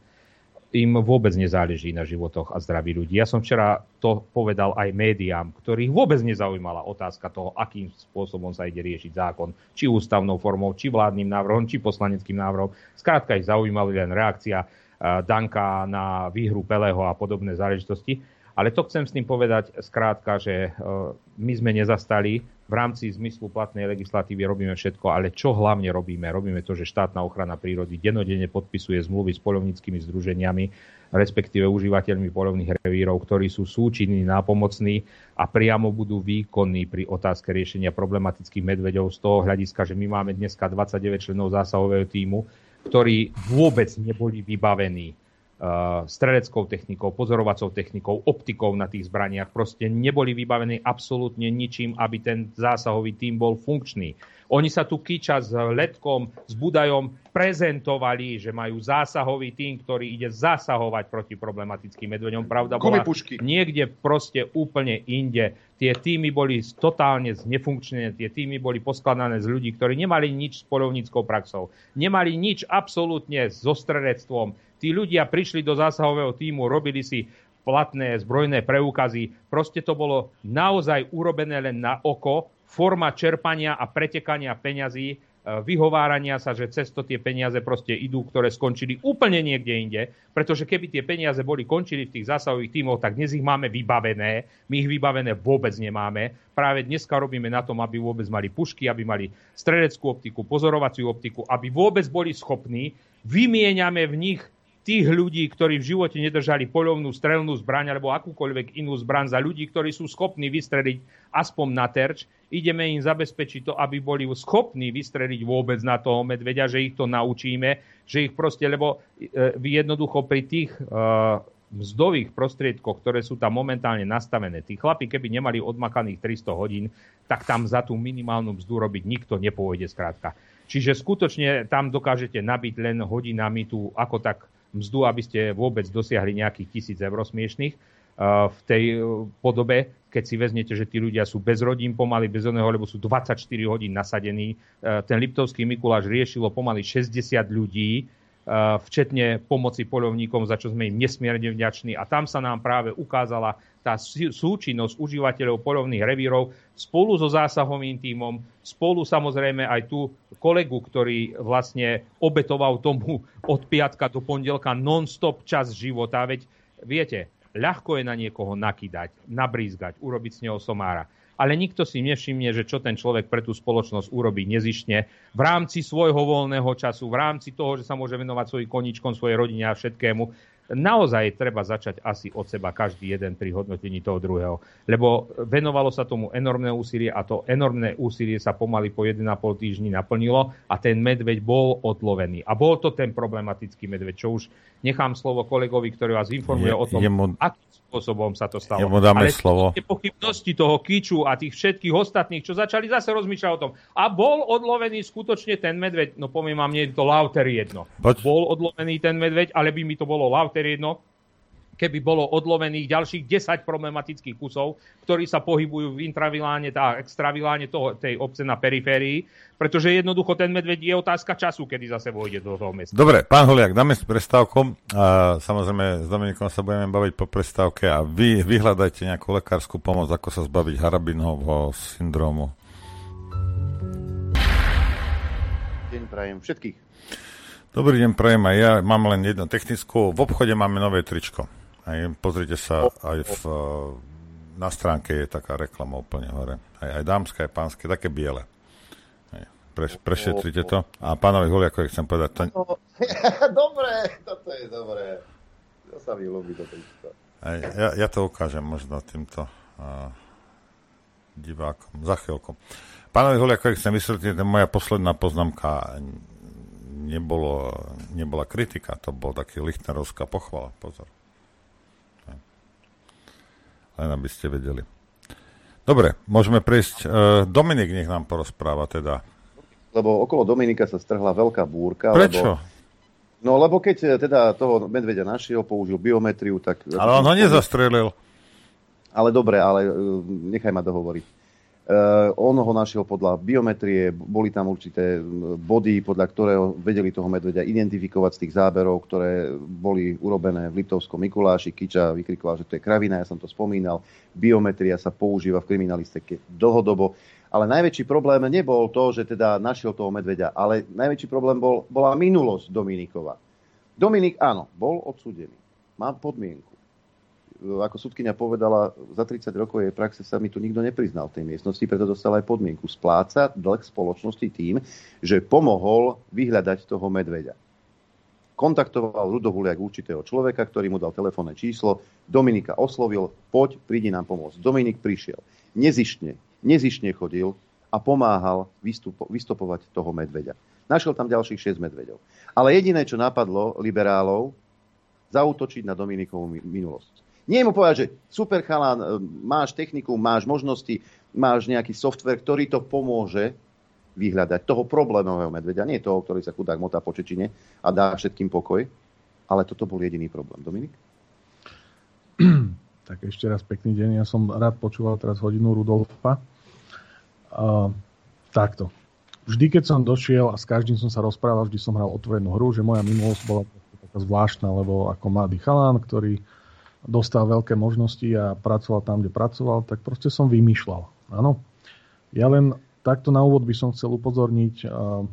Im vôbec nezáleží na životoch a zdraví ľudí. Ja som včera to povedal aj médiám, ktorých vôbec nezaujímala otázka toho, akým spôsobom sa ide riešiť zákon. Či ústavnou formou, či vládnym návrhom, či poslaneckým návrhom. Skrátka ich zaujímala len reakcia Danka na výhru Pelého a podobné záležitosti. Ale to chcem s tým povedať skrátka, že my sme nezastali. V rámci zmyslu platnej legislatívy robíme všetko, ale čo hlavne robíme? Robíme to, že štátna ochrana prírody dennodenne podpisuje zmluvy s poľovníckymi združeniami, respektíve užívateľmi poľovných revírov, ktorí sú súčinní, nápomocní a priamo budú výkonní pri otázke riešenia problematických medveďov z toho hľadiska, že my máme dneska 29 členov zásahového tímu, ktorí vôbec neboli vybavení streleckou technikou, pozorovacou technikou, optikou na tých zbraniach. Proste neboli vybavení absolútne ničím, aby ten zásahový tím bol funkčný. Oni sa tu kiča s Letkom, s Budajom prezentovali, že majú zásahový tím, ktorý ide zasahovať proti problematickým medveďom. Pravda bola niekde proste úplne inde. Tie týmy boli totálne znefunkčnené, tie týmy boli poskladané z ľudí, ktorí nemali nič s poľovníckou praxou. Nemali nič absolútne so strelectvom. Tí ľudia prišli do zásahového tímu, robili si platné zbrojné preukazy. Proste to bolo naozaj urobené len na oko, forma čerpania a pretekania peňazí, vyhovárania sa, že cez to tie peniaze proste idú, ktoré skončili úplne niekde inde, pretože keby tie peniaze končili v tých zásahových tímoch, tak dnes ich máme vybavené. My ich vybavené vôbec nemáme. Práve dneska robíme na tom, aby vôbec mali pušky, aby mali streleckú optiku, pozorovaciu optiku, aby vôbec boli schopní. Vymieňame v nich tých ľudí, ktorí v živote nedržali poľovnú strelnú zbraň alebo akúkoľvek inú zbraň za ľudí, ktorí sú schopní vystreliť aspoň na terč. Ideme im zabezpečiť to, aby boli schopní vystreliť vôbec na toho medveďa, že ich to naučíme, že ich proste, lebo jednoducho pri tých mzdových prostriedkoch, ktoré sú tam momentálne nastavené, tí chlapi, keby nemali odmakaných 300 hodín, tak tam za tú minimálnu mzdu robiť nikto nepôjde skrátka. Čiže skutočne tam dokážete nabiť len hodinami tú ako tak mzdu, aby ste vôbec dosiahli nejakých 1000 eur smiešných v tej podobe, keď si vezmete, že tí ľudia sú bez rodín pomaly, bez oného, lebo sú 24 hodín nasadení. Ten Liptovský Mikuláš riešilo pomaly 60 ľudí, včetne pomoci poľovníkom, za čo sme im nesmierne vďační. A tam sa nám práve ukázala tá súčinnosť užívateľov poľovných revírov spolu so zásahovým tímom, spolu samozrejme aj tú kolegu, ktorý vlastne obetoval tomu od piatka do pondelka non-stop čas života. Veď viete, ľahko je na niekoho nakydať, nabrízgať, urobiť z neho somára. Ale nikto si nevšimne, že čo ten človek pre tú spoločnosť urobí nezištne v rámci svojho voľného času, v rámci toho, že sa môže venovať svojim koníčkom, svojej rodine a všetkému. Naozaj treba začať asi od seba každý jeden pri hodnotení toho druhého. Lebo venovalo sa tomu enormné úsilie a to enormné úsilie sa pomaly po 1,5 týždni naplnilo a ten medveď bol odlovený. A bol to ten problematický medveď, čo už nechám slovo kolegovi, ktorý vás informuje o tom, akým spôsobom sa to stalo. Ale slovo. Tie pochybnosti toho kiču a tých všetkých ostatných, čo začali zase rozmýšľať o tom. A bol odlovený skutočne ten medveď, no poviem vám, nie je to lauter jedno. Bol odlovený ten medveď, ale by mi to bolo lauter jedno, keby bolo odlovených ďalších 10 problematických kusov, ktorí sa pohybujú v intraviláne a extraviláne tej obce na periférii, pretože jednoducho ten medveď je otázka času, kedy zase vojde do toho mesta. Dobre, pán Holiak, dáme si prestávku. Samozrejme, s Dominikom sa budeme baviť po prestávke a vy vyhľadajte nejakú lekárskú pomoc, ako sa zbaviť Harabinovho syndrómu. Deň prajem všetkých. Dobrý deň, prajem aj ja. Mám len jednu technickú. V obchode máme nové tričko. Pozrite sa aj v na stránke je taká reklama úplne hore. Aj dámske, aj pánske, také biele. Prešetrite to. A pánovi Huliakovi chcem povedať... Dobre, toto je dobré. To sa mi ľúbi, toto isto. Ja to ukážem možno týmto divákom. Za chvíľku. Pánovi Huliakovi chcem vysvetliť, že moja posledná poznámka nebola kritika, to bol taký lichtnerovská pochvala. Pozor. Len aby ste vedeli. Dobre, môžeme prejsť. Dominik nech nám porozpráva teda. Lebo okolo Dominika sa strhla veľká búrka. Prečo? Lebo keď teda toho medveďa našiel, použil biometriu, tak... Ale on ho nezastrelil. Ale dobre, ale nechaj ma dohovoriť. On ho našiel podľa biometrie, boli tam určité body, podľa ktorého vedeli toho medveďa identifikovať z tých záberov, ktoré boli urobené v Liptovskom Mikuláši. Kiča vykrikoval, že to je kravina, ja som to spomínal. Biometria sa používa v kriminalistike dlhodobo. Ale najväčší problém nebol to, že teda našiel toho medveďa, ale najväčší problém bola minulosť Dominikova. Dominik, áno, bol odsúdený. Má podmienku. Ako sudkyňa povedala, za 30 rokov jej praxe sa mi tu nikto nepriznal v tej miestnosti, preto dostal aj podmienku splácať dlh spoločnosti tým, že pomohol vyhľadať toho medveďa. Kontaktoval Rudo Huliak určitého človeka, ktorý mu dal telefónne číslo. Dominika oslovil, poď, prídi nám pomôcť. Dominik prišiel. Nezištne chodil a pomáhal vystopovať toho medveďa. Našiel tam ďalších 6 medveďov. Ale jediné, čo napadlo liberálov, zaútočiť na Dominikovú minulosť. Nie mu povedať, že super chalán, máš techniku, máš možnosti, máš nejaký software, ktorý to pomôže vyhľadať toho problémového medveďa. Nie toho, ktorý sa chudák motá po Čečine a dá všetkým pokoj. Ale toto bol jediný problém. Dominik? Tak ešte raz pekný deň. Ja som rád počúval teraz hodinu Rudolfa. Takto. Vždy, keď som došiel a s každým som sa rozprával, vždy som hral otvorenú hru, že moja minulosť bola taká zvláštna, lebo ako mladý chalán, ktorý dostal veľké možnosti a pracoval tam, kde pracoval, tak proste som vymýšľal. Áno. Ja len takto na úvod by som chcel upozorniť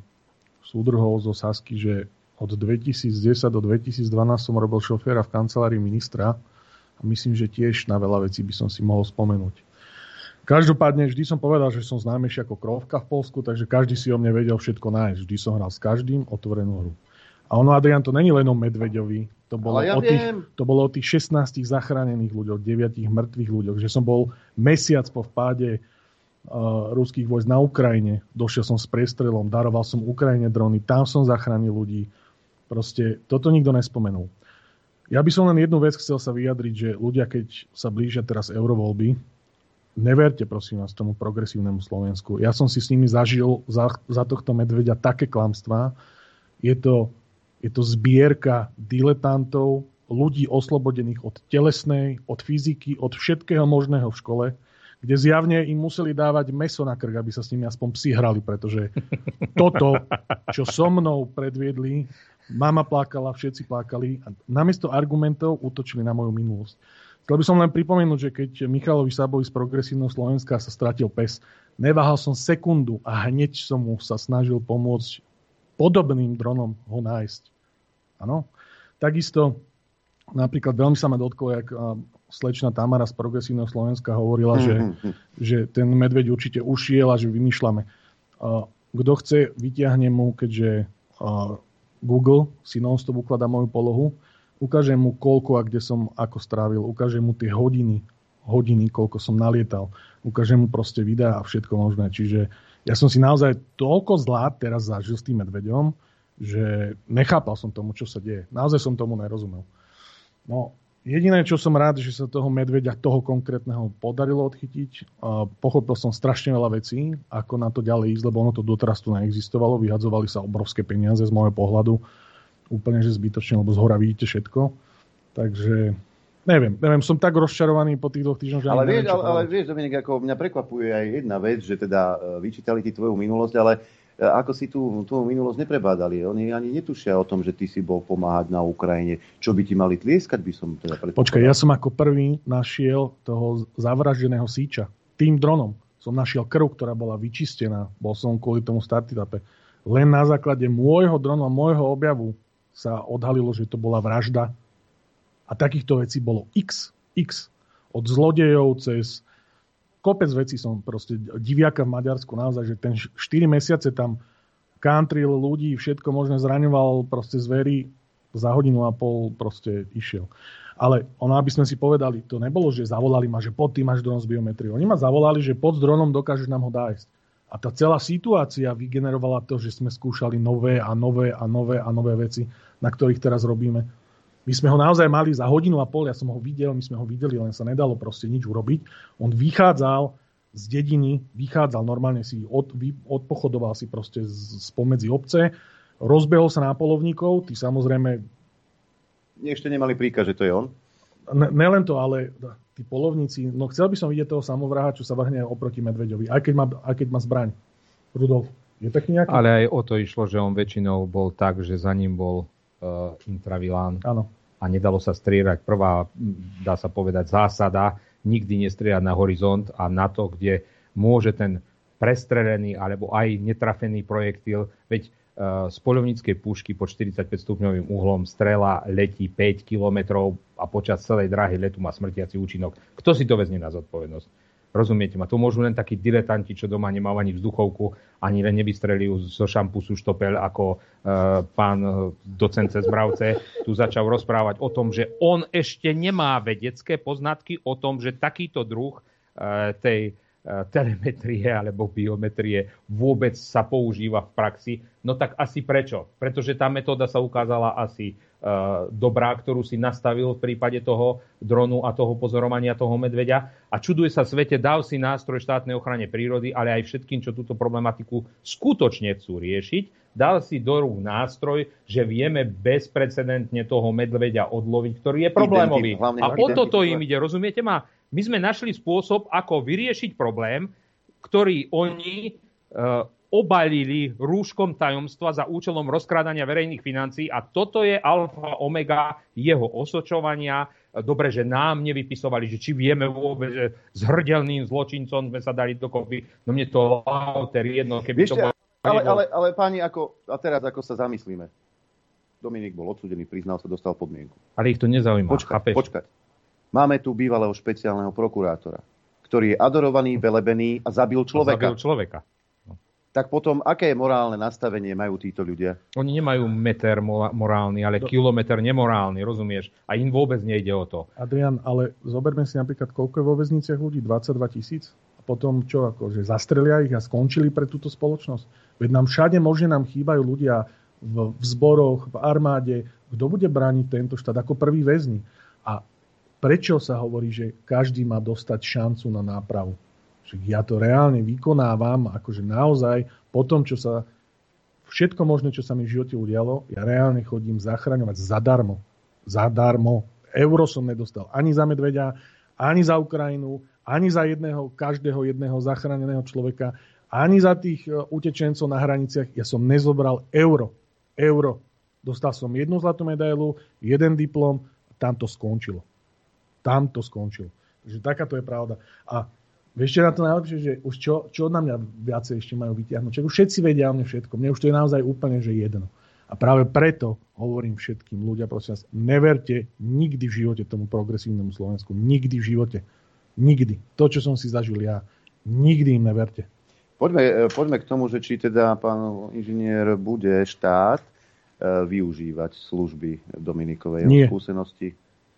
súdruhov zo Sasky, že od 2010 do 2012 som robil šoféra v kancelárii ministra a myslím, že tiež na veľa vecí by som si mohol spomenúť. Každopádne vždy som povedal, že som známejší ako Krovka v Poľsku, takže každý si o mne vedel všetko nájsť. Vždy som hral s každým otvorenú hru. A ono, Adrián, to není len o Medveďovi. To bolo o tých 16 zachránených ľuďoch, 9 mŕtvych ľuďoch. Že som bol mesiac po vpáde ruských vojsk na Ukrajine. Došiel som s priestrelom, daroval som Ukrajine drony, tam som zachránil ľudí. Proste toto nikto nespomenul. Ja by som len jednu vec chcel sa vyjadriť, že ľudia, keď sa blížia teraz eurovoľby, neverte, prosím vás, tomu progresívnemu Slovensku. Ja som si s nimi zažil za tohto medveďa také klamstvá. Je to zbierka diletantov, ľudí oslobodených od telesnej, od fyziky, od všetkého možného v škole, kde zjavne im museli dávať mäso na krk, aby sa s nimi aspoň psi hrali, pretože toto, čo so mnou predviedli, mama plakala, všetci plakali a namiesto argumentov útočili na moju minulosť. Chcel by som len pripomenúť, že keď Michalovi Sabovi z Progresívneho Slovenska sa stratil pes, neváhal som sekundu a hneď som mu sa snažil pomôcť podobným dronom ho nájsť. Áno. Takisto napríklad veľmi sa ma dotklo, jak slečna Tamara z Progresívneho Slovenska hovorila, že ten medveď určite ušiel a že vymýšľame. Kto chce, vyťahne mu, keďže Google si non-stop ukladá moju polohu, ukážem mu koľko a kde som ako strávil, ukážem mu tie hodiny, koľko som nalietal, ukážem mu proste videá a všetko možné. Čiže ja som si naozaj toľko zlá teraz zažil s tým medveďom, že nechápal som tomu, čo sa deje. Naozaj som tomu nerozumel. No, jediné, čo som rád, že sa toho medveďa, toho konkrétneho podarilo odchytiť. Pochopil som strašne veľa vecí, ako na to ďalej ísť, lebo ono to doteraz tu neexistovalo. Vyhadzovali sa obrovské peniaze z môjho pohľadu. Úplne, že zbytočne, lebo zhora vidíte všetko. Takže neviem, som tak rozčarovaný po tých 2 týždňoch, že ale vieš, Dominik, ako mňa prekvapuje aj jedna vec, že teda vyčítali ti tvoju minulosť, ale ako si tú minulosť neprebádali. Oni ani netušia o tom, že ty si bol pomáhať na Ukrajine. Čo by ti mali tlieskať, by som teda predpovedal. Počkaj, ja som ako prvý našiel toho zavraždeného síča. Tým dronom som našiel krv, ktorá bola vyčistená. Bol som kvôli tomu startupe. Len na základe môjho dronu a môjho objavu sa odhalilo, že to bola vražda. A takýchto vecí bolo x. Od zlodejov cez kopec vecí som proste diviaka v Maďarsku naozaj, že ten 4 mesiace tam countryl ľudí, všetko možné zraňoval, proste zvery, za hodinu a pol proste išiel. Ale ono, aby sme si povedali, to nebolo, že zavolali ma, že pod tým máš dron z biometriou. Oni ma zavolali, že pod dronom dokážeš nám ho dájsť. A tá celá situácia vygenerovala to, že sme skúšali nové veci, na ktorých teraz robíme. My sme ho naozaj mali za hodinu a pol, ja som ho videl, my sme ho videli, len sa nedalo proste nič urobiť. On vychádzal z dediny, normálne si odpochodoval si proste spomedzi obce, rozbehol sa na polovníkov, tí samozrejme... Ešte nemali príkaz, že to je on? Nelen to, ale tí polovníci... No chcel by som vidieť toho samovraha, čo sa vrhne oproti medveďovi, aj keď má zbraň. Rudolf, je taký nejaký? Ale aj o to išlo, že on väčšinou bol tak, že za ním bol intravilán. Áno. A nedalo sa strieľať. Prvá, dá sa povedať, zásada, nikdy nestrieľať na horizont a na to, kde môže ten prestrelený alebo aj netrafený projektil, veď z poľovníckej pušky pod 45 stupňovým uhlom strela letí 5 kilometrov a počas celej dráhy letu má smrtiaci účinok. Kto si to vezme na zodpovednosť? Rozumiete ma? To môžu len takí diletanti, čo doma nemajú ani vzduchovku, ani len nevystrelujú zo šampusu štopel, ako pán docent cez Mravce tu začal rozprávať o tom, že on ešte nemá vedecké poznatky o tom, že takýto druh tej telemetrie alebo biometrie vôbec sa používa v praxi. No tak asi prečo? Pretože tá metóda sa ukázala asi dobrá, ktorú si nastavil v prípade toho dronu a toho pozorovania toho medveďa. A čuduje sa svete, dal si nástroj štátnej ochrane prírody, ale aj všetkým, čo túto problematiku skutočne chcú riešiť, dal si do rúk nástroj, že vieme bezprecedentne toho medveďa odloviť, ktorý je problémový. A o toto im ide, rozumiete ma? My sme našli spôsob, ako vyriešiť problém, ktorý oni obalili rúškom tajomstva za účelom rozkrádania verejných financií a toto je alfa omega jeho osočovania. Dobre, že nám nevypisovali, že či vieme vôbec, že s hrdelným zločincom sme sa dali dokopy. No mne to lauter jedno, keby to bolo... Ale páni, a teraz ako sa zamyslíme. Dominik bol odsúdený, priznal sa, dostal podmienku. Ale ich to nezaujíma. Počkať. Máme tu bývalého špeciálneho prokurátora, ktorý je adorovaný, velebený a zabil človeka. Tak potom, aké morálne nastavenie majú títo ľudia? Oni nemajú meter morálny, ale kilometr nemorálny, rozumieš? A im vôbec nejde o to. Adrian, ale zoberme si napríklad, koľko je vo väzniciach ľudí? 22 000? A potom čo, akože zastrelia ich a skončili pre túto spoločnosť? Veď nám všade možne nám chýbajú ľudia v zboroch, v armáde. Kto bude brániť tento štát ako prvý väzni? A prečo sa hovorí, že každý má dostať šancu na nápravu? Ja to reálne vykonávam, akože naozaj po tom, čo sa všetko možné, čo sa mi v živote udialo, ja reálne chodím zachraňovať zadarmo. Zadarmo. Euro som nedostal ani za medveďa, ani za Ukrajinu, ani za každého jedného zachráneného človeka, ani za tých utečencov na hraniciach. Ja som nezobral euro. Dostal som 1 zlatú medailu, 1 diplom a tam to skončilo. Takže takáto je pravda. A vieš, čo na to najlepšie, že už čo na mňa viacej ešte majú vytiahnuť. Už všetci vedia o mne všetko. Mne už to je naozaj úplne, že jedno. A práve preto hovorím všetkým ľudia, prosím vás, neverte nikdy v živote tomu progresívnemu Slovensku. Nikdy v živote. Nikdy. To, čo som si zažil ja, nikdy im neverte. Poďme k tomu, že či teda pán inžinier bude štát využívať služby Dominikovej skúsenosti.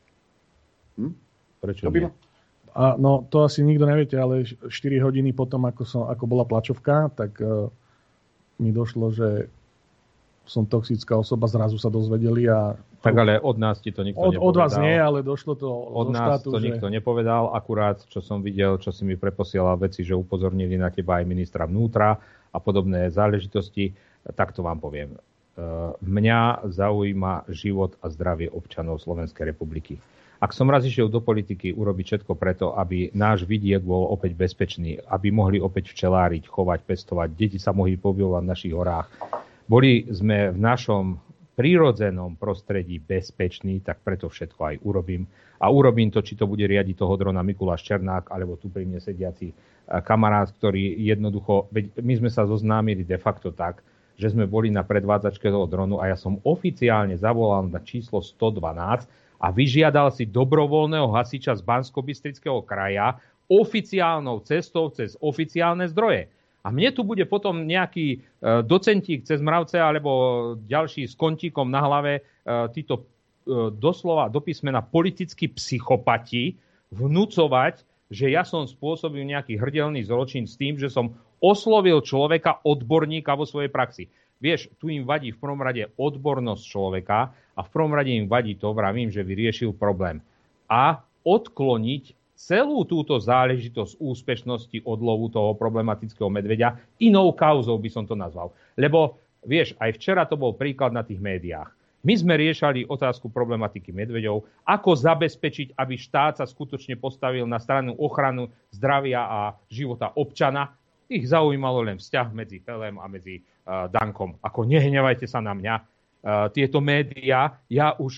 Prečo nie? A no, to asi nikto neviete, ale 4 hodiny potom, ako bola tlačovka, tak mi došlo, že som toxická osoba, zrazu sa dozvedeli a... Tak ale od nás ti to nikto nepovedal. Od vás nie, ale došlo to od nás štátu, to nikto nepovedal, akurát, čo som videl, čo si mi preposielal veci, že upozornili na teba aj ministra vnútra a podobné záležitosti, tak to vám poviem. Mňa zaujíma život a zdravie občanov Slovenskej republiky. Ak som raz išiel do politiky urobiť všetko preto, aby náš vidiek bol opäť bezpečný, aby mohli opäť včeláriť, chovať, pestovať, deti sa mohli pobývať v našich horách. Boli sme v našom prírodzenom prostredí bezpeční, tak preto všetko aj urobím. A urobím to, či to bude riadiť toho drona Mikuláš Černák, alebo tu pri mne sediaci kamarát, ktorý jednoducho... My sme sa zoznámili de facto tak, že sme boli na predvádzačke toho dronu a ja som oficiálne zavolal na číslo 112, a vyžiadal si dobrovoľného hasiča z Banskobystrického kraja oficiálnou cestou cez oficiálne zdroje. A mne tu bude potom nejaký docentík cez Mravce alebo ďalší s kontíkom na hlave, títo doslova do písmena politickí psychopati vnúcovať, že ja som spôsobil nejaký hrdelný zločin s tým, že som oslovil človeka, odborníka vo svojej praxi. Vieš, tu im vadí v prvom rade odbornosť človeka a v prvom rade im vadí to, vravím, že vyriešil problém. A odkloniť celú túto záležitosť úspešnosti odlovu toho problematického medveďa inou kauzou by som to nazval. Lebo, vieš, aj včera to bol príklad na tých médiách. My sme riešali otázku problematiky medveďov, ako zabezpečiť, aby štát sa skutočne postavil na stranu ochranu zdravia a života občana. Ich zaujímalo len vzťah medzi Pelem a medzi Dankom. Ako nehnevajte sa na mňa. Tieto médiá, ja už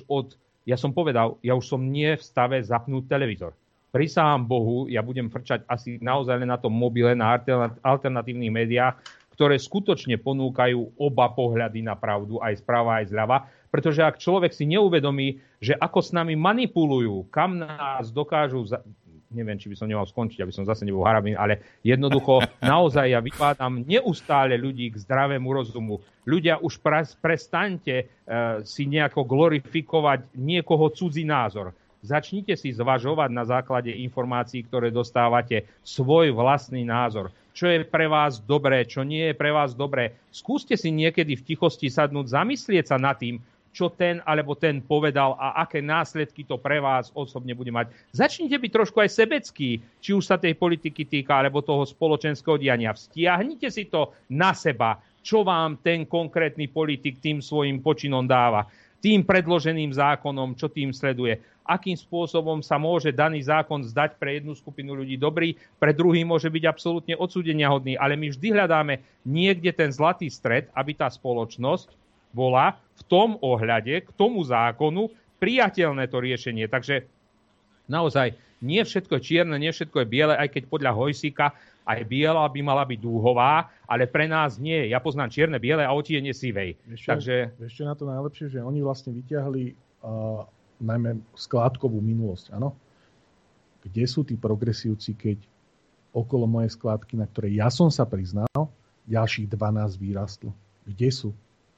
som nie v stave zapnúť televízor. Prisahám Bohu, ja budem frčať asi naozaj len na tom mobile, na alternatívnych médiách, ktoré skutočne ponúkajú oba pohľady na pravdu, aj správa, aj zľava. Pretože ak človek si neuvedomí, že ako s nami manipulujú, kam nás dokážu... Neviem, či by som nemal skončiť, aby som zase nebol harabín, ale jednoducho naozaj ja vypádam neustále ľudí k zdravému rozumu. Ľudia, už prestaňte si nejako glorifikovať niekoho cudzí názor. Začnite si zvažovať na základe informácií, ktoré dostávate, svoj vlastný názor. Čo je pre vás dobré, čo nie je pre vás dobré. Skúste si niekedy v tichosti sadnúť, zamyslieť sa nad tým, čo ten alebo ten povedal a aké následky to pre vás osobne bude mať. Začnite byť trošku aj sebecký, či už sa tej politiky týka, alebo toho spoločenského diania. Vztiahnite si to na seba, čo vám ten konkrétny politik tým svojim počinom dáva, tým predloženým zákonom, čo tým sleduje. Akým spôsobom sa môže daný zákon zdať pre jednu skupinu ľudí dobrý, pre druhý môže byť absolútne odsúdeniahodný. Ale my vždy hľadáme niekde ten zlatý stred, aby tá spoločnosť bola v tom ohľade k tomu zákonu priateľné to riešenie. Takže naozaj nie všetko je čierne, nie všetko je biele, aj keď podľa Hojsíka aj biela by mala byť dúhová, ale pre nás nie. Ja poznám čierne, biele a otiene sivej. Ešte na to najlepšie, že oni vlastne vyťahli najmä skládkovú minulosť. Áno? Kde sú tí progresívci, keď okolo mojej skládky, na ktorej ja som sa priznal, ďalších 12 vyrastlo? Kde sú?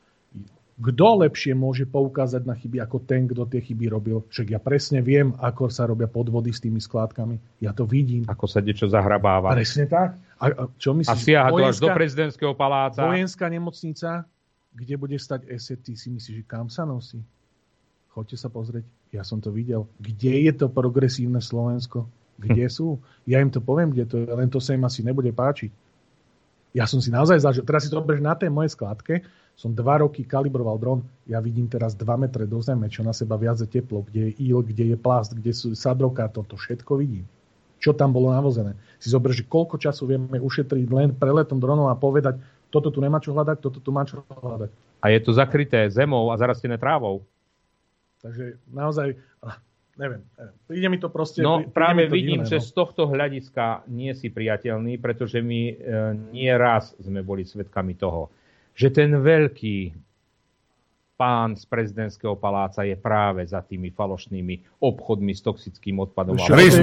Kto lepšie môže poukázať na chyby ako ten, kto tie chyby robil? Však ja presne viem, ako sa robia podvody s tými skládkami. Ja to vidím. Ako sa niečo zahrabáva. Presne tak. A čo myslíš? A siaha to až do prezidentského paláca. Vojenská nemocnica, kde bude stať ESET, ty si myslíš, že kam sa nosí? Choďte sa pozrieť. Ja som to videl. Kde je to progresívne Slovensko? Kde sú? Ja im to poviem, kde to je, len to sa im asi nebude páčiť. Ja som si naozaj zažil. Teraz si to bereš na tej mojej skládke. Som 2 roky kalibroval dron. Ja vidím teraz 2 metre do zeme, čo na seba viaže teplo, kde je íl, kde je plast, kde sú sadrokartón. To všetko vidím. Čo tam bolo navozené. Si zober, že koľko času vieme ušetriť len preletom dronov a povedať, toto tu nemá čo hľadať, toto tu má čo hľadať. A je to zakryté zemou a zarastené trávou. Takže naozaj... Neviem. Príde mi to proste... No práve vidím, že z tohto hľadiska nie si priateľný, pretože my nie raz sme boli svedkami toho, že ten veľký pán z prezidentského paláca je práve za tými falošnými obchodmi s toxickým odpadom.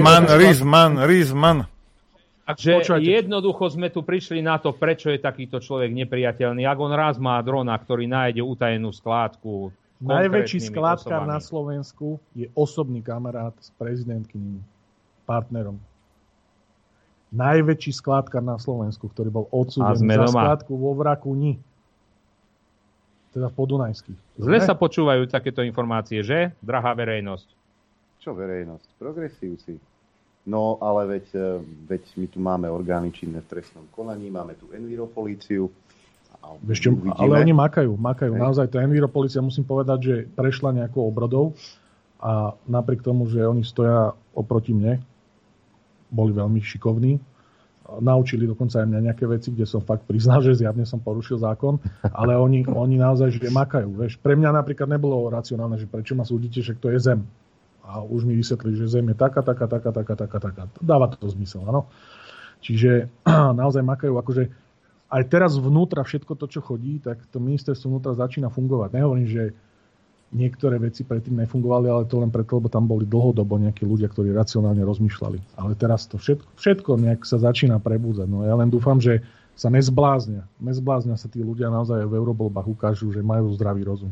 Rizman. Takže jednoducho sme tu prišli na to, prečo je takýto človek nepriateľný. Ak on raz má drona, ktorý nájde utajenú skládku... Najväčší skládkar na Slovensku je osobný kamarát s prezidentkyným partnerom. Najväčší skládkar na Slovensku, ktorý bol odsúdený za skládku vo Vrakuni. Teda v Podunajských. Zle sa počúvajú takéto informácie, že? Drahá verejnosť. Čo verejnosť? Progresívci. No, ale veď my tu máme orgány činné v trestnom konaní, máme tu enviropolíciu. Ale oni makajú. Naozaj tá enviropolícia, musím povedať, že prešla nejakou obrodou a napriek tomu, že oni stoja oproti mne, boli veľmi šikovní, naučili dokonca aj mňa nejaké veci, kde som fakt priznal, že zjavne som porušil zákon, ale oni naozaj že makajú. Vieš, pre mňa napríklad nebolo racionálne, že prečo ma súdite, že to je zem. A už mi vysvetlili, že zem je taká. Dáva to zmysel, áno. Čiže naozaj makajú, akože aj teraz vnútra všetko to, čo chodí, tak to ministerstvo vnútra začína fungovať. Nehovorím, že niektoré veci predtým nefungovali, ale to len preto, lebo tam boli dlhodobo nejakí ľudia, ktorí racionálne rozmýšľali. Ale teraz to všetko nejak sa začína prebúdzať. No ja len dúfam, že sa nezbláznia. Nezbláznia sa tí ľudia naozaj v eurovoľbách ukážu, že majú zdravý rozum.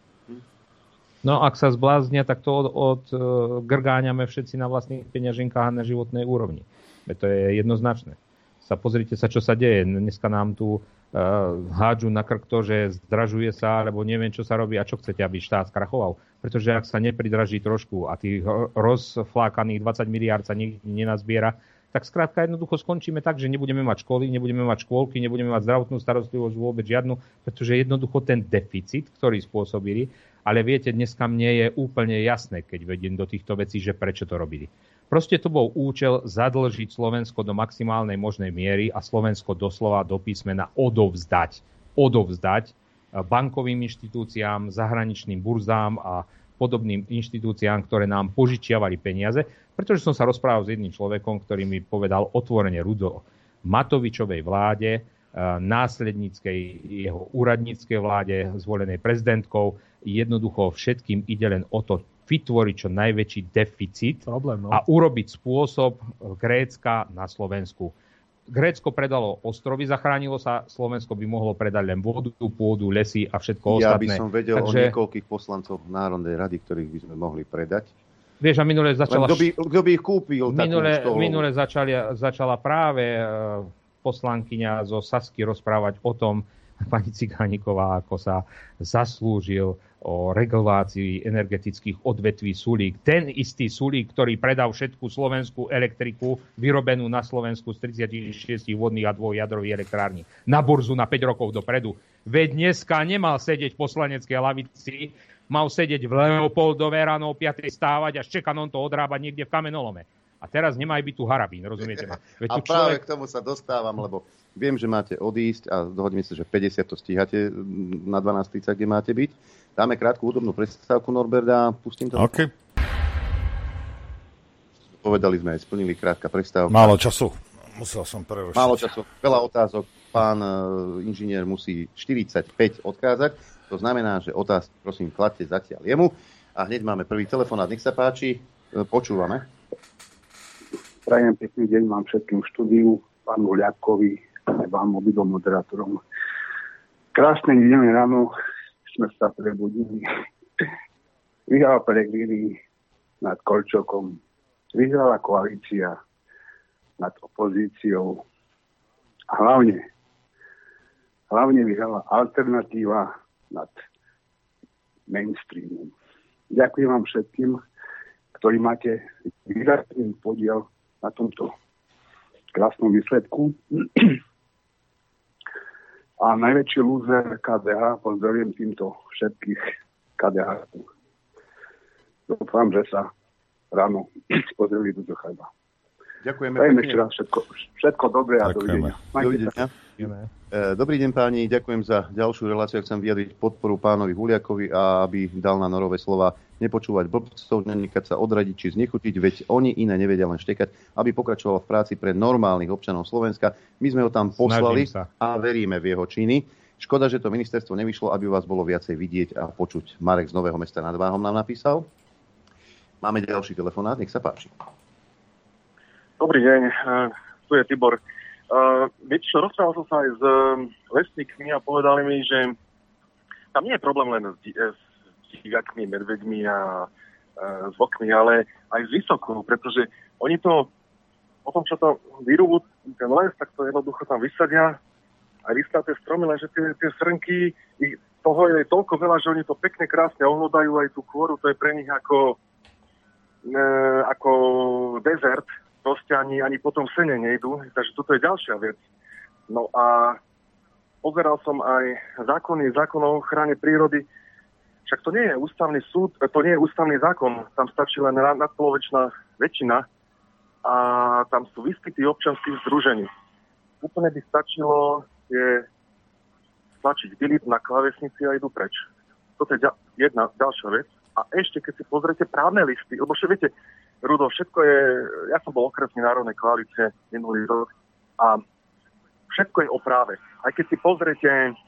No ak sa zbláznia, tak to grgáňame všetci na vlastných peňaženkách a na životnej úrovni. To je jednoznačné. Pozrite sa, čo sa deje. Dneska nám tu hádžu na krk to, že zdražuje sa, alebo neviem, čo sa robí a čo chcete, aby štát skrachoval. Pretože ak sa nepridraží trošku a tých rozflákaných 20 miliárd sa nenazbiera, tak skrátka jednoducho skončíme tak, že nebudeme mať školy, nebudeme mať škôlky, nebudeme mať zdravotnú starostlivosť vôbec žiadnu, pretože jednoducho ten deficit, ktorý spôsobili, ale viete, dneska mne je úplne jasné, keď vediem do týchto vecí, že prečo to robili. Proste to bol účel zadlžiť Slovensko do maximálnej možnej miery a Slovensko doslova do písmena odovzdať bankovým inštitúciám, zahraničným burzám a podobným inštitúciám, ktoré nám požičiavali peniaze, pretože som sa rozprával s jedným človekom, ktorý mi povedal otvorene rudo Matovičovej vláde, následníckej jeho úradníckej vláde, zvolenej prezidentkou, jednoducho všetkým ide len o to vytvoriť čo najväčší deficit a urobiť spôsob Grécka na Slovensku. Grécko predalo ostrovy, zachránilo sa, Slovensko by mohlo predať len vodu, pôdu, lesy a všetko ostatné. Ja by som vedel o niekoľkých poslancov Národnej rady, ktorých by sme mohli predať. Vieš, a minule začala... Kto by ich kúpil? Minule začala práve poslankyňa zo Sasky rozprávať o tom, pani Cigániková, ako sa zaslúžil o regulácii energetických odvetví Sulík. Ten istý Sulík, ktorý predal všetku slovenskú elektriku vyrobenú na Slovensku z 36 vodných a 2 jadrových elektrární na burzu na 5 rokov dopredu. Veď dneska nemal sedieť v poslaneckej lavici, mal sedieť v Leopoldove ráno o 5 stávať a s čekanom to odrábať niekde v kamenolome. A teraz nemá byť tu harabín, rozumiete ma? Veď a práve k tomu sa dostávam, lebo viem, že máte odísť a dohodneme sa, že 50 to stíhate na 12.30, kde máte byť. Dáme krátku hudobnú prestávku, Norbert, a pustím to. OK. Povedali sme, splnili krátka prestávka. Málo času. Musel som prerušiť. Málo času. Veľa otázok. Pán inžinier musí 45 odkázať. To znamená, že otázky, prosím, kladte zatiaľ jemu. A hneď máme prvý telefonát. Nech sa páči. Počúvame. Prajem pekný deň vám všetkým štúdiu, pánu Ľadkovi a vám obidvom moderátorom. Krásne nedeľné ráno sme sa prebudili. Vyhrala Pellegrini nad Korčokom, vyhrala koalícia nad opozíciou a hlavne vyhrala alternatíva nad mainstreamom. Ďakujem vám všetkým, ktorí máte výrazný podiel na tomto krásnom výsledku. A najväčší lúzer KDH, pozdravím týmto všetkých KDH. Dúfam, že sa ráno pozreli do chleba. Ďakujeme pekne. Ešte raz všetko dobré a dovidenia. Dobrý deň páni, ďakujem za ďalšiu reláciu. Chcem vyjadriť podporu pánovi Huliakovi a aby dal na norové slova nepočúvať blbcov, nenechať sa odradiť či znechutiť, veď oni iné nevedia len štekať, aby pokračoval v práci pre normálnych občanov Slovenska. My sme ho tam poslali a veríme v jeho činy. Škoda, že to ministerstvo nevyšlo, aby vás bolo viacej vidieť a počuť. Marek z Nového Mesta nad Váhom nám napísal. Máme ďalší telefonát, nech sa páči. Dobrý deň, tu je Tibor. Viete čo, rozprával som sa aj s lesníkmi a povedali mi, že tam nie je problém len s divakmi, medveďmi a s vlkmi, ale aj s vysokou, pretože oni to, potom čo to vyrúbú, ten les, tak to jednoducho tam vysadia a vystavia tie stromy, lenže tie srnky, toho je toľko veľa, že oni to pekne, krásne ohľadajú aj tú kôru, to je pre nich ako dezert, proste ani potom sene nejdu, takže toto je ďalšia vec. No a pozeral som aj zákon o ochrane prírody, však to nie je ústavný súd, to nie je ústavný zákon, tam stačí len nadpolovičná väčšina a tam sú výskyty občianskych združení. Úplne by stačilo je stlačiť delete na klávesnici a idú preč. Toto je jedna ďalšia vec. A ešte, keď si pozriete právne listy, lebo viete, Rudo, všetko je, ja som bol okresný Národnej koalície minulý rok a všetko je o práve. Aj keď si pozriete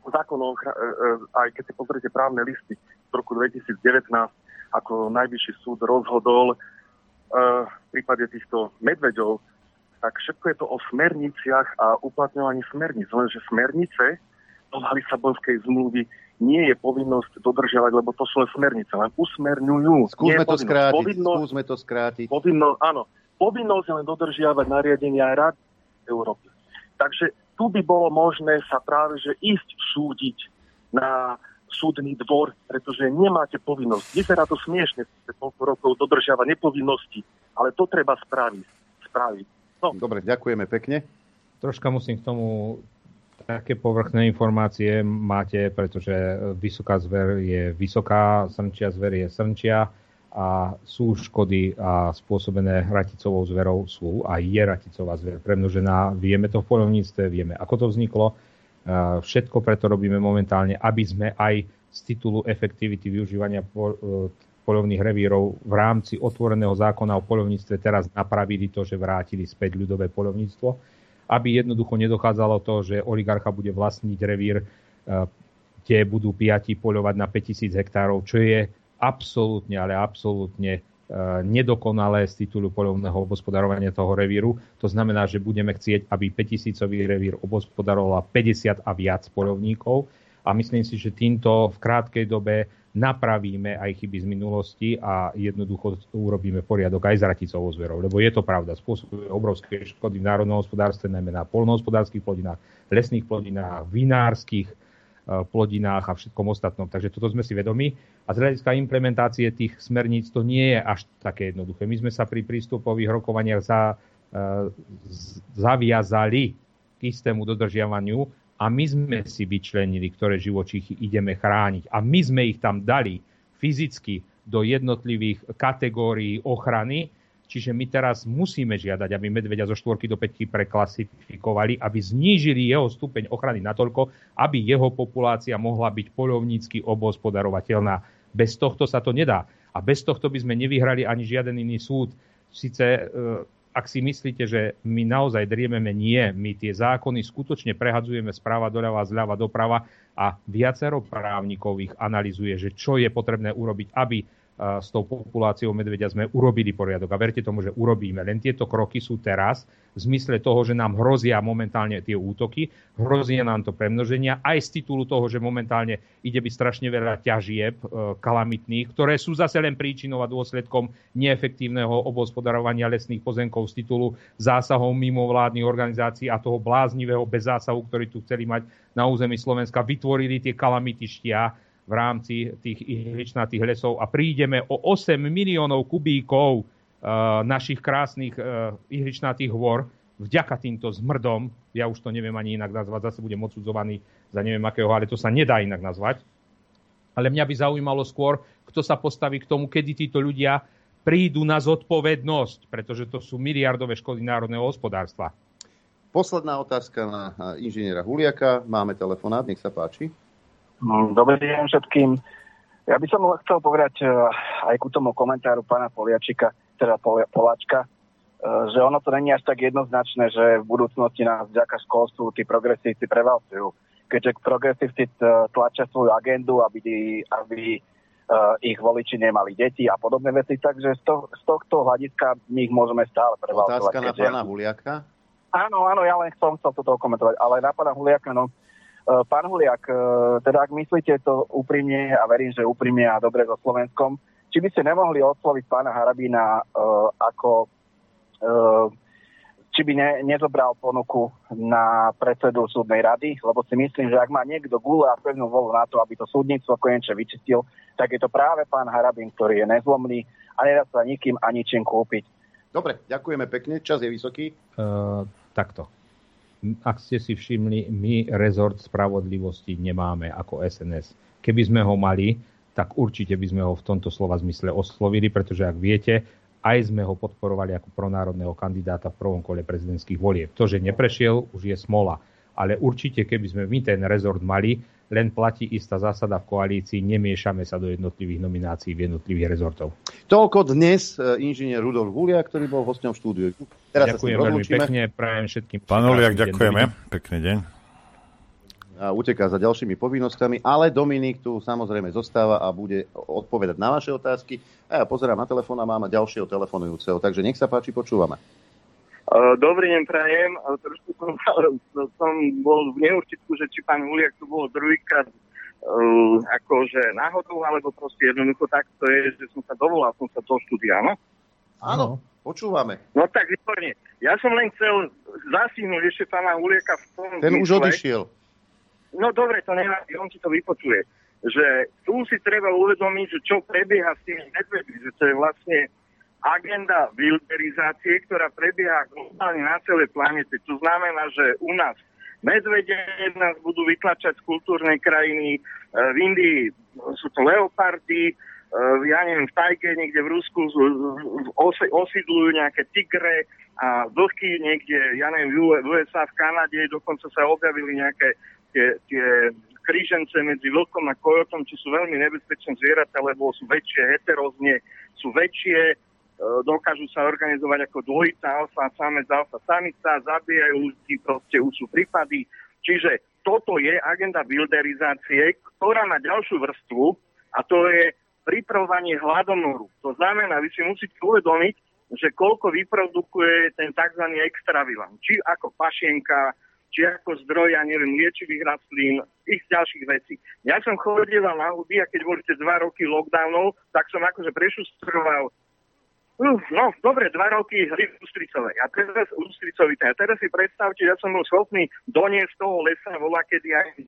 zákonov, aj keď si pozriete právne listy z roku 2019, ako najvyšší súd rozhodol v prípade týchto medveďov, tak všetko je to o smerniciach a uplatňovaní smerníc. Lenže smernice podľa Lisabonskej zmluvy nie je povinnosť dodržiavať, lebo to sú len smernice, len usmerňujú. Skúsme to skrátiť. Povinnosť je len dodržiavať nariadenia Rady Európy. Takže tu by bolo možné sa práve že ísť súdiť na súdny dvor, pretože nemáte povinnosť. Vyzerá to smiešne, koľko rokov dodržiavať nepovinnosti, ale to treba spraviť. No. Dobre, ďakujeme pekne. Troška musím k tomu také povrchné informácie máte, pretože vysoká zver je vysoká, srnčia zver je srnčia a sú škody a spôsobené raticovou zverou sú a je raticová zver premnožená. Vieme to v poľovníctve, vieme, ako to vzniklo. Všetko preto robíme momentálne, aby sme aj z titulu efektivity využívania poľovných revírov v rámci otvoreného zákona o poľovníctve teraz napravili to, že vrátili späť ľudové poľovníctvo, aby jednoducho nedochádzalo to, že oligarcha bude vlastniť revír, kde budú piati poľovať na 5000 hektárov, čo je absolútne, ale absolútne nedokonalé z titulu poľovného obhospodarovania toho revíru. To znamená, že budeme chcieť, aby 5000-ový revír obhospodarovala 50 a viac poľovníkov a myslím si, že týmto v krátkej dobe napravíme aj chyby z minulosti a jednoducho urobíme poriadok aj s raticovou zverou, lebo je to pravda, spôsobuje obrovské škody v národnom hospodárstve, najmä na poľnohospodárskych plodinách, lesných plodinách, vinárskych plodinách a všetkom ostatnom. Takže toto sme si vedomi. A z hľadiska implementácie tých smerníc to nie je až také jednoduché. My sme sa pri prístupových rokovaniach zaviazali k istému dodržiavaniu a my sme si vyčlenili, ktoré živočíchy ideme chrániť. A my sme ich tam dali fyzicky do jednotlivých kategórií ochrany. Čiže my teraz musíme žiadať, aby medveďa zo 4 do 5 preklasifikovali, aby znížili jeho stupeň ochrany natoľko, aby jeho populácia mohla byť poľovnícky obhospodarovateľná. Bez tohto sa to nedá. A bez tohto by sme nevyhrali ani žiaden iný súd. Sice, ak si myslíte, že my naozaj driememe, nie. My tie zákony skutočne prehadzujeme správa doľava, zľava doprava a viacero právnikov ich analyzuje, že čo je potrebné urobiť, aby s tou populáciou medveďa sme urobili poriadok. A verte tomu, že urobíme. Len tieto kroky sú teraz v zmysle toho, že nám hrozia momentálne tie útoky, hrozia nám to premnoženia, aj z titulu toho, že momentálne ide byť strašne veľa ťažieb kalamitných, ktoré sú zase len príčinou a dôsledkom neefektívneho obhospodarovania lesných pozemkov z titulu zásahov mimovládnych organizácií a toho bláznivého bezzásahu, ktorý tu chceli mať na území Slovenska. Vytvorili tie kalamitištia v rámci tých ihličnatých lesov a prídeme o 8 miliónov kubíkov našich krásnych ihličnatých hôr vďaka týmto zmrdom. Ja už to neviem ani inak nazvať, zase budem odsudzovaný za neviem akého, ale to sa nedá inak nazvať. Ale mňa by zaujímalo skôr, kto sa postaví k tomu, kedy títo ľudia prídu na zodpovednosť, pretože to sú miliardové škody národného hospodárstva. Posledná otázka na inžiniera Huliaka. Máme telefonát, nech sa páči. Dobrý deň všetkým. Ja by som chcel povedať aj ku tomu komentáru pána Poliačika, teda Poláčka, že ono to není až tak jednoznačné, že v budúcnosti nás vďaka školstvu tí progresívci prevalcujú. Keďže progresívci tlačia svoju agendu, aby ich voliči nemali deti a podobné veci, takže z tohto hľadiska my ich môžeme stále prevalcovať. Otázka na pána Huliaka? Áno, ja len som chcel toto komentovať, ale na pána Huliaka, pán Huliak, teda ak myslíte to úprimne a verím, že úprimne a dobre so Slovenskom, či by ste nemohli osloviť pána Harabína či by nezobral ponuku na predsedu súdnej rady, lebo si myslím, že ak má niekto gule a pevnú volu na to, aby to súdnictvo konečne vyčistil, tak je to práve pán Harabín, ktorý je nezlomný a nedá sa nikým a ničím kúpiť. Dobre, ďakujeme pekne, čas je vysoký. Takto. Ak ste si všimli, my rezort spravodlivosti nemáme ako SNS. Keby sme ho mali, tak určite by sme ho v tomto slova zmysle oslovili, pretože ak viete, aj sme ho podporovali ako pronárodného kandidáta v prvom kole prezidentských volieb. To, že neprešiel, už je smola. Ale určite, keby sme my ten rezort mali, len platí istá zásada v koalícii, nemiešame sa do jednotlivých nominácií v jednotlivých rezortov. Toľko dnes inžinier Rudolf Huliak, ktorý bol hosťom v štúdiu. Teraz ďakujem veľmi pekne, prajem všetkým. Pán Huliak, ďakujeme. Pekný deň. a uteká za ďalšími povinnosťami, ale Dominik tu samozrejme zostáva a bude odpovedať na vaše otázky. A ja pozerám na telefón a mám ďalšieho telefonujúceho, takže nech sa páči, počúvame. Dobrý deň, prajem. Trošku som bol v neurčitku, že či pán Huliak tu bol druhýkrát akože náhodou, alebo proste jednoducho tak to je, že som sa dovolal, som sa do štúdia, no? Áno, počúvame. No tak, výborne. Ja som len chcel zasihnúť ešte pána Huliaka v tom Ten zmysle, už odišiel. No dobre, to nevadí, on si to vypočuje. Že tu si treba uvedomiť, že čo prebieha s tými medvedmi, že to je vlastne agenda wilderizácie, ktorá prebieha globálne na celej planete. To znamená, že u nás medvede nás budú vytlačať z kultúrnej krajiny, v Indii sú to leopardy, ja neviem, v Tajge, niekde v Rusku osídlujú nejaké tigre a vlky niekde, ja neviem, v USA, v Kanade, dokonca sa objavili nejaké tie krížence medzi vlkom a kojotom, čo sú veľmi nebezpečné zvieratá, lebo sú väčšie, heterózne, sú väčšie, dokážu sa organizovať ako dvojitá alfa, samec, alfa, samica, zabíjajú ľudí, proste už sú prípady. Čiže toto je agenda wilderizácie, ktorá má ďalšiu vrstvu a to je pripravovanie hladomoru. To znamená, vy si musíte uvedomiť, že koľko vyprodukuje ten tzv. Extravilan. Či ako pašienka, či ako zdroj, ja neviem, liečivých rastlín, ich ďalších vecí. Ja som chodieval na huby a keď boli tie 2 roky lockdownov, tak som akože prešustroval dobre, 2 roky hry ústricovej. A teraz ústricovité. A teraz si predstavte, ja som bol schopný doniesť toho lesa volakedy aj